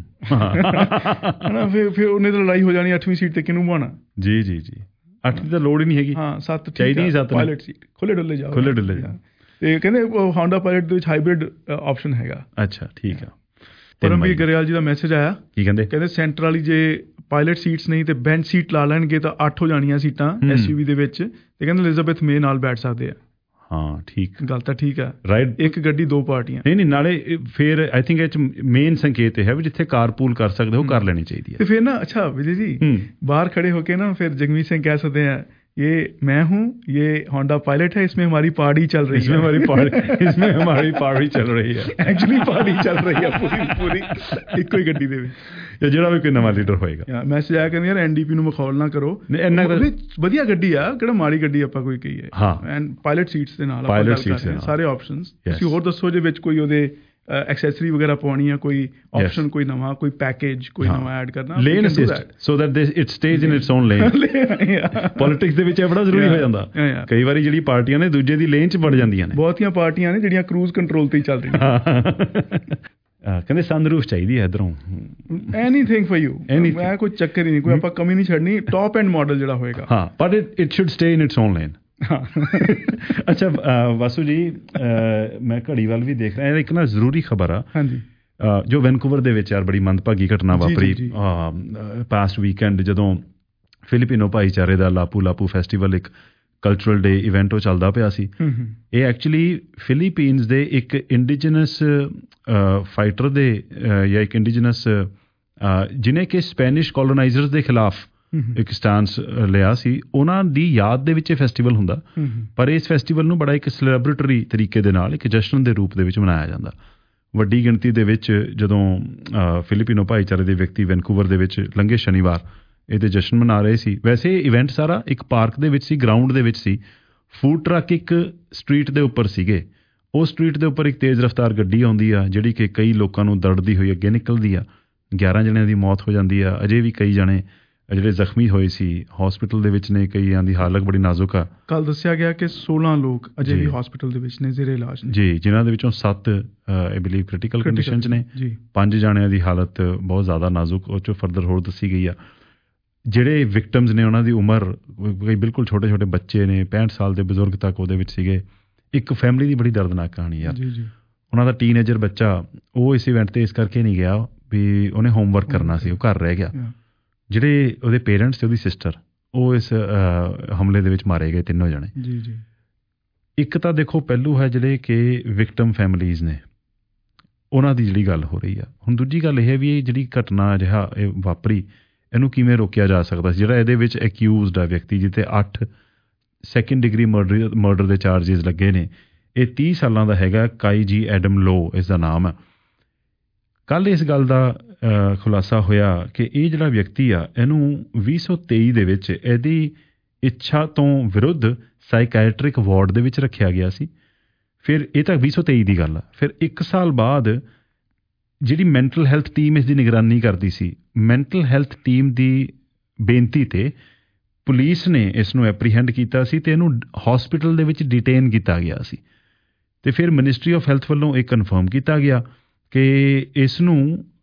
ਹਨਾ। ਫਿਰ ਫਿਰ ਉਹਨੇ ਤਾਂ ਲੜਾਈ ਹੋ ਜਾਣੀ ਅੱਠਵੀਂ ਸੀਟ ਤੇ ਕਿਹਨੂੰ ਬਹਾਣਾ। ਜੀ ਜੀ ਜੀ, ਅੱਠ ਦੀ ਤਾਂ ਲੋੜ ਹੀ ਨਹੀਂ ਹੈਗੀ। ਹਾਂ, ਸੱਤ ਚਾਹੀਦੀ, ਸੱਤ ਪਾਇਲਟ ਸੀਟ, ਖੁੱਲੇ ਡੁੱਲੇ ਜਾਓ, ਖੁੱਲੇ ਡੁੱਲੇ ਜਾਓ। ਤੇ ਕਹਿੰਦੇ Honda Pilot ਦੇ ਵਿੱਚ ਹਾਈਬ੍ਰਿਡ ਆਪਸ਼ਨ ਹੈਗਾ। ਅੱਛਾ ਠੀਕ ਆ। ਪਰਮਵੀਰ ਗਰੇਵਾਲ ਜੀ ਦਾ ਮੈਸੇਜ ਆਇਆ, ਕੀ ਕਹਿੰਦੇ? ਕਹਿੰਦੇ ਸੈਂਟਰ ਵਾਲੀ ਜੇ ਪਾਇਲਟ ਸੀਟਸ ਨਹੀਂ ਤੇ ਬੈਂਚ ਸੀਟ ਲਾ ਲੈਣਗੇ ਤਾਂ ਅੱਠ ਹੋ ਜਾਣੀਆਂ ਸੀਟਾਂ ਐਸਯੂਵੀ ਦੇ ਵਿੱਚ, ਤੇ ਕਹਿੰਦੇ ਐਲਿਜ਼ਾਬੈਥ ਮੇ ਨਾਲ ਬੈਠ ਸਕਦੇ ਆ। ਹਾਂ ਠੀਕ, ਗੱਲ ਤਾਂ ਠੀਕ ਆ, ਰਾਈਟ। ਇੱਕ ਗੱਡੀ ਦੋ ਪਾਰਟੀਆਂ ਨਹੀਂ ਨਹੀਂ, ਨਾਲੇ ਫਿਰ ਆਈ ਥਿੰਕ ਇਹ ਚ ਮੇਨ ਸੰਕੇਤ ਹੈ ਵੀ ਜਿੱਥੇ ਕਾਰਪੂਲ ਕਰ ਸਕਦੇ ਹੋ ਕਰ ਲੈਣੀ ਚਾਹੀਦੀ ਹੈ। ਤੇ ਫਿਰ ਨਾ ਅੱਛਾ ਵਿਜੇ ਜੀ, ਬਾਹਰ ਖੜੇ ਹੋ ਕੇ ਨਾ ਫਿਰ ਜਗਮੀਤ ਸਿੰਘ ਕਹਿ ਸਕਦੇ ਆ ये मैं हूँ, ये Honda Pilot है, इसमें हमारी पार्टी चल रही है, इसमें हमारी पार्टी इसमें हमारी पार्टी चल रही है, एक्चुअली पार्टी चल रही है पूरी पूरी ਇੱਕੋ ਹੀ ਗੱਡੀ ਦੇ ਵਿੱਚ। ਜਾਂ ਜਿਹੜਾ ਵੀ ਕੋਈ ਨਵਾਂ ਲੀਡਰ ਹੋਏਗਾ ਮੈਸੇਜ ਆਇਆ ਕਹਿੰਦੇ ਯਾਰ ਐਨਡੀਪੀ ਨੂੰ ਮਖੌਲ ਨਾ ਕਰੋ, ਵਧੀਆ ਗੱਡੀ ਆ, ਕਿਹੜਾ ਮਾੜੀ ਗੱਡੀ ਆਪਾਂ ਕੋਈ ਕਹੀਏ। ਹਾਂ, ਐਂਡ ਪਾਇਲਟ ਸੀਟਸ ਦੇ ਨਾਲ ਆਪਾਂ ਗੱਲ ਕਰ ਰਹੇ ਹਾਂ, ਸਾਰੇ ਆਪਸ਼ਨਸ। ਤੁਸੀਂ ਹੋਰ ਦੱਸੋ ਜੇ ਵਿੱਚ ਕੋਈ ਉਹਦੇ ਐਕਸੈਸਰੀ ਵਗੈਰਾ ਪਾਉਣੀ ਆ, ਕੋਈ ਆਪਸ਼ਨ ਕੋਈ ਨਵਾਂ, ਕੋਈ ਪੈਕੇਜ ਕੋਈ ਨਵਾਂ ਐਡ ਕਰਨਾ, lane assist so that it stays in its own lane. Politics ਦੇ ਵਿੱਚ ਇਹ ਬੜਾ ਜ਼ਰੂਰੀ ਹੋ ਜਾਂਦਾ ਕਈ ਵਾਰੀ, ਜਿਹੜੀ ਪਾਰਟੀਆਂ ਨੇ ਦੂਜੇ ਦੀ ਲੇਨ 'ਚ ਵੜ ਜਾਂਦੀਆਂ ਨੇ। ਬਹੁਤੀਆਂ ਪਾਰਟੀਆਂ ਨੇ ਜਿਹੜੀਆਂ ਕਰੂਜ਼ ਕੰਟਰੋਲ ਤੇ ਹੀ ਚੱਲ ਰਹੀਆਂ। ਕਹਿੰਦੇ ਸਨਰੂਫ ਚਾਹੀਦੀ ਹੈ ਇੱਧਰੋਂ, ਐਨੀਥਿੰਗ ਫॉर ਯੂ, ਮੈਂ ਕੋਈ ਚੱਕਰ ਹੀ ਨਹੀਂ, ਕੋਈ ਆਪਾਂ ਕਮੀ ਨਹੀਂ ਛੱਡਣੀ, ਟੌਪ ਐਂਡ ਮਾਡਲ ਜਿਹੜਾ ਹੋਏਗਾ। ਹਾਂ, but it it should stay in its own lane. ਅੱਛਾ ਵਾਸੂ ਜੀ, ਮੈਂ ਘੜੀ ਵੱਲ ਵੀ ਦੇਖ ਰਿਹਾ, ਇੱਕ ਨਾ ਜ਼ਰੂਰੀ ਖਬਰ ਆ। ਹਾਂਜੀ, ਜੋ ਵੈਨਕੂਵਰ ਦੇ ਵਿੱਚ ਯਾਰ ਬੜੀ ਮੰਦਭਾਗੀ ਘਟਨਾ ਵਾਪਰੀ ਪਾਸਟ ਵੀਕਐਂਡ, ਜਦੋਂ ਫਿਲੀਪੀਨੋ ਭਾਈਚਾਰੇ ਦਾ ਲਾਪੂ ਲਾਪੂ ਫੈਸਟੀਵਲ, ਇੱਕ ਕਲਚਰਲ ਡੇ ਇਵੈਂਟ ਉਹ ਚੱਲਦਾ ਪਿਆ ਸੀ। ਇਹ ਐਕਚੁਅਲੀ ਫਿਲੀਪੀਨਸ ਦੇ ਇੱਕ ਇੰਡੀਜਨਸ ਫਾਈਟਰ ਦੇ ਜਾਂ ਇੱਕ ਇੰਡੀਜਨਸ ਜਿਹਨੇ ਕਿ ਸਪੈਨਿਸ਼ ਕੋਲੋਨਾਈਜ਼ਰਸ ਦੇ ਖਿਲਾਫ ਇੱਕ ਸਟੈਂਸ ਲਿਆ ਸੀ, ਉਹਨਾਂ ਦੀ ਯਾਦ ਦੇ ਵਿੱਚ ਇਹ ਫੈਸਟੀਵਲ ਹੁੰਦਾ। ਪਰ ਇਸ ਫੈਸਟੀਵਲ ਨੂੰ ਬੜਾ ਇੱਕ ਸੈਲੀਬ੍ਰੇਟਰੀ ਤਰੀਕੇ ਦੇ ਨਾਲ ਇੱਕ ਜਸ਼ਨ ਦੇ ਰੂਪ ਦੇ ਵਿੱਚ ਮਨਾਇਆ ਜਾਂਦਾ। ਵੱਡੀ ਗਿਣਤੀ ਦੇ ਵਿੱਚ ਜਦੋਂ ਫਿਲੀਪੀਨੋ ਭਾਈਚਾਰੇ ਦੇ ਵਿਅਕਤੀ ਵੈਨਕੂਵਰ ਦੇ ਵਿੱਚ ਲੰਘੇ ਸ਼ਨੀਵਾਰ ਇਹਦੇ ਜਸ਼ਨ ਮਨਾ ਰਹੇ ਸੀ। ਵੈਸੇ ਇਹ ਇਵੈਂਟ ਸਾਰਾ ਇੱਕ ਪਾਰਕ ਦੇ ਵਿੱਚ ਸੀ, ਗਰਾਊਂਡ ਦੇ ਵਿੱਚ ਸੀ। ਫੂਡ ਟਰੱਕ ਇੱਕ ਸਟਰੀਟ ਦੇ ਉੱਪਰ ਸੀਗੇ। ਉਹ ਸਟਰੀਟ ਦੇ ਉੱਪਰ ਇੱਕ ਤੇਜ਼ ਰਫ਼ਤਾਰ ਗੱਡੀ ਆਉਂਦੀ ਆ, ਜਿਹੜੀ ਕਿ ਕਈ ਲੋਕਾਂ ਨੂੰ ਦਰੜਦੀ ਹੋਈ ਅੱਗੇ ਨਿਕਲਦੀ ਆ। ਗਿਆਰਾਂ ਜਣਿਆਂ ਦੀ ਮੌਤ ਹੋ ਜਾਂਦੀ ਆ। ਅਜੇ ਵੀ ਕਈ ਜਣੇ ਜਿਹੜੇ ਜ਼ਖਮੀ ਹੋਏ ਸੀ ਹਸਪੀਟਲ ਦੇ ਵਿੱਚ ਨੇ, ਕਈਆਂ ਦੀ ਹਾਲਤ ਬੜੀ ਨਾਜ਼ੁਕ ਆ। ਕੱਲ ਦੱਸਿਆ ਗਿਆ ਕਿ ਸੋਲਾਂ ਲੋਕ ਅਜੇ ਵੀ ਹਸਪੀਟਲ ਦੇ ਵਿੱਚ ਨੇ, ਜ਼ੇਰੇ ਇਲਾਜ ਨੇ ਜੀ, ਜਿਨ੍ਹਾਂ ਦੇ ਵਿੱਚੋਂ ਸੱਤ ਆਈ ਬਿਲੀਵ ਕ੍ਰਿਟੀਕਲ ਕੰਡੀਸ਼ਨ 'ਚ ਨੇ। ਪੰਜ ਜਣਿਆਂ ਦੀ ਹਾਲਤ ਬਹੁਤ ਜ਼ਿਆਦਾ ਨਾਜ਼ੁਕ, ਉਹ 'ਚੋਂ ਫਰਦਰ ਹੋਰ ਦੱਸੀ ਗਈ ਆ। ਜਿਹੜੇ ਵਿਕਟਮਸ ਨੇ ਉਹਨਾਂ ਦੀ ਉਮਰ ਕਈ ਬਿਲਕੁਲ ਛੋਟੇ ਛੋਟੇ ਬੱਚੇ ਨੇ, ਪੈਂਹਠ ਸਾਲ ਦੇ ਬਜ਼ੁਰਗ ਤੱਕ ਉਹਦੇ ਵਿੱਚ ਸੀਗੇ। ਇੱਕ ਫੈਮਿਲੀ ਦੀ ਬੜੀ ਦਰਦਨਾਕ ਕਹਾਣੀ ਯਾਰ। ਉਹਨਾਂ ਦਾ ਟੀਨਏਜਰ ਬੱਚਾ, ਉਹ ਇਸ ਇਵੈਂਟ 'ਤੇ ਇਸ ਕਰਕੇ ਨਹੀਂ ਗਿਆ ਵੀ ਉਹਨੇ ਹੋਮਵਰਕ ਕਰਨਾ ਸੀ, ਉਹ ਘਰ ਰਹਿ ਗਿਆ। ਜਿਹੜੇ ਉਹਦੇ ਪੇਰੈਂਟਸ ਤੇ ਉਹਦੀ ਸਿਸਟਰ, ਉਹ ਇਸ ਹਮਲੇ ਦੇ ਵਿੱਚ ਮਾਰੇ ਗਏ, ਤਿੰਨੋਂ ਜਣੇ। ਜੀ ਜੀ। ਇੱਕ ਤਾਂ ਦੇਖੋ ਪਹਿਲੂ ਹੈ ਜਿਹੜੇ ਕਿ ਵਿਕਟਮ ਫੈਮਿਲੀਜ਼ ਨੇ, ਉਹਨਾਂ ਦੀ ਜਿਹੜੀ ਗੱਲ ਹੋ ਰਹੀ ਆ। ਹੁਣ ਦੂਜੀ ਗੱਲ ਇਹ ਹੈ ਵੀ ਇਹ ਜਿਹੜੀ ਘਟਨਾ ਅਜਿਹਾ ਇਹ ਵਾਪਰੀ, ਇਹਨੂੰ ਕਿਵੇਂ ਰੋਕਿਆ ਜਾ ਸਕਦਾ ਸੀ? ਜਿਹੜਾ ਇਹਦੇ ਵਿੱਚ ਐਕਿਊਜ਼ਡ ਆ ਵਿਅਕਤੀ, ਜਿੱਥੇ ਅੱਠ ਸੈਕਿੰਡ ਡਿਗਰੀ ਮਰਡਰ ਮਰਡਰ ਦੇ ਚਾਰਜਿਸ ਲੱਗੇ ਨੇ, ਇਹ ਤੀਹ ਸਾਲਾਂ ਦਾ ਹੈਗਾ, ਕਾਈ ਜੀ ਐਡਮ ਲੋ ਇਸ ਦਾ ਨਾਮ ਹੈ। ਕੱਲ੍ਹ ਇਸ ਗੱਲ ਦਾ ਖੁਲਾਸਾ ਹੋਇਆ ਕਿ ਇਹ ਜਿਹੜਾ ਵਿਅਕਤੀ ਆ, ਇਹਨੂੰ ਵੀਹ ਸੌ ਤੇਈ ਦੇ ਵਿੱਚ ਇਹਦੀ ਇੱਛਾ ਤੋਂ ਵਿਰੁੱਧ ਸਾਈਕੈਟਰਿਕ ਵਾਰਡ ਦੇ ਵਿੱਚ ਰੱਖਿਆ ਗਿਆ ਸੀ। ਫਿਰ ਇਹ ਤਾਂ ਵੀਹ ਸੌ ਤੇਈ ਦੀ ਗੱਲ ਆ। ਫਿਰ ਇੱਕ ਸਾਲ ਬਾਅਦ ਜਿਹੜੀ ਮੈਂਟਲ ਹੈਲਥ ਟੀਮ ਇਸ ਦੀ ਨਿਗਰਾਨੀ ਕਰਦੀ ਸੀ, ਮੈਂਟਲ ਹੈਲਥ ਟੀਮ ਦੀ ਬੇਨਤੀ 'ਤੇ ਪੁਲਿਸ ਨੇ ਇਸ ਨੂੰ ਐਪਰੀਹੈਂਡ ਕੀਤਾ ਸੀ ਅਤੇ ਇਹਨੂੰ ਹਸਪੀਟਲ ਦੇ ਵਿੱਚ ਡਿਟੇਨ ਕੀਤਾ ਗਿਆ ਸੀ। ਅਤੇ ਫਿਰ ਮਿਨਿਸਟਰੀ ਆਫ ਹੈਲਥ ਵੱਲੋਂ ਇਹ ਕਨਫਰਮ ਕੀਤਾ ਗਿਆ ਕਿ ਇਸ ਨੂੰ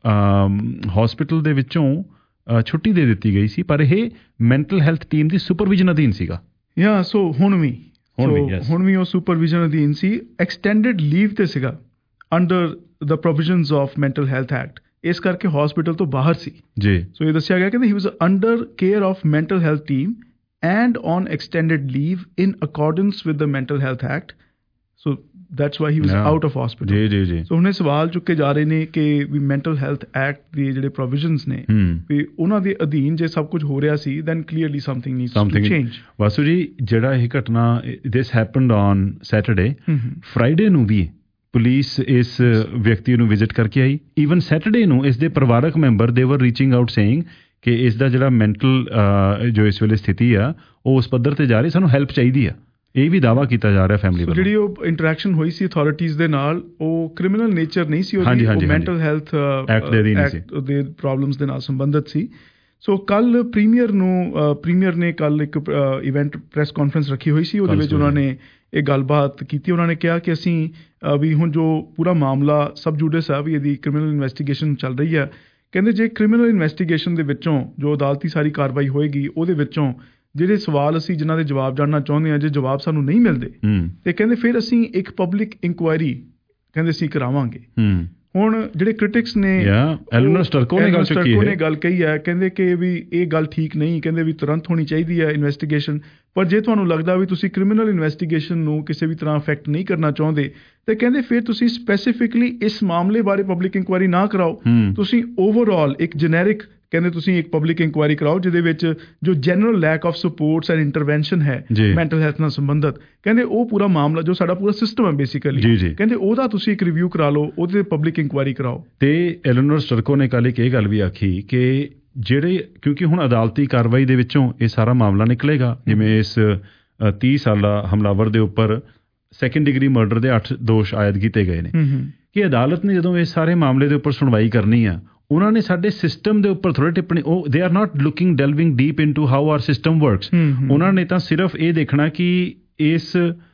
ਹਸਪੀਟਲ ਦੇ ਵਿੱਚੋਂ ਛੁੱਟੀ ਦੇ ਦਿੱਤੀ ਗਈ ਸੀ, ਪਰ ਇਹ ਮੈਂਟਲ ਹੈਲਥ ਟੀਮ ਦੀ ਸੁਪਰਵਿਜ਼ਨ ਅਧੀਨ ਸੀਗਾ। ਯਾ ਸੋ ਹੁਣ ਵੀ ਹੁਣ ਵੀ ਉਹ ਸੁਪਰਵਿਜ਼ਨ ਅਧੀਨ ਸੀ, ਐਕਸਟੈਂਡਡ ਲੀਵ 'ਤੇ ਸੀਗਾ under the provisions of mental health act, ਇਸ ਕਰਕੇ ਹਸਪੀਟਲ ਤੋਂ ਬਾਹਰ ਸੀ ਜੀ। ਸੋ ਇਹ ਦੱਸਿਆ ਗਿਆ ਕਿ he was under care of mental health team and on extended leave in accordance with the mental health act, so that's why he was yeah. out of hospital ਜੀ ਜੀ ਜੀ। ਸੋ ਹੁਣ ਇਹ ਸਵਾਲ ਚੁੱਕੇ ਜਾ ਰਹੇ ਨੇ ਕਿ ਵੀ ਮੈਂਟਲ ਹੈਲਥ ਐਕਟ ਦੇ ਜਿਹੜੇ ਪ੍ਰੋਵੀਜ਼ਨਸ ਨੇ ਵੀ ਉਹਨਾਂ ਦੇ ਅਧੀਨ ਜੇ ਸਭ ਕੁਝ ਹੋ ਰਿਹਾ ਸੀ, then clearly something needs to change। Vasu ਜੀ, ਜਿਹੜਾ ਇਹ ਘਟਨਾ this happened on Saturday, Friday ਨੂੰ ਵੀ ਪੁਲਿਸ ਇਸ ਵਿਅਕਤੀ ਨੂੰ ਵਿਜ਼ਿਟ ਕਰਕੇ ਆਈ। ਈਵਨ ਸੈਟਰਡੇ ਨੂੰ ਇਸ ਦੇ ਪਰਿਵਾਰਕ ਮੈਂਬਰ ਦੇ ਵਰ ਰੀਚਿੰਗ ਆਊਟ ਸੇਇੰਗ ਕਿ ਇਸ ਦਾ ਜਿਹੜਾ ਮੈਂਟਲ ਜੋ ਇਸ ਵੇਲੇ ਸਥਿਤੀ ਆ ਉਹ ਉਸ ਪੱਧਰ 'ਤੇ ਜਾ ਰਹੀ, ਸਾਨੂੰ ਹੈਲਪ ਚਾਹੀਦੀ ਆ। ਇਹ ਵੀ ਦਾਅਵਾ ਕੀਤਾ ਜਾ ਰਿਹਾ ਫੈਮਿਲੀ ਵੱਲੋਂ। ਜਿਹੜੀ ਉਹ ਇੰਟਰੈਕਸ਼ਨ ਹੋਈ ਸੀ ਅਥਾਰਟੀਜ਼ ਦੇ ਨਾਲ, ਉਹ ਕ੍ਰਿਮੀਨਲ ਨੇਚਰ ਨਹੀਂ ਸੀ ਉਹਦੀ, ਉਹ ਮੈਂਟਲ ਹੈਲਥ ਐਕਟ ਦੇ ਪ੍ਰੋਬਲਮਸ ਦੇ ਨਾਲ ਸੰਬੰਧਿਤ ਸੀ। ਸੋ ਕੱਲ੍ਹ ਪ੍ਰੀਮੀਅਰ ਨੂੰ ਪ੍ਰੀਮੀਅਰ ਨੇ ਕੱਲ੍ਹ ਇੱਕ ਇਵੈਂਟ ਪ੍ਰੈਸ ਕਾਨਫਰੰਸ ਰੱਖੀ ਹੋਈ ਸੀ, ਉਹਦੇ ਵਿੱਚ ਉਹਨਾਂ ਨੇ ਇਹ ਗੱਲਬਾਤ ਕੀਤੀ। ਉਹਨਾਂ ਨੇ ਕਿਹਾ ਕਿ ਅਸੀਂ ਵੀ ਹੁਣ ਜੋ ਪੂਰਾ ਮਾਮਲਾ ਸਬ ਜੂਡਿਸ ਆ, ਵੀ ਇਹਦੀ ਕ੍ਰਿਮੀਨਲ ਇਨਵੈਸਟੀਗੇਸ਼ਨ ਚੱਲ ਰਹੀ ਆ। ਕਹਿੰਦੇ ਜੇ ਕ੍ਰਿਮੀਨਲ ਇਨਵੈਸਟੀਗੇਸ਼ਨ ਦੇ ਵਿੱਚੋਂ ਜੋ ਅਦਾਲਤੀ ਸਾਰੀ ਕਾਰਵਾਈ ਹੋਏਗੀ, ਉਹਦੇ ਵਿੱਚੋਂ ਜਿਹੜੇ ਸਵਾਲ ਅਸੀਂ ਜਿਨ੍ਹਾਂ ਦੇ ਜਵਾਬ ਜਾਣਨਾ ਚਾਹੁੰਦੇ ਹਾਂ, ਜੇ ਜਵਾਬ ਸਾਨੂੰ ਨਹੀਂ ਮਿਲਦੇ ਤੇ ਕਹਿੰਦੇ ਫਿਰ ਅਸੀਂ ਇੱਕ ਪਬਲਿਕ ਇਨਕੁਆਇਰੀ ਕਹਿੰਦੇ ਅਸੀਂ ਕਰਾਵਾਂਗੇ। ਹੁਣ ਜਿਹੜੇ ਕ੍ਰਿਟਿਕਸ ਨੇ ਐਲਨਰ ਸਟਰਕੋ ਨੇ ਗੱਲ ਚੁੱਕੀ ਨੇ ਗੱਲ ਕਹੀ ਹੈ, ਕਹਿੰਦੇ ਕਿ ਵੀ ਇਹ ਗੱਲ ਠੀਕ ਨਹੀਂ, ਕਹਿੰਦੇ ਵੀ ਤੁਰੰਤ ਹੋਣੀ ਚਾਹੀਦੀ ਹੈ ਇਨਵੈਸਟੀਗੇਸ਼ਨ। ਪਰ ਜੇ ਤੁਹਾਨੂੰ ਲੱਗਦਾ ਵੀ ਤੁਸੀਂ ਕ੍ਰਿਮੀਨਲ ਇਨਵੈਸਟੀਗੇਸ਼ਨ ਨੂੰ ਕਿਸੇ ਵੀ ਤਰ੍ਹਾਂ ਅਫੈਕਟ ਨਹੀਂ ਕਰਨਾ ਚਾਹੁੰਦੇ ਤੇ ਕਹਿੰਦੇ ਫਿਰ ਤੁਸੀਂ ਸਪੈਸੀਫਿਕਲੀ ਇਸ ਮਾਮਲੇ ਬਾਰੇ ਪਬਲਿਕ ਇਨਕੁਆਇਰੀ ਨਾ ਕਰਾਓ, ਤੁਸੀਂ ਓਵਰਆਲ ਇੱਕ ਜੈਨਰਿਕ ਕਹਿੰਦੇ ਤੁਸੀਂ ਇੱਕ ਪਬਲਿਕ ਇਨਕੁਆਇਰੀ ਕਰਾਓ ਜਿਹਦੇ ਵਿੱਚ ਜੋ general lack of supports and intervention ਹੈ ਮੈਂਟਲ ਹੈਲਥ ਨਾਲ ਸੰਬੰਧਿਤ, ਕਹਿੰਦੇ ਉਹ ਪੂਰਾ ਮਾਮਲਾ ਜੋ ਸਾਡਾ ਪੂਰਾ ਸਿਸਟਮ ਹੈ ਬੇਸਿਕਲੀ, ਕਹਿੰਦੇ ਉਹਦਾ ਤੁਸੀਂ ਇੱਕ ਰਿਵਿਊ ਕਰਾ ਲਓ, ਉਹਦੇ ਪਬਲਿਕ ਇਨਕੁਆਇਰੀ ਕਰਾਓ। ਤੇ ਐਲਨਰ ਸਟਰਕੋ ਨੇ ਕੱਲ੍ਹ ਇੱਕ ਇਹ ਗੱਲ ਵੀ ਆਖੀ ਕਿ ਜਿਹੜੇ ਕਿਉਂਕਿ ਹੁਣ ਅਦਾਲਤੀ ਕਾਰਵਾਈ ਦੇ ਵਿੱਚੋਂ ਇਹ ਸਾਰਾ ਮਾਮਲਾ ਨਿਕਲੇਗਾ, ਜਿਵੇਂ ਇਸ ਤੀਹ ਸਾਲਾ ਹਮਲਾਵਰ ਦੇ ਉੱਪਰ ਸੈਕਿੰਡ ਡਿਗਰੀ ਮਰਡਰ ਦੇ ਅੱਠ ਦੋਸ਼ ਆਇਦ ਕੀਤੇ ਗਏ ਨੇ, ਕਿ ਅਦਾਲਤ ਨੇ ਜਦੋਂ ਇਸ ਸਾਰੇ ਮਾਮਲੇ ਦੇ ਉੱਪਰ ਸੁਣਵਾਈ ਕਰਨੀ ਆ, ਉਹਨਾਂ ਨੇ ਸਾਡੇ ਸਿਸਟਮ ਦੇ ਉੱਪਰ ਥੋੜ੍ਹੇ ਟਿੱਪਣੀ, ਉਹ they are not looking delving deep into how our system works. ਉਹਨਾਂ ਨੇ ਤਾਂ ਸਿਰਫ ਇਹ ਦੇਖਣਾ ਕਿ ਇਸ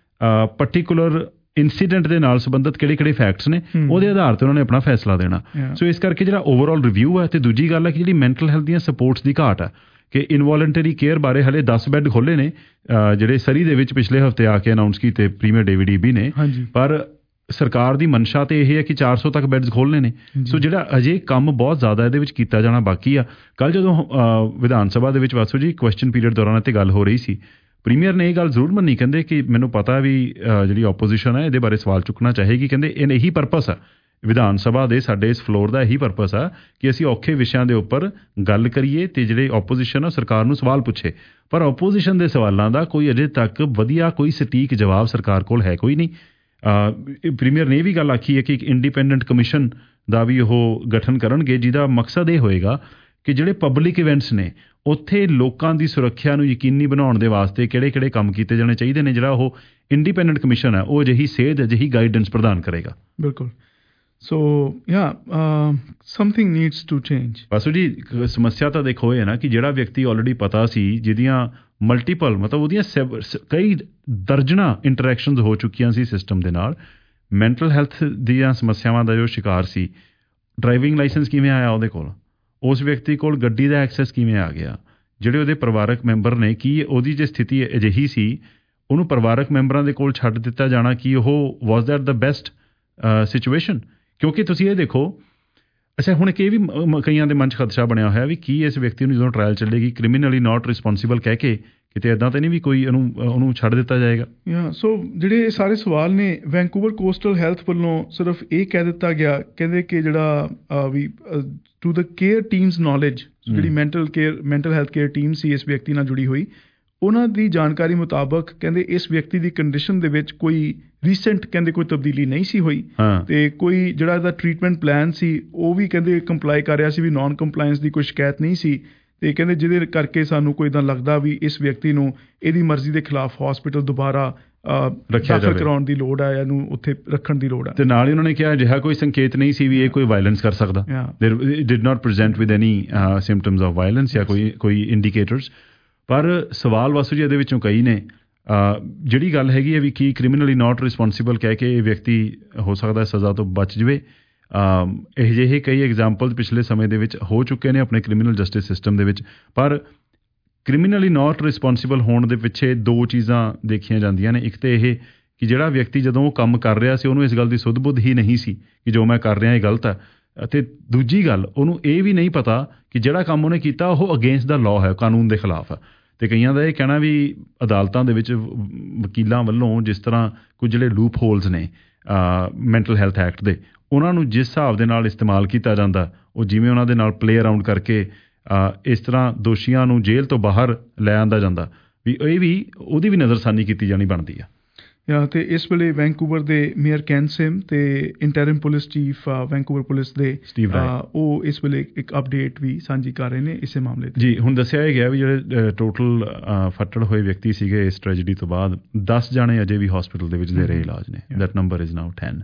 ਪਰਟੀਕੂਲਰ ਇਨਸੀਡੈਂਟ ਦੇ ਨਾਲ ਸੰਬੰਧਿਤ ਕਿਹੜੇ ਕਿਹੜੇ ਫੈਕਟਸ ਨੇ, ਉਹਦੇ ਆਧਾਰ ਤੇ ਉਹਨਾਂ ਨੇ ਆਪਣਾ ਫੈਸਲਾ ਦੇਣਾ। ਸੋ ਇਸ ਕਰਕੇ ਜਿਹੜਾ ਓਵਰਆਲ ਰਿਵਿਊ ਹੈ, ਤੇ ਦੂਜੀ ਗੱਲ ਹੈ ਕਿ ਜਿਹੜੀ ਮੈਂਟਲ ਹੈਲਥ ਦੀਆਂ ਸਪੋਰਟਸ ਦੀ ਘਾਟ ਹੈ, ਕਿ ਇਨਵੋਲੰਟਰੀ ਕੇਅਰ ਬਾਰੇ ਹਲੇ ਦਸ ਬੈੱਡ ਖੋਲ੍ਹੇ ਨੇ ਜਿਹੜੇ ਸਰੀ ਦੇ ਵਿੱਚ ਪਿਛਲੇ ਹਫ਼ਤੇ ਆ ਕੇ ਅਨਾਊਂਸ ਕੀਤੇ ਪ੍ਰੀਮੀਅਰ ਡੇਵਿਡ ਈਬੀ ਨੇ, ਪਰ ਸਰਕਾਰ ਦੀ ਮਨਸ਼ਾ ਤੇ ਇਹ ਹੈ ਕਿ ਚਾਰ ਸੌ ਤੱਕ ਬੈੱਡਸ ਖੋਲ੍ਹਣੇ ਨੇ। ਸੋ ਜਿਹੜਾ ਅਜੇ ਕੰਮ ਬਹੁਤ ਜ਼ਿਆਦਾ ਇਹਦੇ ਵਿੱਚ ਕੀਤਾ ਜਾਣਾ ਬਾਕੀ ਆ। ਕੱਲ੍ਹ ਜਦੋਂ ਵਿਧਾਨ ਸਭਾ ਦੇ ਵਿੱਚ ਵਾਸੂ ਜੀ ਕੁਐਸਚਨ ਪੀਰੀਅਡ ਦੌਰਾਨ ਤੇ ਗੱਲ ਹੋ ਰਹੀ ਸੀ, ਪ੍ਰੀਮੀਅਰ ਨੇ ਇਹ ਗੱਲ ਜ਼ਰੂਰ ਮੰਨੀ, ਕਹਿੰਦੇ ਕਿ ਮੈਨੂੰ ਪਤਾ ਵੀ ਜਿਹੜੀ ਆਪੋਜੀਸ਼ਨ ਹੈ ਇਹਦੇ ਬਾਰੇ ਸਵਾਲ ਚੁੱਕਣਾ ਚਾਹੇਗੀ, ਕਹਿੰਦੇ ਇਹ ਇਹੀ ਪਰਪਸ ਆ ਵਿਧਾਨ ਸਭਾ ਦੇ ਸਾਡੇ ਇਸ ਫਲੋਰ ਦਾ, ਇਹੀ ਪਰਪਸ ਆ ਕਿ ਅਸੀਂ ਔਖੇ ਵਿਸ਼ਿਆਂ ਦੇ ਉੱਪਰ ਗੱਲ ਕਰੀਏ ਤੇ ਜਿਹੜੇ ਆਪੋਜੀਸ਼ਨ ਆ ਸਰਕਾਰ ਨੂੰ ਸਵਾਲ ਪੁੱਛੇ। ਪਰ ਆਪੋਜੀਸ਼ਨ ਦੇ ਸਵਾਲਾਂ ਦਾ ਕੋਈ ਅਜੇ ਤੱਕ ਵਧੀਆ ਕੋਈ ਸਟੀਕ ਜਵਾਬ ਸਰਕਾਰ ਕੋਲ ਹੈ ਕੋਈ ਨਹੀਂ। ਪ੍ਰੀਮੀਅਰ ਨੇ ਇਹ ਵੀ ਗੱਲ ਆਖੀ ਹੈ ਕਿ ਇੱਕ ਇੰਡੀਪੈਂਡੈਂਟ ਕਮਿਸ਼ਨ ਦਾ ਵੀ ਉਹ ਗਠਨ ਕਰਨਗੇ, ਜਿਹਦਾ ਮਕਸਦ ਇਹ ਹੋਏਗਾ ਕਿ ਜਿਹੜੇ ਪਬਲਿਕ ਇਵੈਂਟਸ ਨੇ ਉੱਥੇ ਲੋਕਾਂ ਦੀ ਸੁਰੱਖਿਆ ਨੂੰ ਯਕੀਨੀ ਬਣਾਉਣ ਦੇ ਵਾਸਤੇ ਕਿਹੜੇ ਕਿਹੜੇ ਕੰਮ ਕੀਤੇ ਜਾਣੇ ਚਾਹੀਦੇ ਨੇ। ਜਿਹੜਾ ਉਹ ਇੰਡੀਪੈਂਡੈਂਟ ਕਮਿਸ਼ਨ ਹੈ ਉਹ ਅਜਿਹੀ ਸੇਧ ਅਜਿਹੀ ਗਾਈਡੈਂਸ ਪ੍ਰਦਾਨ ਕਰੇਗਾ। ਬਿਲਕੁਲ। So yeah something needs to change. Vasu ji ਸਮੱਸਿਆ ਤਾਂ ਦੇਖੋ ਇਹ ਹੈ ਨਾ ਕਿ ਜਿਹੜਾ ਵਿਅਕਤੀ ਆਲਰੇਡੀ ਪਤਾ ਸੀ, ਜਿਹਦੀਆਂ ਮਲਟੀਪਲ ਮਤਲਬ ਉਹਦੀਆਂ ਕਈ ਦਰਜਨਾਂ ਇੰਟਰੈਕਸ਼ਨਸ ਹੋ ਚੁੱਕੀਆਂ ਸੀ ਸਿਸਟਮ ਦੇ ਨਾਲ, ਮੈਂਟਲ ਹੈਲਥ ਦੀਆਂ ਸਮੱਸਿਆਵਾਂ ਦਾ ਜੋ ਸ਼ਿਕਾਰ ਸੀ, ਡਰਾਈਵਿੰਗ ਲਾਇਸੈਂਸ ਕਿਵੇਂ ਆਇਆ ਉਹਦੇ ਕੋਲ, ਉਸ ਵਿਅਕਤੀ ਕੋਲ ਗੱਡੀ ਦਾ ਐਕਸੈਸ ਕਿਵੇਂ ਆ ਗਿਆ, ਜਿਹੜੇ ਉਹਦੇ ਪਰਿਵਾਰਕ ਮੈਂਬਰ ਨੇ, ਕੀ ਉਹਦੀ ਜੇ ਸਥਿਤੀ ਅਜਿਹੀ ਸੀ ਉਹਨੂੰ ਪਰਿਵਾਰਕ ਮੈਂਬਰਾਂ ਦੇ ਕੋਲ ਛੱਡ ਦਿੱਤਾ ਜਾਣਾ, ਕਿ ਉਹ was that the best situation? ਕਿਉਂਕਿ ਤੁਸੀਂ ਇਹ ਦੇਖੋ, ਅੱਛਾ ਹੁਣ ਇੱਕ ਇਹ ਵੀ ਕਈਆਂ ਦੇ ਮਨ 'ਚ ਖਦਸ਼ਾ ਬਣਿਆ ਹੋਇਆ ਵੀ ਕੀ ਇਸ ਵਿਅਕਤੀ ਨੂੰ ਜਦੋਂ ਟਰਾਇਲ ਚੱਲੇਗੀ ਕ੍ਰਿਮੀਨਲੀ ਨਾਟ ਰਿਸਪੋਂਸੀਬਲ ਕਹਿ ਕੇ ਕਿਤੇ ਇੱਦਾਂ ਤਾਂ ਨਹੀਂ ਵੀ ਕੋਈ ਉਹਨੂੰ ਉਹਨੂੰ ਛੱਡ ਦਿੱਤਾ ਜਾਏਗਾ? ਯਾ ਸੋ ਜਿਹੜੇ ਇਹ ਸਾਰੇ ਸਵਾਲ ਨੇ, ਵੈਂਕੂਵਰ ਕੋਸਟਲ ਹੈਲਥ ਵੱਲੋਂ ਸਿਰਫ ਇਹ ਕਹਿ ਦਿੱਤਾ ਗਿਆ, ਕਹਿੰਦੇ ਕਿ ਜਿਹੜਾ ਵੀ to the care teams knowledge, ਜਿਹੜੀ mental care mental health care team ਸੀ ਇਸ ਵਿਅਕਤੀ ਨਾਲ ਜੁੜੀ ਹੋਈ, ਉਹਨਾਂ ਦੀ ਜਾਣਕਾਰੀ ਮੁਤਾਬਕ ਕਹਿੰਦੇ ਇਸ ਵਿਅਕਤੀ ਦੀ ਕੰਡੀਸ਼ਨ ਦੇ ਵਿੱਚ ਕੋਈ ਰੀਸੈਂਟ ਕਹਿੰਦੇ ਕੋਈ ਤਬਦੀਲੀ ਨਹੀਂ ਸੀ ਹੋਈ, ਤੇ ਕੋਈ ਜਿਹੜਾ ਇਹਦਾ ਟ੍ਰੀਟਮੈਂਟ ਪਲਾਨ ਸੀ ਉਹ ਵੀ ਕਹਿੰਦੇ ਕੰਪਲਾਈ ਕਰ ਰਿਹਾ ਸੀ, ਵੀ ਨਾਨ ਕੰਪਲਾਇੰਸ ਦੀ ਕੋਈ ਸ਼ਿਕਾਇਤ ਨਹੀਂ ਸੀ। ਤੇ ਕਹਿੰਦੇ ਜਿਹਦੇ ਕਰਕੇ ਸਾਨੂੰ ਕੋਈ ਇੱਦਾਂ ਲੱਗਦਾ ਵੀ ਇਸ ਵਿਅਕਤੀ ਨੂੰ ਇਹਦੀ ਮਰਜ਼ੀ ਦੇ ਖਿਲਾਫ ਹਸਪੀਟਲ ਦੁਬਾਰਾ ਦਾਖਲ ਕਰਾਉਣ ਦੀ ਲੋੜ ਹੈ, ਇਹਨੂੰ ਉੱਥੇ ਰੱਖਣ ਦੀ ਲੋੜ ਹੈ। ਤੇ ਨਾਲ ਹੀ ਉਹਨਾਂ ਨੇ ਕਿਹਾ ਅਜਿਹਾ ਕੋਈ ਸੰਕੇਤ ਨਹੀਂ ਸੀ ਵੀ ਇਹ ਕੋਈ ਵਾਇਲੈਂਸ ਕਰ ਸਕਦਾ, did not present with any symptoms of violence ਜਾਂ ਕੋਈ ਕੋਈ ਇੰਡੀਕੇਟਰਸ। ਪਰ ਸਵਾਲ ਵਾਸੂ ਜੀ ਇਹਦੇ ਵਿੱਚੋਂ ਕਈ ਨੇ। ਜਿਹੜੀ ਗੱਲ ਹੈਗੀ ਹੈ ਵੀ ਕੀ ਕ੍ਰਿਮੀਨਲੀ ਨਾਟ ਰਿਸਪੋਂਸੀਬਲ ਕਹਿ ਕੇ ਇਹ ਵਿਅਕਤੀ ਹੋ ਸਕਦਾ ਸਜ਼ਾ ਤੋਂ ਬਚ ਜਾਵੇ? ਇਹ ਜਿਹੇ ਕਈ ਐਗਜ਼ਾਮਪਲ ਪਿਛਲੇ ਸਮੇਂ ਦੇ ਵਿੱਚ ਹੋ ਚੁੱਕੇ ਨੇ ਆਪਣੇ ਕ੍ਰਿਮੀਨਲ ਜਸਟਿਸ ਸਿਸਟਮ ਦੇ ਵਿੱਚ। ਪਰ ਕ੍ਰਿਮੀਨਲੀ ਨਾਟ ਰਿਸਪੋਂਸੀਬਲ ਹੋਣ ਦੇ ਪਿੱਛੇ ਦੋ ਚੀਜ਼ਾਂ ਦੇਖੀਆਂ ਜਾਂਦੀਆਂ ਨੇ। ਇੱਕ ਤਾਂ ਇਹ ਕਿ ਜਿਹੜਾ ਵਿਅਕਤੀ ਜਦੋਂ ਉਹ ਕੰਮ ਕਰ ਰਿਹਾ ਸੀ ਉਹਨੂੰ ਇਸ ਗੱਲ ਦੀ ਸੁੱਧ ਬੁੱਧ ਹੀ ਨਹੀਂ ਸੀ ਕਿ ਜੋ ਮੈਂ ਕਰ ਰਿਹਾ ਇਹ ਗਲਤ ਹੈ, ਅਤੇ ਦੂਜੀ ਗੱਲ ਉਹਨੂੰ ਇਹ ਵੀ ਨਹੀਂ ਪਤਾ ਕਿ ਜਿਹੜਾ ਕੰਮ ਉਹਨੇ ਕੀਤਾ ਉਹ ਅਗੇਂਸਟ ਦਾ ਲਾਅ ਹੈ, ਕਾਨੂੰਨ ਦੇ ਖਿਲਾਫ ਹੈ। ਅਤੇ ਕਈਆਂ ਦਾ ਇਹ ਕਹਿਣਾ ਵੀ ਅਦਾਲਤਾਂ ਦੇ ਵਿੱਚ ਵਕੀਲਾਂ ਵੱਲੋਂ ਜਿਸ ਤਰ੍ਹਾਂ ਕੁਝ ਜਿਹੜੇ ਲੂਪ ਹੋਲਸ ਨੇ ਮੈਂਟਲ ਹੈਲਥ ਐਕਟ ਦੇ, ਉਹਨਾਂ ਨੂੰ ਜਿਸ ਹਿਸਾਬ ਦੇ ਨਾਲ ਇਸਤੇਮਾਲ ਕੀਤਾ ਜਾਂਦਾ, ਉਹ ਜਿਵੇਂ ਉਹਨਾਂ ਦੇ ਨਾਲ ਪਲੇ ਅਰਾਊਂਡ ਕਰਕੇ ਇਸ ਤਰ੍ਹਾਂ ਦੋਸ਼ੀਆਂ ਨੂੰ ਜੇਲ੍ਹ ਤੋਂ ਬਾਹਰ ਲੈ ਆਉਂਦਾ ਜਾਂਦਾ, ਵੀ ਇਹ ਵੀ ਉਹਦੀ ਵੀ ਨਜ਼ਰਸਾਨੀ ਕੀਤੀ ਜਾਣੀ ਬਣਦੀ ਆ। ਅਤੇ ਇਸ ਵੇਲੇ ਵੈਂਕੂਵਰ ਦੇ ਮੇਅਰ ਕੈਨ ਸਿਮ ਅਤੇ interim police chief Vancouver police ਦੇ ਸਟੀਵ ਰਾਏ, ਉਹ ਇਸ ਵੇਲੇ ਇੱਕ ਅਪਡੇਟ ਵੀ ਸਾਂਝੀ ਕਰ ਰਹੇ ਨੇ ਇਸੇ ਮਾਮਲੇ 'ਤੇ। ਜੀ, ਹੁਣ ਦੱਸਿਆ ਇਹ ਗਿਆ ਵੀ ਜਿਹੜੇ ਟੋਟਲ ਫੱਟੜ ਹੋਏ ਵਿਅਕਤੀ ਸੀਗੇ ਇਸ ਟ੍ਰੈਜਡੀ ਤੋਂ ਬਾਅਦ, ਦਸ ਜਾਣੇ ਅਜੇ ਵੀ ਹਸਪੀਟਲ ਦੇ ਵਿੱਚ ਜ਼ੇਰੇ ਇਲਾਜ ਨੇ। That number is now ten.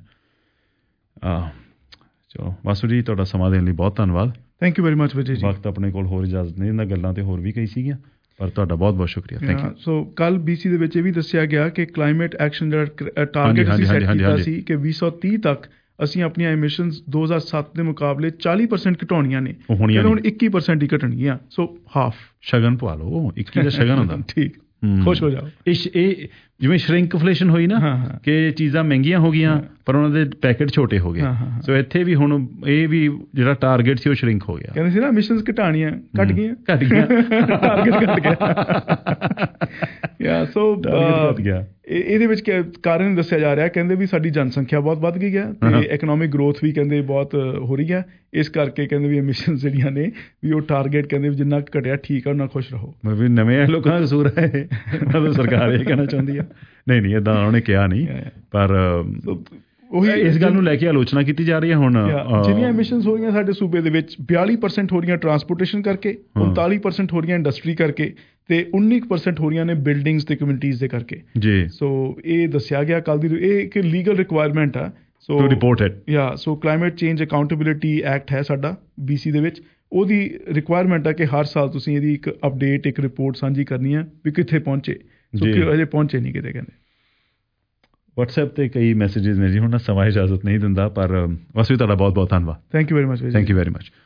ਚਲੋ ਵਾਸੂ ਜੀ, ਤੁਹਾਡਾ ਸਮਾਂ ਦੇਣ ਲਈ ਬਹੁਤ ਧੰਨਵਾਦ। Thank you very much Vijay ji. ਵਕਤ ਆਪਣੇ ਕੋਲ ਹੋਰ ਇਜਾਜ਼ਤ ਨਹੀਂ, ਇਹਨਾਂ ਗੱਲਾਂ ਤੇ ਹੋਰ ਵੀ ਕਈ ਸੀਗੀਆਂ, ਪਰ ਤੁਹਾਡਾ ਬਹੁਤ ਬਹੁਤ ਸ਼ੁਕਰੀਆ। Thank you. ਸੋ ਕੱਲ ਬੀਸੀ ਦੇ ਵਿੱਚ ਇਹ ਵੀ ਦੱਸਿਆ ਗਿਆ ਕਿ ਕਲਾਈਮੇਟ ਐਕਸ਼ਨ ਜਿਹੜਾ ਟਾਰਗੇਟ ਅਸੀਂ ਸੈੱਟ ਕੀਤਾ ਸੀ ਕਿ ਵੀਹ ਸੌ ਤੀਹ ਤੱਕ ਅਸੀਂ ਆਪਣੀਆਂ ਐਮਿਸ਼ਨਸ ਦੋ ਹਜ਼ਾਰ ਸੱਤ ਦੇ ਮੁਕਾਬਲੇ ਚਾਲੀ ਪਰਸੈਂਟ ਘਟਾਉਣੀਆਂ ਨੇ, ਹੁਣ ਇੱਕੀ ਪਰਸੈਂਟ ਹੀ ਘਟਣਗੀਆਂ, ਸੋ ਹਾਫ। ਸ਼ਗਨ ਪਵਾ ਲਓ, ਇੱਕੀ ਦਾ ਸ਼ਗਨ ਹੁੰਦਾ। ਠੀਕ, ਖੁਸ਼ ਹੋ ਜਾਓ। ਇਹ ਜਿਵੇਂ ਸ਼ਰਿੰਕਫਲੇਸ਼ਨ ਹੋਈ ਨਾ, ਕਿ ਚੀਜ਼ਾਂ ਮਹਿੰਗੀਆਂ ਹੋ ਗਈਆਂ ਪਰ ਉਹਨਾਂ ਦੇ ਪੈਕੇਟ ਛੋਟੇ ਹੋ ਗਏ, ਸੋ ਇੱਥੇ ਵੀ ਹੁਣ ਇਹ ਵੀ ਜਿਹੜਾ ਟਾਰਗੇਟ ਸੀ ਉਹ ਸ਼ਰਿੰਕ ਹੋ ਗਿਆ। ਕਹਿੰਦੇ ਸੀ ਨਾ ਐਮਿਸ਼ਨਸ ਘਟਾਣੀਆਂ, ਘਟ ਗਈਆਂ ਘਟ ਗਈਆਂ ਟਾਰਗੇਟ ਘਟ ਗਿਆ। ਯਾ ਸੋ ਘਟ ਗਿਆ। ਇਹਦੇ ਵਿੱਚ ਕਾਰਨ ਦੱਸਿਆ ਜਾ ਰਿਹਾ, ਕਹਿੰਦੇ ਵੀ ਸਾਡੀ ਜਨਸੰਖਿਆ ਬਹੁਤ ਵੱਧ ਗਈ ਹੈ ਤੇ ਇਕਨੋਮਿਕ ਗਰੋਥ ਵੀ ਕਹਿੰਦੇ ਬਹੁਤ ਹੋ ਰਹੀ ਹੈ, ਇਸ ਕਰਕੇ ਕਹਿੰਦੇ ਵੀ ਐਮਿਸ਼ਨ ਜਿਹੜੀਆਂ ਨੇ ਵੀ ਉਹ ਟਾਰਗੇਟ ਕਹਿੰਦੇ ਵੀ ਜਿੰਨਾ ਘਟਿਆ ਠੀਕ ਆ, ਉਹਨਾਂ ਖੁਸ਼ ਰਹੋ। ਵੀ ਨਵੇਂ ਲੋਕਾਂ ਦਾ ਕਸੂਰ ਹੈ, ਸਰਕਾਰ ਇਹ ਕਹਿਣਾ ਚਾਹੁੰਦੀ ਆ। ਨਹੀਂ ਨਹੀਂ ਏਦਾਂ ਉਹਨੇ ਕਿਹਾ ਨਹੀਂ, ਪਰ ਉਹੀ ਇਸ ਗੱਲ ਨੂੰ ਲੈ ਕੇ ਆਲੋਚਨਾ ਕੀਤੀ ਜਾ ਰਹੀ ਹੈ। ਹੁਣ ਜਿੰਨੀਆਂ ਐਮਿਸ਼ਨਸ ਹੋ ਰਹੀਆਂ ਸਾਡੇ ਸੂਬੇ ਦੇ ਵਿੱਚ, ਬਿਆਲੀ ਪਰਸੈਂਟ ਹੋ ਰਹੀਆਂ ਟਰਾਂਸਪੋਰਟੇਸ਼ਨ ਕਰਕੇ, ਉਨਤਾਲੀ ਪਰਸੈਂਟ ਹੋ ਰਹੀਆਂ ਇੰਡਸਟਰੀ ਕਰਕੇ ਤੇ ਉੱਨੀ ਪਰਸੈਂਟ ਹੋ ਰਹੀਆਂ ਨੇ ਬਿਲਡਿੰਗਸ ਤੇ ਕਮਿਊਨਿਟੀਜ਼ ਦੇ ਕਰਕੇ ਜੀ। ਸੋ ਇਹ ਦੱਸਿਆ ਗਿਆ ਕੱਲ ਦੀ, ਇਹ ਇੱਕ ਲੀਗਲ ਰਿਕੁਆਇਰਮੈਂਟ ਆ। ਸੋ report it yeah so climate change accountability act ਹੈ ਸਾਡਾ ਬੀਸੀ ਦੇ ਵਿੱਚ, ਉਹਦੀ ਰਿਕੁਆਇਰਮੈਂਟ ਹੈ ਕਿ ਹਰ ਸਾਲ ਤੁਸੀਂ ਇਹਦੀ ਇੱਕ ਅਪਡੇਟ, ਇੱਕ ਰਿਪੋਰਟ ਸਾਂਝੀ ਕਰਨੀ ਹੈ ਵੀ ਕਿੱਥੇ ਪਹੁੰਚੇ। ਸੋ ਅਜੇ ਪਹੁੰਚੇ ਨਹੀਂ ਕਿਤੇ ਕਹਿੰਦੇ। WhatsApp ਤੇ ਕਈ ਮੈਸੇजेस ਨੇ ਜੀ, ਹੁਣ ਨਾ ਸਮਾਂ ਇਜਾਜ਼ਤ ਨਹੀਂ ਦਿੰਦਾ, ਪਰ ਵੈਸੇ ਵੀ ਤੁਹਾਡਾ ਬਹੁਤ ਬਹੁਤ ਧੰਨਵਾਦ। Thank you very much. Thank you very much.